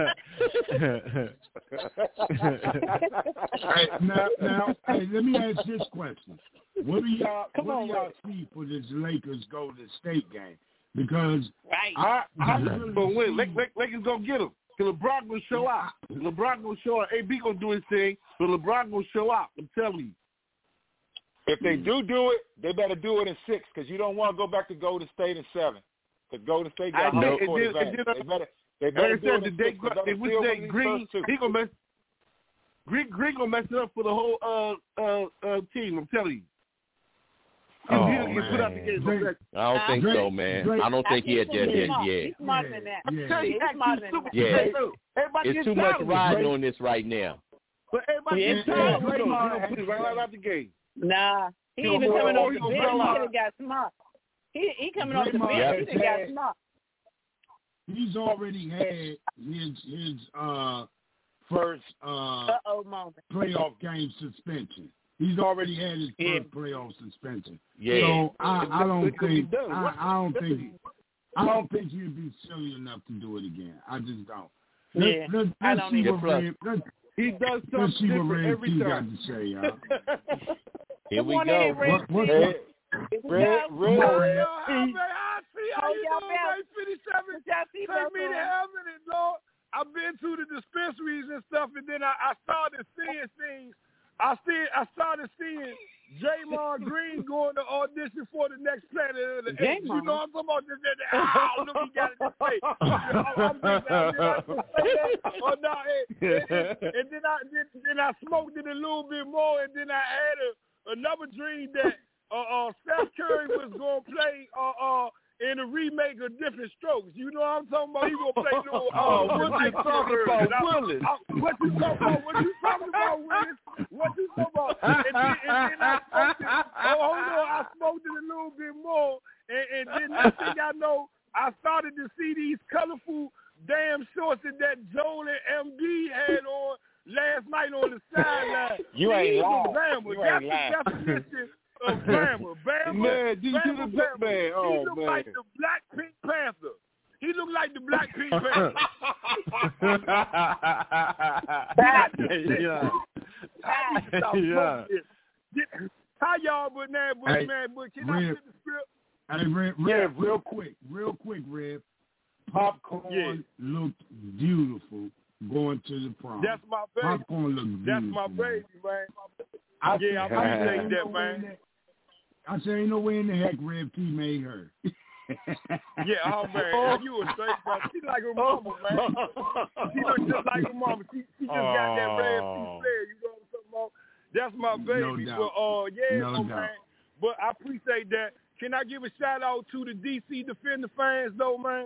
Hey, now, now, hey, let me ask this question: What do y'all, Come what on, do y'all Rick. see for this Lakers Golden State game? Because Right. I, I really but wait, see- Lake, Lake, Lakers gonna get him. Cause LeBron gonna show out. LeBron gonna show out. A B gonna do his thing, but LeBron gonna show out. I'm telling you. If they do do it, they better do it in six because you don't want to go back to Golden State in seven. Because Golden State got I home think- court and then- advantage. and then- They better, they Like better I do said, it the in day, six. They better they wish steal they one of these Green, first two. he gonna mess. Green, Green gonna mess it up for the whole uh uh uh team. I'm telling you. He, Oh, he, he put out the man. game. Drake- I don't think Drake- so, man. Drake- I don't think he had that He's yet. smart. Yeah, He's smarter than that. Yeah. I'm telling you, He's actually, smarter than super- that. Yeah. Everybody It's gets too much tired of it, riding Drake. on this right now. But everybody Yeah, gets yeah. tired of it. Drake- He gonna put it right, right out the game. Nah. He He even gonna coming blow- off he the gonna bench. blow He out. could have got smart. He he coming off the Draymond bench. He has done got had- smart. He's already had his his uh first uh Uh oh, moment. playoff game suspension. He's already had his Yeah. first playoff suspension. Yeah. So I, I don't It could be think done. I, What's I don't the think I don't think he'd be silly enough to do it again. I just don't. Let's, Yeah, let's, I let's don't see either. what Plus- Red, let's, He does let's something see what different Red every T got time. to say, y'all. Here we Come on go. in, Red What, what's T. up? Red, Come red, on, Red. I see how Oh, you y'all doing, better- man. fifty-seven. Y'all see Take what's me to going on? heaven, and Lord, I've been to the dispensaries and stuff, and then I, I started seeing things. I see, I started seeing Draymond Green going to audition for the next Planet of the Apes. You know what I'm talking about? This, this, this, ah, look, he got it this way. I'm thinking, did I just say that? Or no, and, and, and then I then, then I smoked it a little bit more, and then I had a, another dream that uh, uh, Steph Curry was going to play uh, uh, in a remake of Different Strokes. You know what I'm talking about? He gonna play little. Oh, uh, what you talking about, Willis? What you talking about? What you talking about, Willis? What you talking about? And then, and then I smoked it. Oh, hold on, I smoked it a little bit more, and, and then next thing I know, I started to see these colorful damn shorts that that Joel and M B had on last night on the sideline. You ain't He's lying. a Bama. You That's ain't lying. the definition of Bama. Bama. Man, did you see Bama, the black Bama. man? He Oh, looked man. like the Black Pink Panther. He looked like the Black Pink Panther. yeah. I need to stop Yeah. smoking this. How y'all, but now, but Hey, man, but can I Red. get the script? Hey, Rev, Rev, real quick, real quick, Rev. Popcorn Yeah. looked beautiful going to the prom. That's my baby. Popcorn looked That's beautiful. my baby, man. I Yeah, I said- I appreciate said, that, ain't no way in man. the- I said, ain't no way in the heck Rev T made her. Yeah, oh man, you a straight bro. She like her mama, man. She look just like her mama. She, she just got that red Oh. piece there. You know what I'm talking about? That's my baby. doubt. But uh, yeah, No so, doubt. man. But I appreciate that. Can I give a shout out to the D C Defender fans though, man?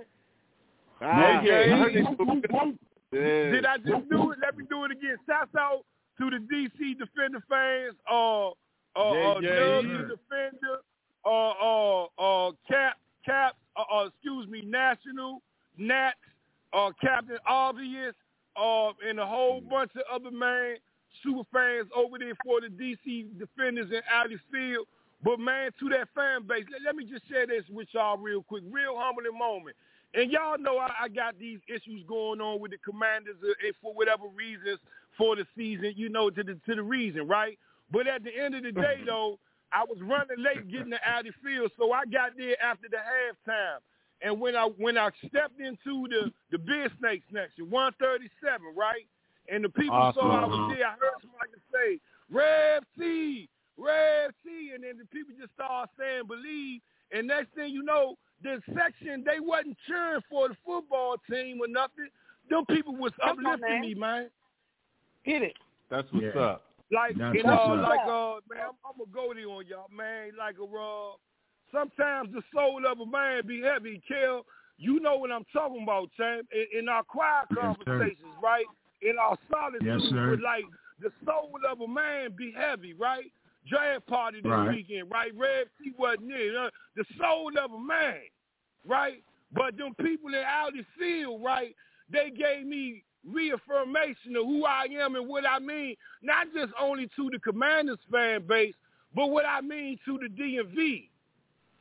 Ah, Okay. I heard they- Yeah. Did I just do it? Let me do it again. Shout out to the D C Defender fans. Uh, uh, uh, Yeah, Doug yeah. the Defender. Uh, uh, uh, Cap, Cap. Uh, uh, excuse me, National, Nat, uh, Captain Obvious, uh, and a whole bunch of other man super fans over there for the D C Defenders in Alley Field. But man, to that fan base, let, let me just share this with y'all real quick, real humbling moment. And y'all know I, I got these issues going on with the Commanders uh, and for whatever reasons for the season, you know, to the to the reason, right? But at the end of the day, though, I was running late getting to Alley Field, so I got there after the halftime. And when I when I stepped into the the Big Snake section, one thirty-seven, right? And the people Awesome. saw I was there, I heard somebody say, Rev T, Rev T, and then the people just started saying believe. And next thing you know, the section, they wasn't cheering for the football team or nothing. Them people was Come on, uplifting man. me, man. Get it. That's what's Yeah. up. Like, That's you know, what's up. like, uh, man, I'm, I'm going to go there on y'all, man. Like, a, uh, sometimes the soul of a man be heavy, Kel. You know what I'm talking about, champ. In, in our quiet Yes, sir. conversations, right? In our solitude, Yes, sir. with, like, the soul of a man be heavy, right? Draft party this Right. weekend, right? Red T wasn't there. Uh, the soul of a man, right? But them people in Alley Field, right, they gave me reaffirmation of who I am and what I mean, not just only to the Commanders fan base, but what I mean to the D M V.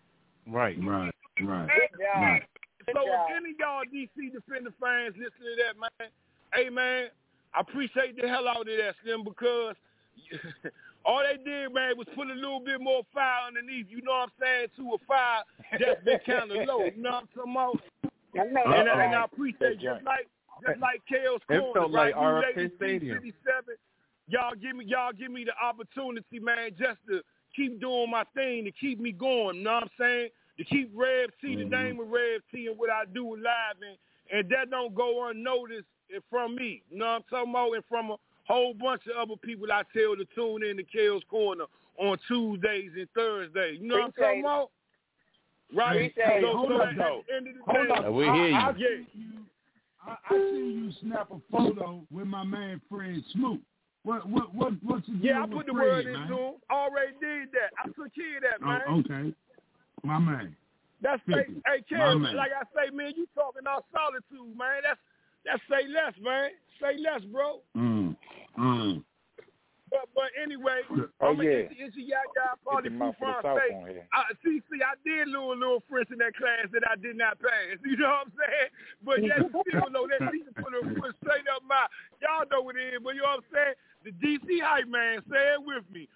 Right. Right. Right. Good job. Right. Good So job. if any of y'all D C Defender fans listening to that, man, hey, man, I appreciate the hell out of that, Slim, because all they did, man, was put a little bit more fire underneath, you know what I'm saying, to a fire that's been kind of low, you know what I'm talking about? And, and, and I appreciate just like just like Kale's It Corner, felt right? like R F K You ladies, Stadium. fifty-seven, y'all give me y'all give me the opportunity, man, just to keep doing my thing, to keep me going, you know what I'm saying? To keep Rev T, mm-hmm. the name of Rev T, and what I do live, and, and that don't go unnoticed from me, you know what I'm talking about, and from a whole bunch of other people I tell to tune in to Kale's Corner on Tuesdays and Thursdays, you know what I'm talking about? Right? Hey, so, hold so up, at though. the end of the Hold day, up. We hear you. I, I, yeah. see you I, I see you snap a photo with my man Fred Smoot. What what what what's the deal Yeah, I with put the Fred, word man? into him. Already did that. I took care of that, man. Oh, okay. My man. That's say, hey, Karen, man. like I say, man, you talking our solitude, man. That's that's say less, man. Say less, bro. Mm. Mm. But but anyway, Oh, I'm yeah. a itchy yak guy, probably Get the proof mouth for the on south say. on here. I, see, see, I did lose a little French in that class that I did not pass. You know what I'm saying? But yet still, though, that teacher put a foot straight up my. Y'all know what it is, but you know what I'm saying? The D C hype man, say it with me.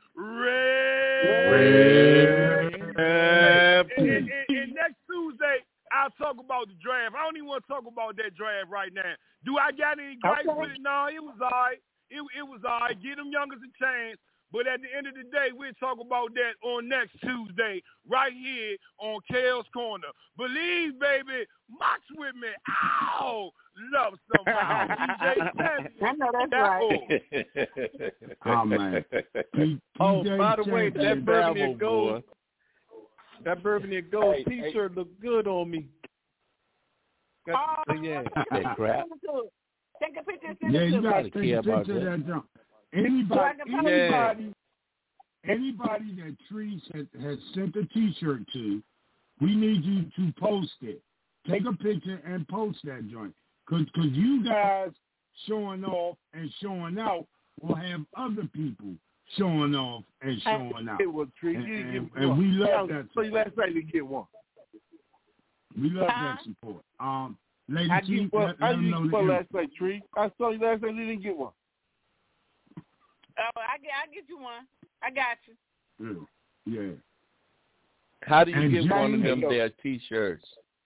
Red. Red. And, and, and, and next Tuesday, I'll talk about the draft. I don't even want to talk about that draft right now. Do I got any gripes Okay. with it? No, it was all right. It, it was all right. Give them youngers a chance. But at the end of the day, we'll talk about that on next Tuesday, right here on Kale's Corner. Believe, baby, march with me. Ow! Love somehow. D J Sandy. I know that's right. Oh man. P- Oh, P J by the way, Champion. that Burgundy and Dabble, Gold, boy. that Burgundy and Gold Hey, T-shirt look good on me. Got Oh, to say, yeah. That crap. Take a picture and send Yeah, it you to me. got to take care a about picture of that. that jump. Anybody, Yeah. anybody, anybody that Trees has, has sent a T-shirt to, we need you to post it. Take a picture and post that joint. Because you guys showing off and showing out will have other people showing off and showing out. It was tree. And, You didn't and, get and one. we love Yeah, that So you support. last night you get one. We love Huh? that support. Um, Lady I T, get one. let, I let them didn't know get one the last night, Tree. I saw you last night. You didn't get one. Oh, I get, I get you one. I got you. Yeah. yeah. How do you And get one of James- them there T-shirts?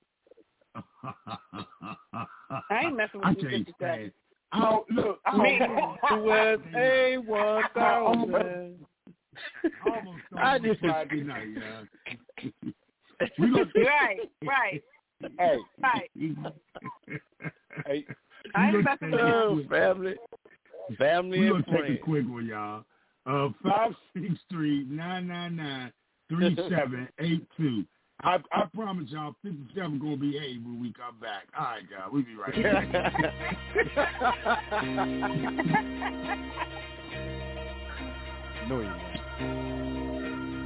I ain't messing with I you, can't fifty-seven. stand. Oh, look, I Me. West A one thousand. almost I I just- just Friday night, yeah. we gonna Right, right, Hey, right. hey, I ain't we messing with gonna Oh, take, family, family we and gonna take friends. a quick one, y'all. Uh, five six three nine nine nine three seven eight two. I I promise y'all, fifty-seven gonna behave when we come back. All right, guys, we'll be right back. No, you're not.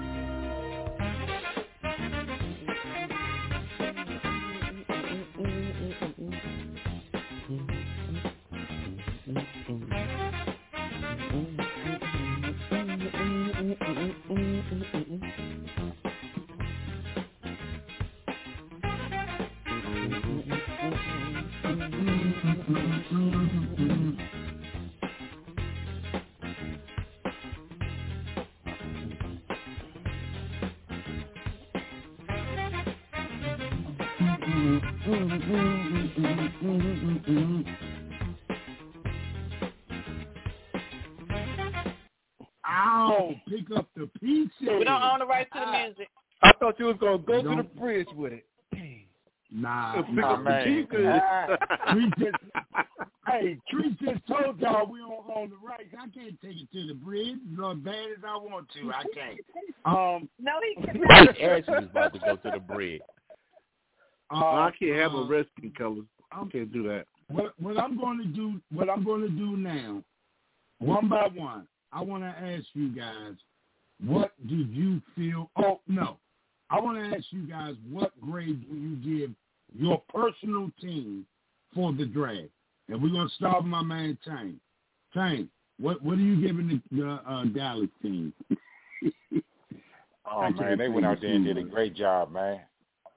Ow, pick up the pieces. We don't own the rights to the music. I thought you was gonna go Don't- to the bridge with it. Nah, Pick nah, up the man. pieces. Tree just, hey, Tree just told y'all we don't own the rights. I can't take it to the bridge as bad as I want to. I can't. Um, No, he Right, Ashley's about to go to the bridge. uh, I can't have uh, a rescue colors. I can't do that. What, what I'm going to do, what I'm going to do now, one by one, I want to ask you guys, what did you feel? Oh no, I want to ask you guys, what grade do you give your personal team for the draft? And we're gonna start with my man Tank. Tank, what what are you giving the, the uh, Dallas team? oh I man, can't they say went out the there and C did a word. great job, man.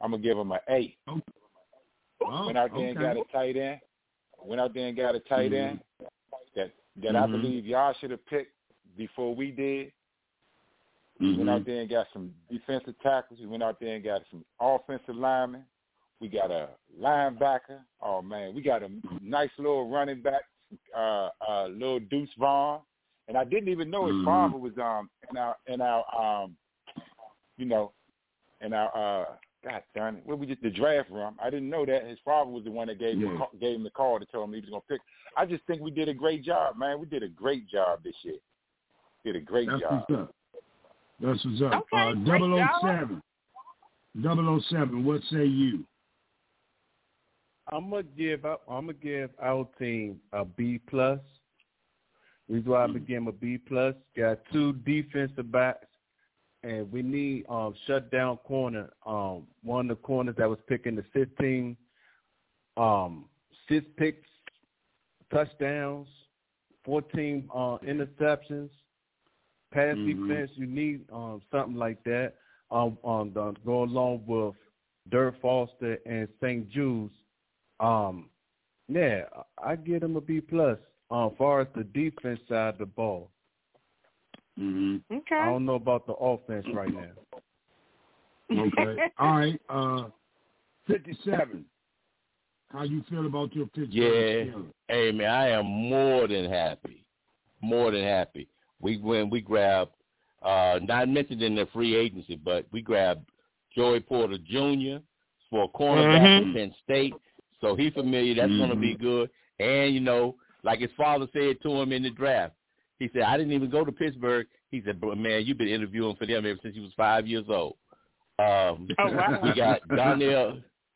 I'm gonna give them an A. Okay. Oh, Went out there and okay. got a tight end. Went out there and got a tight Mhm. end that that Mhm. I believe y'all should have picked before we did. We went out there and got some defensive tackles. We went out there and got some offensive linemen. We got a linebacker. Oh man, we got a nice little running back, uh, uh, little Deuce Vaughn. And I didn't even know his Mhm. father was um in our in our um you know in our uh God darn it, where we just the draft room. I didn't know that his father was the one that gave Yeah. him, gave him the call to tell him he was gonna pick. I just think we did a great job, man. We did a great job this year. Did a great That's job. what's up. That's what's up. Okay, uh, great double oh job. seven. double oh seven, what say you? I'm gonna give I'm gonna give our team a B plus. Reason why I gave him a B plus. Got two defensive backs, and we need um shut down corner. Um, one of the corners that was picking the fifteen, um, six picks, touchdowns, fourteen uh, interceptions, pass Mhm. defense. You need um something like that. Um, um, to go along with Dirk Foster and Saint Jude's. Um, yeah, I give them a B plus. Um, as far as the defense side of the ball, Mm-hmm. Okay. I don't know about the offense right now. Okay. All right. Uh, fifty-seven. How you feel about your Pittsburgh Yeah. Steelers? Hey, man, I am more than happy. More than happy. We went, we grabbed, uh, not mentioned in the free agency, but we grabbed Joey Porter Junior for a cornerback Mhm. from Penn State. So he's familiar. That's going to be good. And, you know, like his father said to him in the draft, he said, I didn't even go to Pittsburgh. He said, "Bro, man, you've been interviewing for them ever since you was five years old. Um, Oh, wow. We got Donnell.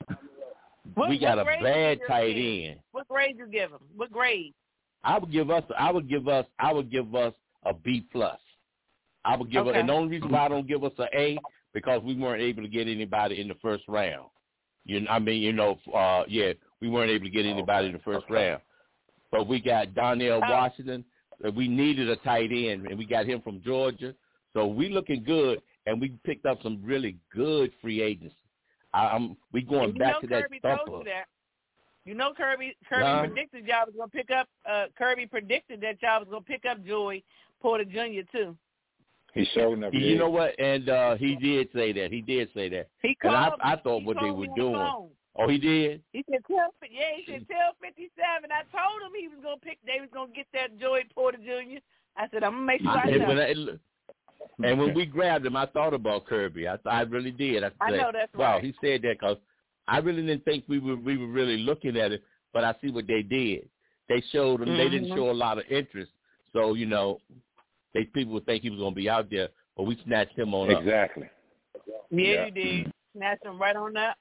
What, we got what a grade bad you give tight him? end. What grade you give him? What grade? I would give us. I would give us. I would give us a B plus. I would give Okay. us. And the only reason why I don't give us an A because we weren't able to get anybody in the first round. You know, I mean, you know, uh, yeah, we weren't able to get anybody in the first round. But we got Donnell Oh. Washington. We needed a tight end, and we got him from Georgia. So we looking good, and we picked up some really good free agents. I, I'm we going you back know to that Kirby thumper. told you that. You know Kirby Kirby Huh? predicted y'all was gonna pick up uh Kirby predicted that y'all was gonna pick up Joey Porter Junior too. He showed enough. You know what? And uh, he did say that. He did say that. He and I, called I me. thought He what they called were me on the doing. phone. Oh, he did? He said tell yeah, he said tell fifty seven. I told him he was gonna pick they was gonna get that Joey Porter Junior I said, I'm gonna make sure I, I and, know. when I, and when we grabbed him, I thought about Kirby. I I really did. I, said, I know that's wow, right. he said that because I really didn't think we were we were really looking at it, but I see what they did. They showed him. Mm-hmm. They didn't show a lot of interest. So, you know, they people would think he was going to be out there, but we snatched him on Exactly. up. Yeah, Yeah. you did. Snatched him right on up.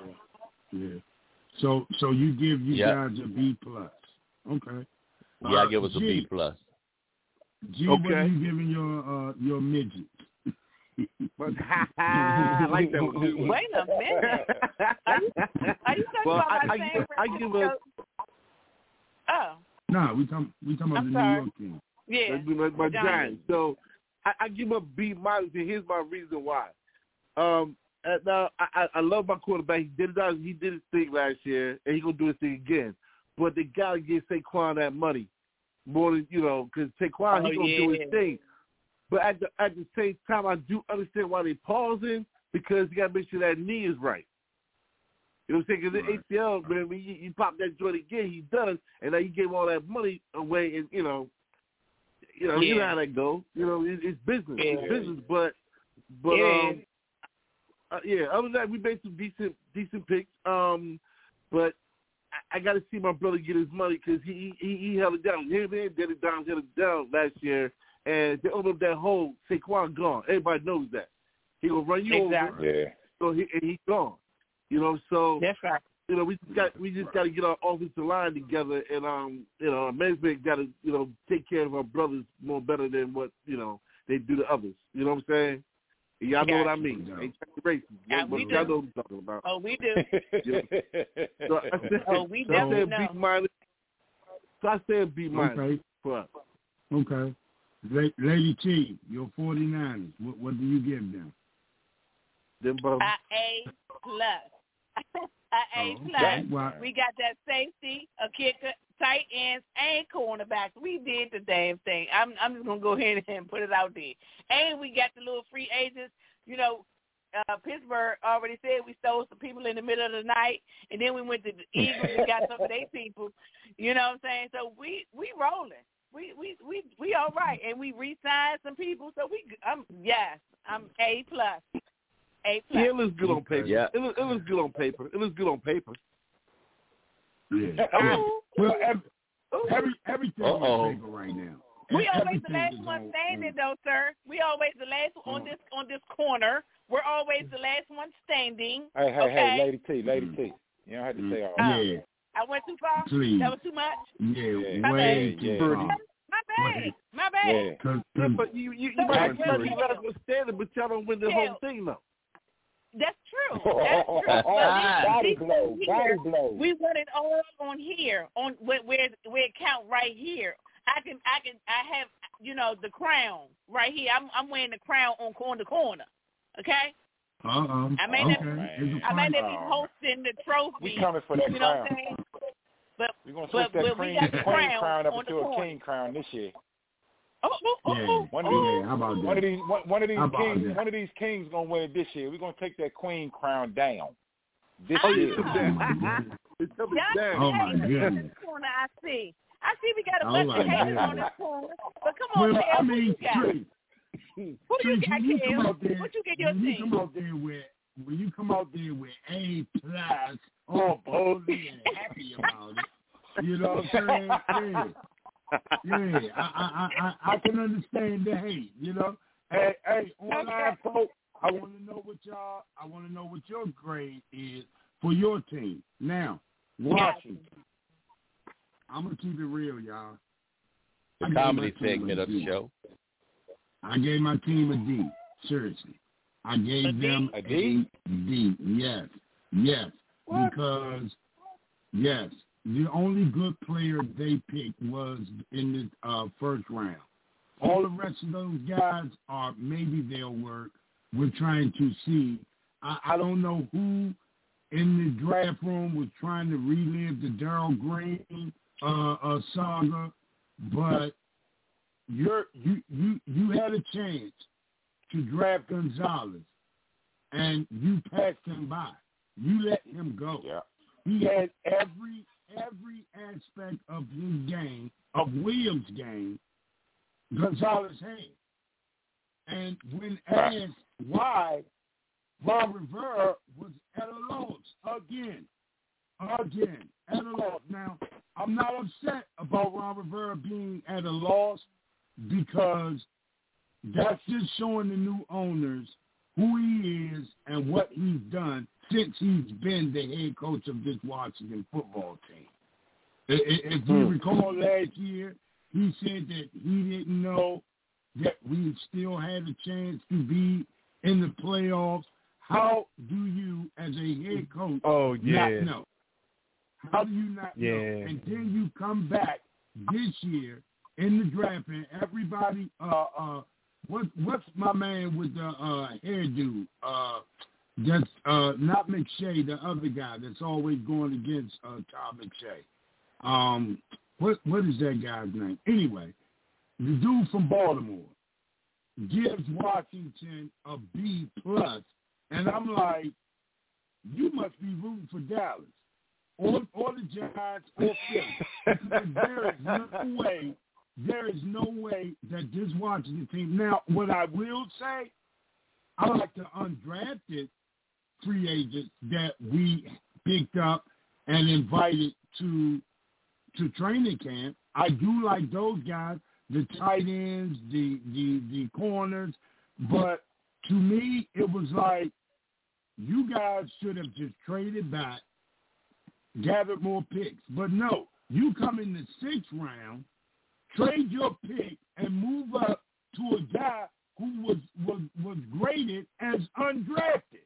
Yeah. So so you give you Yep. guys a B plus. Okay. Yeah, Uh, I give us a G, B plus. G, what Okay. are you giving your uh, your midget? But I like that one. Too. Wait a minute. Are you, are you talking Well, about I, my I, same give, I give us Oh, Nah, we talking we talking about I'm the sorry. New York team. yeah. Let's do my, my Giants. Giants. So I, I give him a B minus, and here's my reason why. Um, and now I, I, I love my quarterback. He did it. He did his thing last year, and he gonna do his thing again. But they gotta give Saquon that money more than you know, because Saquon Oh, he gonna yeah. do his thing. But at the at the same time, I do understand why they pausing because you gotta make sure that knee is right. You know what I'm saying? Because Right. the A C L, man, when you, you pop that joint again, he's done, and now you gave all that money away, and you know, you know, you know Yeah. how that goes. You know, it, it's business, Yeah. it's business. But, but Yeah. um, uh, yeah. Other than that, we made some decent, decent picks. Um, but I, I got to see my brother get his money because he, he he held it down. Him and did it down, held it down last year, and they opened up that hole. Saquon gone. Everybody knows that. He gonna run you Exactly. over. Yeah. So he and he's gone. You know, so That's right. you know, we just got we just got to get our offensive line together, and um, you know, our management got to you know take care of our brothers more better than what you know they do to others. You know what I'm saying? And y'all know what I mean? Gotcha. Ain't racist. Yeah, but we y'all do. know what I'm talking about. Oh, we do. Yeah. So I said, Oh, we so I definitely said know. B minus. So I said B minus Okay. for us. Okay. La- Lady T, your forty-niners, what what do you give them? Them brothers. A A plus. A A Oh, plus. okay. Well, We got that safety, a kicker, tight ends, and cornerbacks. We did the damn thing. I'm I'm just gonna go ahead and put it out there. And we got the little free agents. You know, uh, Pittsburgh already said we stole some people in the middle of the night, and then we went to the Eagles and got some of their people. You know what I'm saying? So we we rolling. We we we we all right, and we re-signed some people. So we I'm yes, I'm A plus. A plus. Yeah, it looks good on paper. Yeah. It looks, it looks good on paper. It looks good on paper. Yeah. yeah. Well, every, every everything Uh-oh. on paper right now. We always the Everything last is one on- standing, though, sir. We always the last on this on this corner. We're always the last one standing. Hey, hey, okay? hey, Lady T, Lady Mhm. T. You don't have to say all Oh. that. Yeah, I went too far. Please. That was too much. yeah, Yeah, way yeah, too yeah. far. My bad. My bad. Yeah. Cause, Yeah, 'cause but you you, you So might that's have what you it guys is. were standing, but y'all don't win the Yeah. whole thing though. That's true. That's true. But Body these blow, people body here, blow. we want it all on here, on where where, where it count right here. I can I can I have you know the crown right here. I'm I'm wearing the crown on corner to corner. Okay. uh-uh. I may okay. not, It's a I may fight. not be hosting the trophy. We coming for that you know crown. what I'm saying? But We're gonna switch but, that but queen, we got the queen crown, crown up on into the a corner. king crown this year. Oh, oh, oh, Yeah, oh, One of oh. these, yeah, how about one of that? these, one, one of these How about kings, that? one of these kings gonna win it this year. We're gonna take that queen crown down this Oh, year. Oh, my goodness. It's coming Y'all down. Oh, my in goodness. this corner, I see. I see we got a Oh, bunch my of haters on goodness. this corner. But come on, Well, Kel, I who mean, you got? Trish, Who you Trish, got, when you come Kel? out there, What you get your when you team? come out there with, when you come out there with A plus, all boldly and happy about it, you know what I'm saying? Yeah. Yeah, I, I, I, I can understand the hate, you know. Hey, hey, online folks, I want to know what y'all, I want to know what your grade is for your team. Now, Washington, I'm gonna keep it real, y'all. I The gave my comedy team a segment of the D. show. I gave my team a D. Seriously, I gave A D? them A D? a D. Yes, yes, What? because yes, the only good player they picked was in the uh, first round. All the rest of those guys are maybe they'll work. We're trying to see. I, I don't know who in the draft room was trying to relive the Darryl Green uh, uh, saga, but you're, you you you had a chance to draft Gonzalez, and you passed him by. You let him go. Yeah. He had every every aspect of his game, of Williams' game, Gonzalez had. And when asked why, Ron Rivera was at a loss again, again, at a loss. Now, I'm not upset about Ron Rivera being at a loss because that's just showing the new owners who he is and what he's done since he's been the head coach of this Washington football team. If you recall last year, he said that he didn't know that we still had a chance to be in the playoffs. How do you, as a head coach, Oh, yeah. not know? How do you not Yeah. know? And then you come back this year in the draft, and everybody, uh, uh, what, what's my man with the uh, hairdo? Uh, that's uh, not McShay, the other guy that's always going against uh, Tom McShay. Um, what what is that guy's name? Anyway, the dude from Baltimore gives Washington a B plus, and I'm like, you must be rooting for Dallas or or the Giants or Philly. There is no way, there is no way that this Washington team. Now, what I will say, I like the undrafted free agents that we picked up and invited to to training camp. I do like those guys, the tight ends, the the the corners, but to me it was like you guys should have just traded back, gathered more picks. But no, you come in the sixth round, trade your pick, and move up to a guy who was was was graded as undrafted.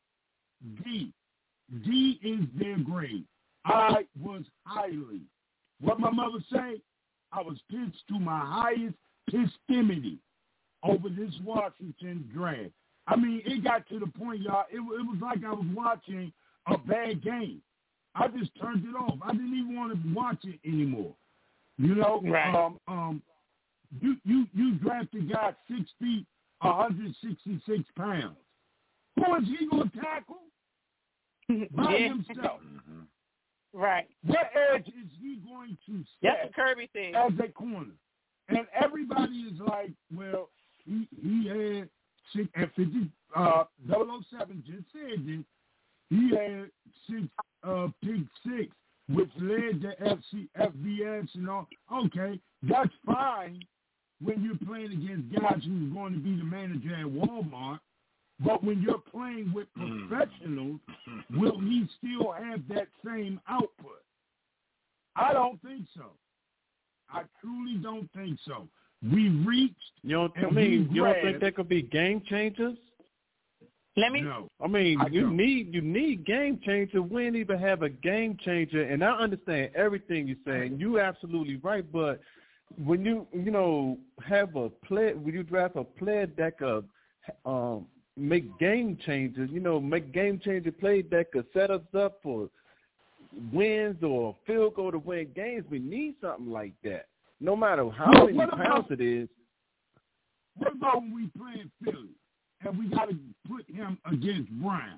D. D is their grade. I was highly. What my mother say, I was pissed to my highest pistimity over this Washington draft. I mean, it got to the point, y'all. It, it was like I was watching a bad game. I just turned it off. I didn't even want to watch it anymore. You know, right. um, um, you you you drafted a guy six feet, one hundred sixty-six pounds. Who is he going to tackle? By yeah. himself. Right. What edge is he going to set That's what Kirby said. as a corner? And everybody is like, well, he he had six at fifty uh double oh seven just said this. He had six uh pick six, which led to F C F B S and all. Okay, that's fine when you're playing against guys who's going to be the manager at Walmart. But when you're playing with professionals, will he still have that same output? I don't think so. I truly don't think so. We reached. You don't, I and mean, we you don't grabbed, think there could be game changers? Let me. No. I mean, I you don't. need you need game changers. We didn't even have a game changer, and I understand everything you're saying. You absolutely right, but when you you know have a play, when you draft a player that could um, make game changers, you know, make game changer plays that could set us up for wins or field goal to win games, we need something like that. No matter how Well, many what pounds about- it is. What about when we play in Philly and we got to put him against Brown?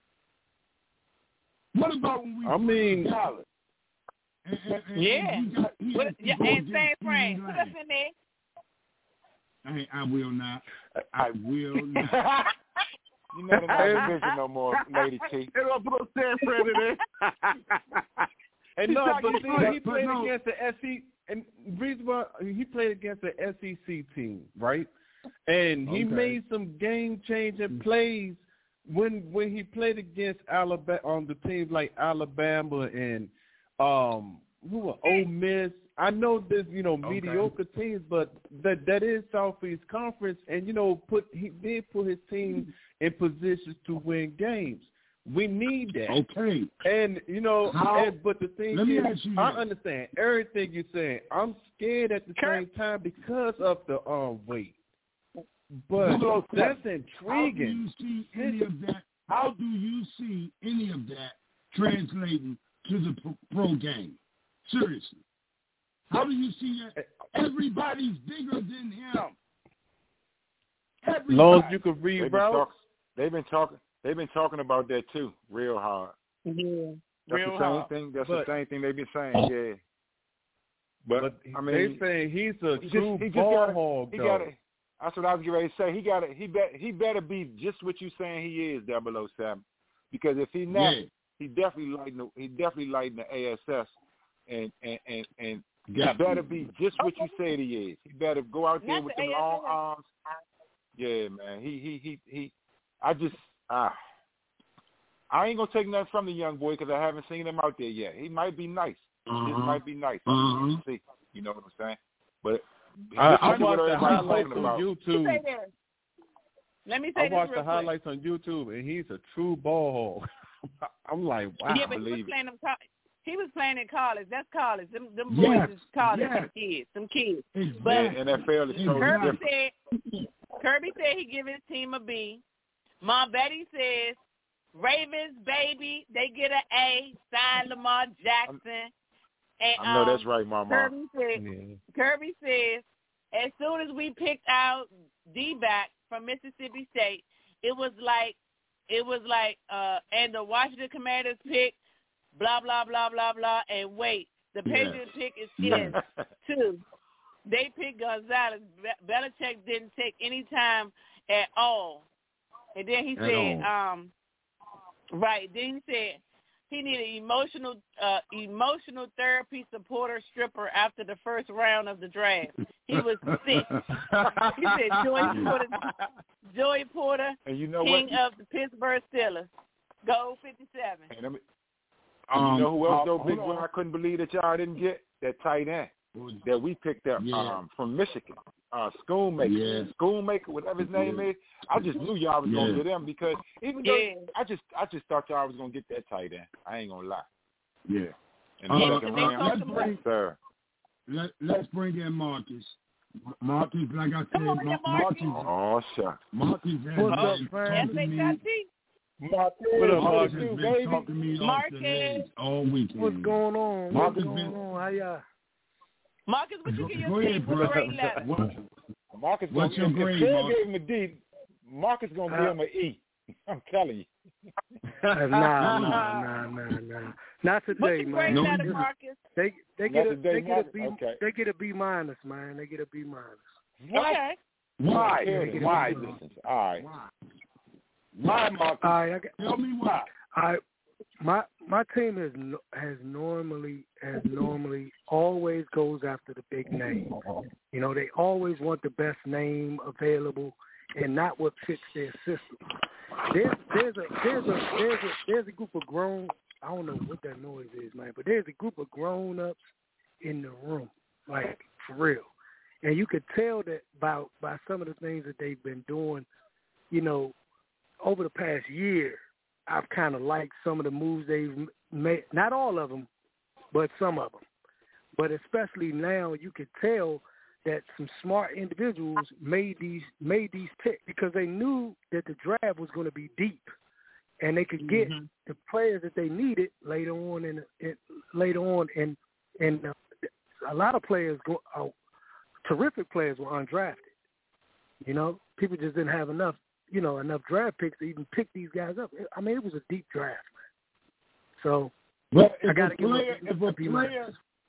What about when we I play mean, in Dallas? And, and, and, Yeah. and he got, he Put, has to yeah, go and against San Fran. Stevie Put us Lang. in there. I, I will not. I will not. You know they're not division no more, Lady T. They're gonna put San Fran in there. And no, but see, he But played no. against the S E C, and reason why he played against the S E C team, right? And he Okay. made some game-changing plays when when he played against Alabama on the teams like Alabama and um who were Ole Miss. I know there's you know Okay. mediocre teams, but that that is Southeast Conference, and you know put he did put his team in positions to win games. We need that. Okay. And, you know, How- and, but the thing Let me is, ask you I this. understand everything you're saying. I'm scared at the Kurt. same time because of the um weight. But Look, that's How do intriguing. you see any of that? How do you see any of that translating to the pro, pro game? Seriously. How do you see that? Everybody's bigger than him. Everybody. Long as you can They've been, reroute. talk, they've been talking. They've been talking about that too, real hard. Yeah. That's Real the same hard. thing. That's But- the same thing they've been saying. Yeah. But, But I they mean, saying he's a he just- true he just ball gotta- hog, he though. gotta, that's what I was getting ready to say. He got to. He bet. He better be just what you saying he is, double oh seven. Because if he not, Yeah. he definitely lighting. The, he definitely lighting the A S S, and and and and he Got better to. be just what you said he is. He better go out there Not with the them A S S. long arms. Yeah, man. He he he he. I just ah. I ain't gonna take nothing from the young boy because I haven't seen him out there yet. He might be nice. Uh-huh. This might be nice. Uh-huh. See, you know what I'm saying? But I, this I is what watched the everybody's highlights talking on about. YouTube. Say this. Let me say I this watched real the quick. highlights on YouTube, and he's a true ball hog. I'm like, wow. Yeah, but he was believe it. playing them. Co- he was playing in college. That's college. Them, them Yes, boys is college yes. kids. Them kids. Exactly. But- Yeah, N F L is totally Kirby different. said. Kirby said he give his team a B. Mom Betty says Ravens baby they get an A. Sign Lamar Jackson. And I know um, that's right, Mama. Kirby said. Yeah. Kirby says as soon as we picked out D-back from Mississippi State, it was like it was like uh and the Washington Commanders pick blah blah blah blah blah and wait. The Yes. Patriots pick is Yes. in two. They picked Gonzalez. Be- Belichick didn't take any time at all. And then he At said, all. um right, then he said he needed emotional uh emotional therapy supporter stripper after the first round of the draft. He was sick. He said Joey Porter Joey Porter, And you know king what? of the Pittsburgh Steelers. Go fifty-seven. And I mean, Um, you know who else uh, though, hold Big on. One? I couldn't believe that y'all didn't get that tight end that we picked up Yeah. um, from Michigan, uh, Schoonmaker, Yeah. Schoonmaker, whatever his name Yeah. is. I just knew y'all was gonna Yeah. get him because even though Yeah. I just I just thought y'all was gonna get that tight end. I ain't gonna lie. Yeah. In the Uh, second they round, talked let's about- bring, sir. let, let's bring in Marcus. Marcus, like I said, on, Mar- Marcus. Marcus. Oh, shut. Marcus has What's up, been friend? talking to me. Marcus, What up, Marcus, Marcus? Has been baby? talking to me off the legs all weekend. What's going on? Marcus What's going been, on? How y'all? Marcus, what you get Go your ahead, team with bro. a grade letter? What, Marcus what's gonna, your if grade, Phil Marcus? gave him a D, Marcus gonna give him an E. I'm telling you. nah, nah, nah, nah, nah. Not today, What's your grade man. letter, Marcus? They they get Not a today, they get a B Marcus? Okay. they get a B minus, man. They get a B minus. What? Okay. Why? Yeah, they get a Why? B minus. Listen. All right. Why? Why, Marcus? All right, I got, Tell me why. I my my team has no- has normally has normally always goes after the big name. You know, they always want the best name available and not what fits their system. There's there's a there's a there's a there's a group of grown I don't know what that noise is, man, but there's a group of grown ups in the room, like for real. And you could tell that by by some of the things that they've been doing, you know, over the past year. I've kind of liked some of the moves they've made. Not all of them, but some of them. But especially now, you could tell that some smart individuals made these made these picks because they knew that the draft was going to be deep, and they could get mm-hmm. the players that they needed later on. In, in later on, and and uh, a lot of players, go, uh, terrific players, were undrafted. You know, people just didn't have enough. You know, enough draft picks to even pick these guys up. I mean, it was a deep draft, man. So but if I got to give player, him a, if a player,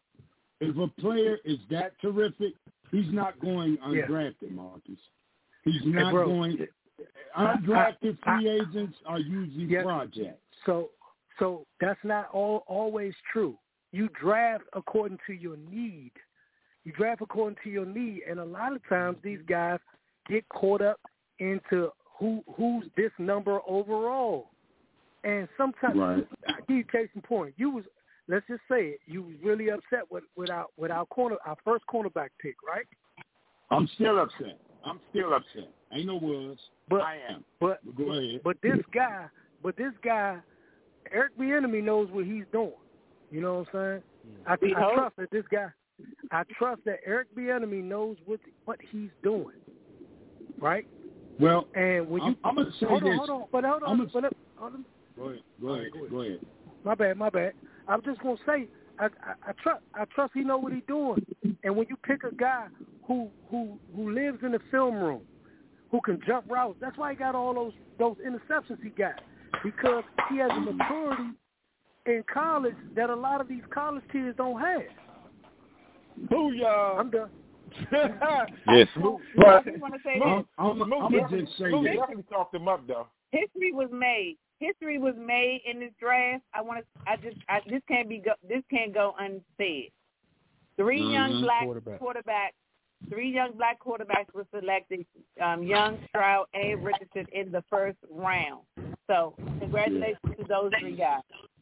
if a player is that terrific, he's not going undrafted, yeah. Marcus. He's not hey, bro, going. Undrafted I, I, free agents are usually yeah, projects. So, so that's not all, always true. You draft according to your need. You draft according to your need, and a lot of times these guys get caught up into who who's this number overall, and sometimes right. I give you case in point. You was let's just say it. You was really upset with with our with our corner our first cornerback pick, right? I'm still upset. I'm still upset. Ain't no words. But I am. But but go ahead. But this guy, but this guy, Eric Bieniemy knows what he's doing. You know what I'm saying? I, I trust that this guy. I trust that Eric Bieniemy knows what what he's doing, right? Well, and when you, I'm, I'm gonna say hold this. On, hold on, but hold on, gonna, but, hold on. Go ahead, go ahead, go ahead, go ahead. My bad, my bad. I'm just gonna say, I, I, I trust, I trust he know what he's doing. And when you pick a guy who who who lives in the film room, who can jump routes, that's why he got all those those interceptions he got, because he has a maturity in college that a lot of these college kids don't have. Booyah! I'm done. yes, but I'm, I'm, I'm gonna just say Move this. definitely talked him up though. History was made. History was made in this draft. I want to. I just. I, this can't be. Go, this can't go unsaid. Three mm-hmm. young black quarterback. quarterbacks. Three young black quarterbacks were selected. Um, Young, Stroud, and Richardson in the first round. So congratulations yeah. to those three guys.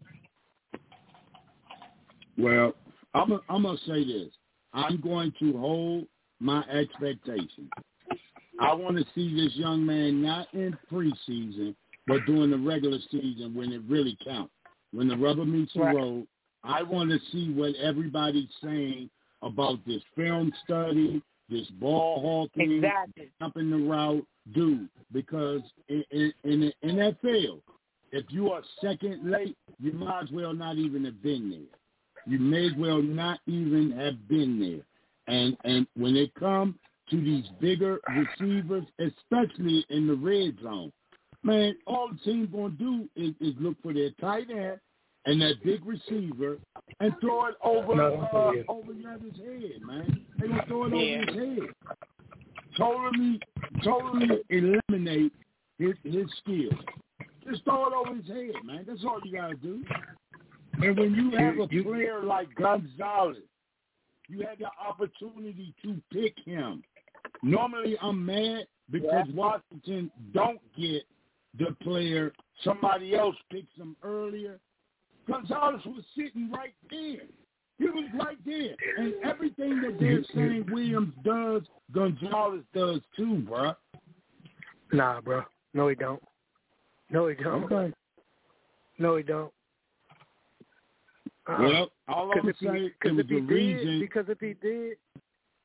Well, I'm. A, I'm gonna say this. I'm going to hold my expectations. I want to see this young man not in preseason, but during the regular season when it really counts. When the rubber meets the right. road, I want to see what everybody's saying about this film study, this ball hawking, exactly. jumping the route, do. Because in, in, in the N F L, if you are second late, you might as well not even have been there. You may as well not even have been there. And and when it comes to these bigger receivers, especially in the red zone, man, all the team's going to do is, is look for their tight end and that big receiver and throw it over no, uh, over the other's head, man. They're going to throw it yeah. over his head. Totally, totally eliminate his, his skills. Just throw it over his head, man. That's all you got to do. And when you have a player like Gonzalez, you had the opportunity to pick him. Normally, I'm mad because Washington don't get the player. Somebody else picks him earlier. Gonzalez was sitting right there. He was right there. And everything that they're saying Williams does, Gonzalez does too, bro. Nah, bro. No, he don't. No, he don't. Okay. No, he don't. Uh-uh. Well, all I'm saying, it was if he a did, reason. Because if he did,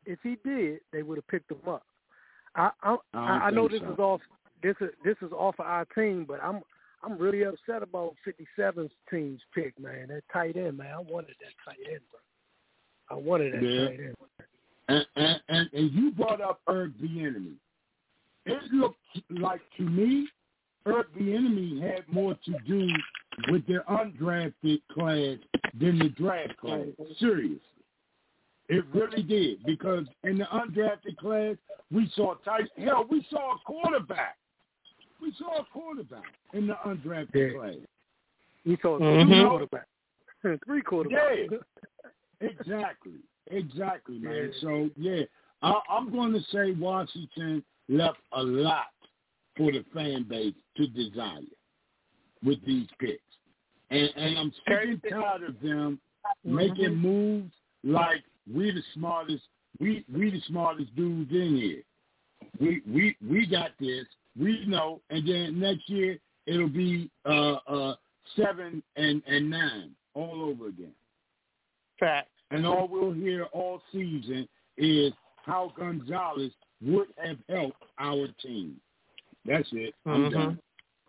if he did, they would have picked him up. I I, I, I know this so. is off this is this is off of our team, but I'm I'm really upset about fifty-seven's team's pick, man. That tight end, man. I wanted that tight end, bro. I wanted that yeah. tight end. And, and, and, and you brought up Eric Bieniemy. It looked like to me, Eric Bieniemy had more to do with their undrafted class than the draft class. Seriously. It really did. Because in the undrafted class, we saw Tyson. Hell, we saw a quarterback. We saw a quarterback in the undrafted yeah. class. We saw mm-hmm. two quarterbacks. Three quarterbacks. Yeah. Exactly. Exactly, man. Yeah. So, yeah, I, I'm going to say Washington left a lot for the fan base to desire with these picks. And, and I'm sick and tired of them mm-hmm. making moves like we the smartest, we we the smartest dudes in here. We we we got this. We know, and then next year it'll be uh, uh, seven and, and nine all over again. Fact. And all we'll hear all season is how Gonzalez would have helped our team. That's it. I'm mm-hmm. done.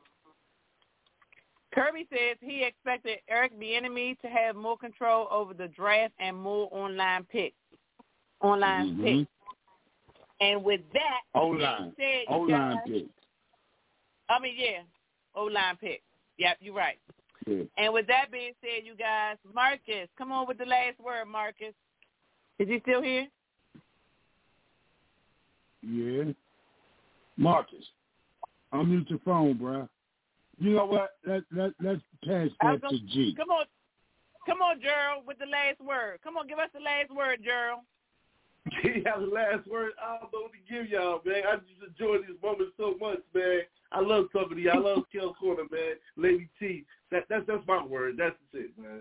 Kirby says he expected Eric Bieniemy to have more control over the draft and more online picks. Online mm-hmm. picks. And with that, O-line. said, O-line guys, picks. I mean, yeah, O-line picks. Yep, you're right. Yeah. And with that being said, you guys, Marcus, come on with the last word, Marcus. Is he still here? Yeah. Marcus, unmute your phone, bro. You know what? Let, let, let's pass that gonna, to G. Come on. Come on, Gerald, with the last word. Come on, give us the last word, Gerald. Yeah, the last word. I don't know what to give y'all, man. I just enjoy these moments so much, man. I love talking to y'all. I love Kel's Corner, man. Lady T. That, that's that's my word. That's it, man.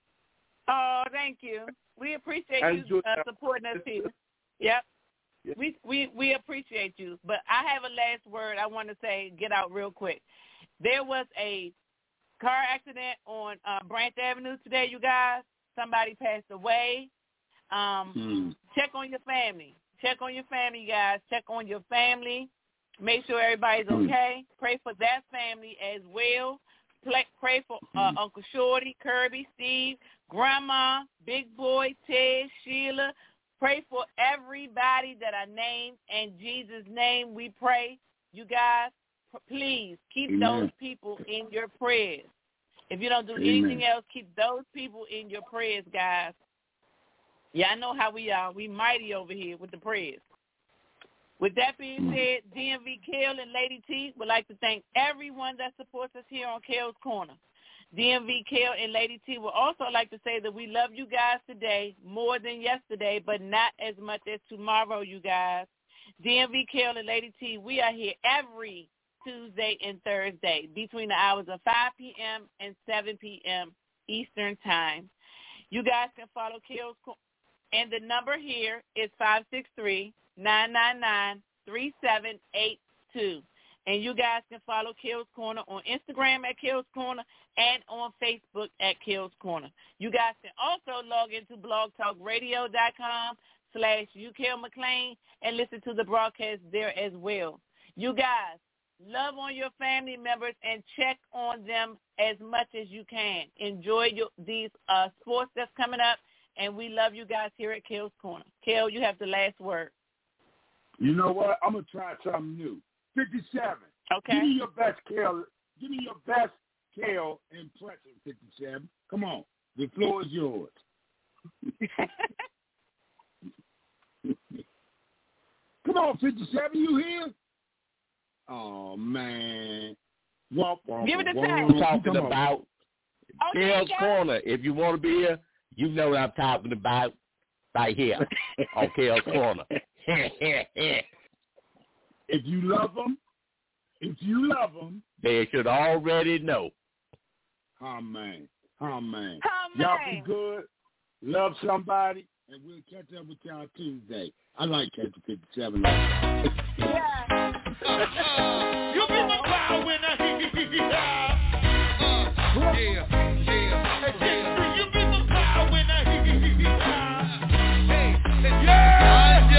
Oh, thank you. We appreciate I you uh, supporting us here. Yep. Yeah. We we we appreciate you. But I have a last word I want to say, get out real quick. There was a car accident on uh, Branch Avenue today, you guys. Somebody passed away. Um, hmm. Check on your family. Check on your family, guys. Check on your family. Make sure everybody's okay. Pray for that family as well. Play, pray for uh, Uncle Shorty, Kirby, Steve, Grandma, Big Boy, Ted, Sheila. Pray for everybody that I named. In Jesus' name we pray. You guys, please keep Amen. those people in your prayers. If you don't do Amen. anything else, keep those people in your prayers, guys. Yeah, I know how we are. We mighty over here with the prayers. With that being said, D M V Kale and Lady T would like to thank everyone that supports us here on Kale's Corner. D M V Kale and Lady T would also like to say that we love you guys today more than yesterday, but not as much as tomorrow, you guys. D M V Kale and Lady T, we are here every Tuesday and Thursday between the hours of five p.m. and seven p.m. Eastern Time. You guys can follow Kale's Corner. And the number here is five six three, nine nine nine, three seven eight two. And you guys can follow Kale's Corner on Instagram at Kale's Corner and on Facebook at Kale's Corner. You guys can also log into blogtalkradio.com slash UKaleMcLean and listen to the broadcast there as well. You guys, love on your family members and check on them as much as you can. Enjoy your, these uh, sports that's coming up. And we love you guys here at Kale's Corner. Kale, you have the last word. You know what? I'm going to try something new. fifty-seven. Okay. Give me your best, Kale. Give me your best, Kale, impression, fifty-seven. Come on. The floor is yours. Come on, fifty-seven. You here? Oh, man. Womp, womp, Give it a womp. time. Talking about okay, Kale's guys. Corner. If you want to be here, you know what I'm talking about right here on Kale's Corner. If you love them, if you love them, they should already know. Oh, man. Oh, man. Oh, Y'all man. be good. Love somebody, and we'll catch up with y'all Tuesday. I like catching fifty-seven. Yeah. You be my power when I hear you. Yeah, yeah. Hey, you be my power when I hear you. Hey, yeah.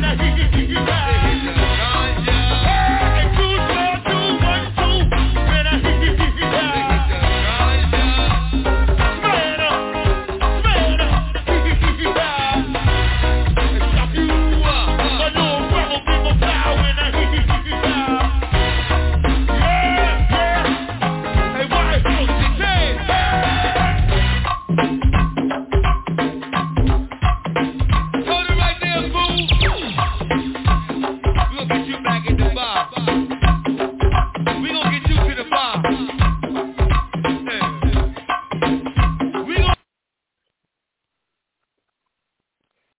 the heat.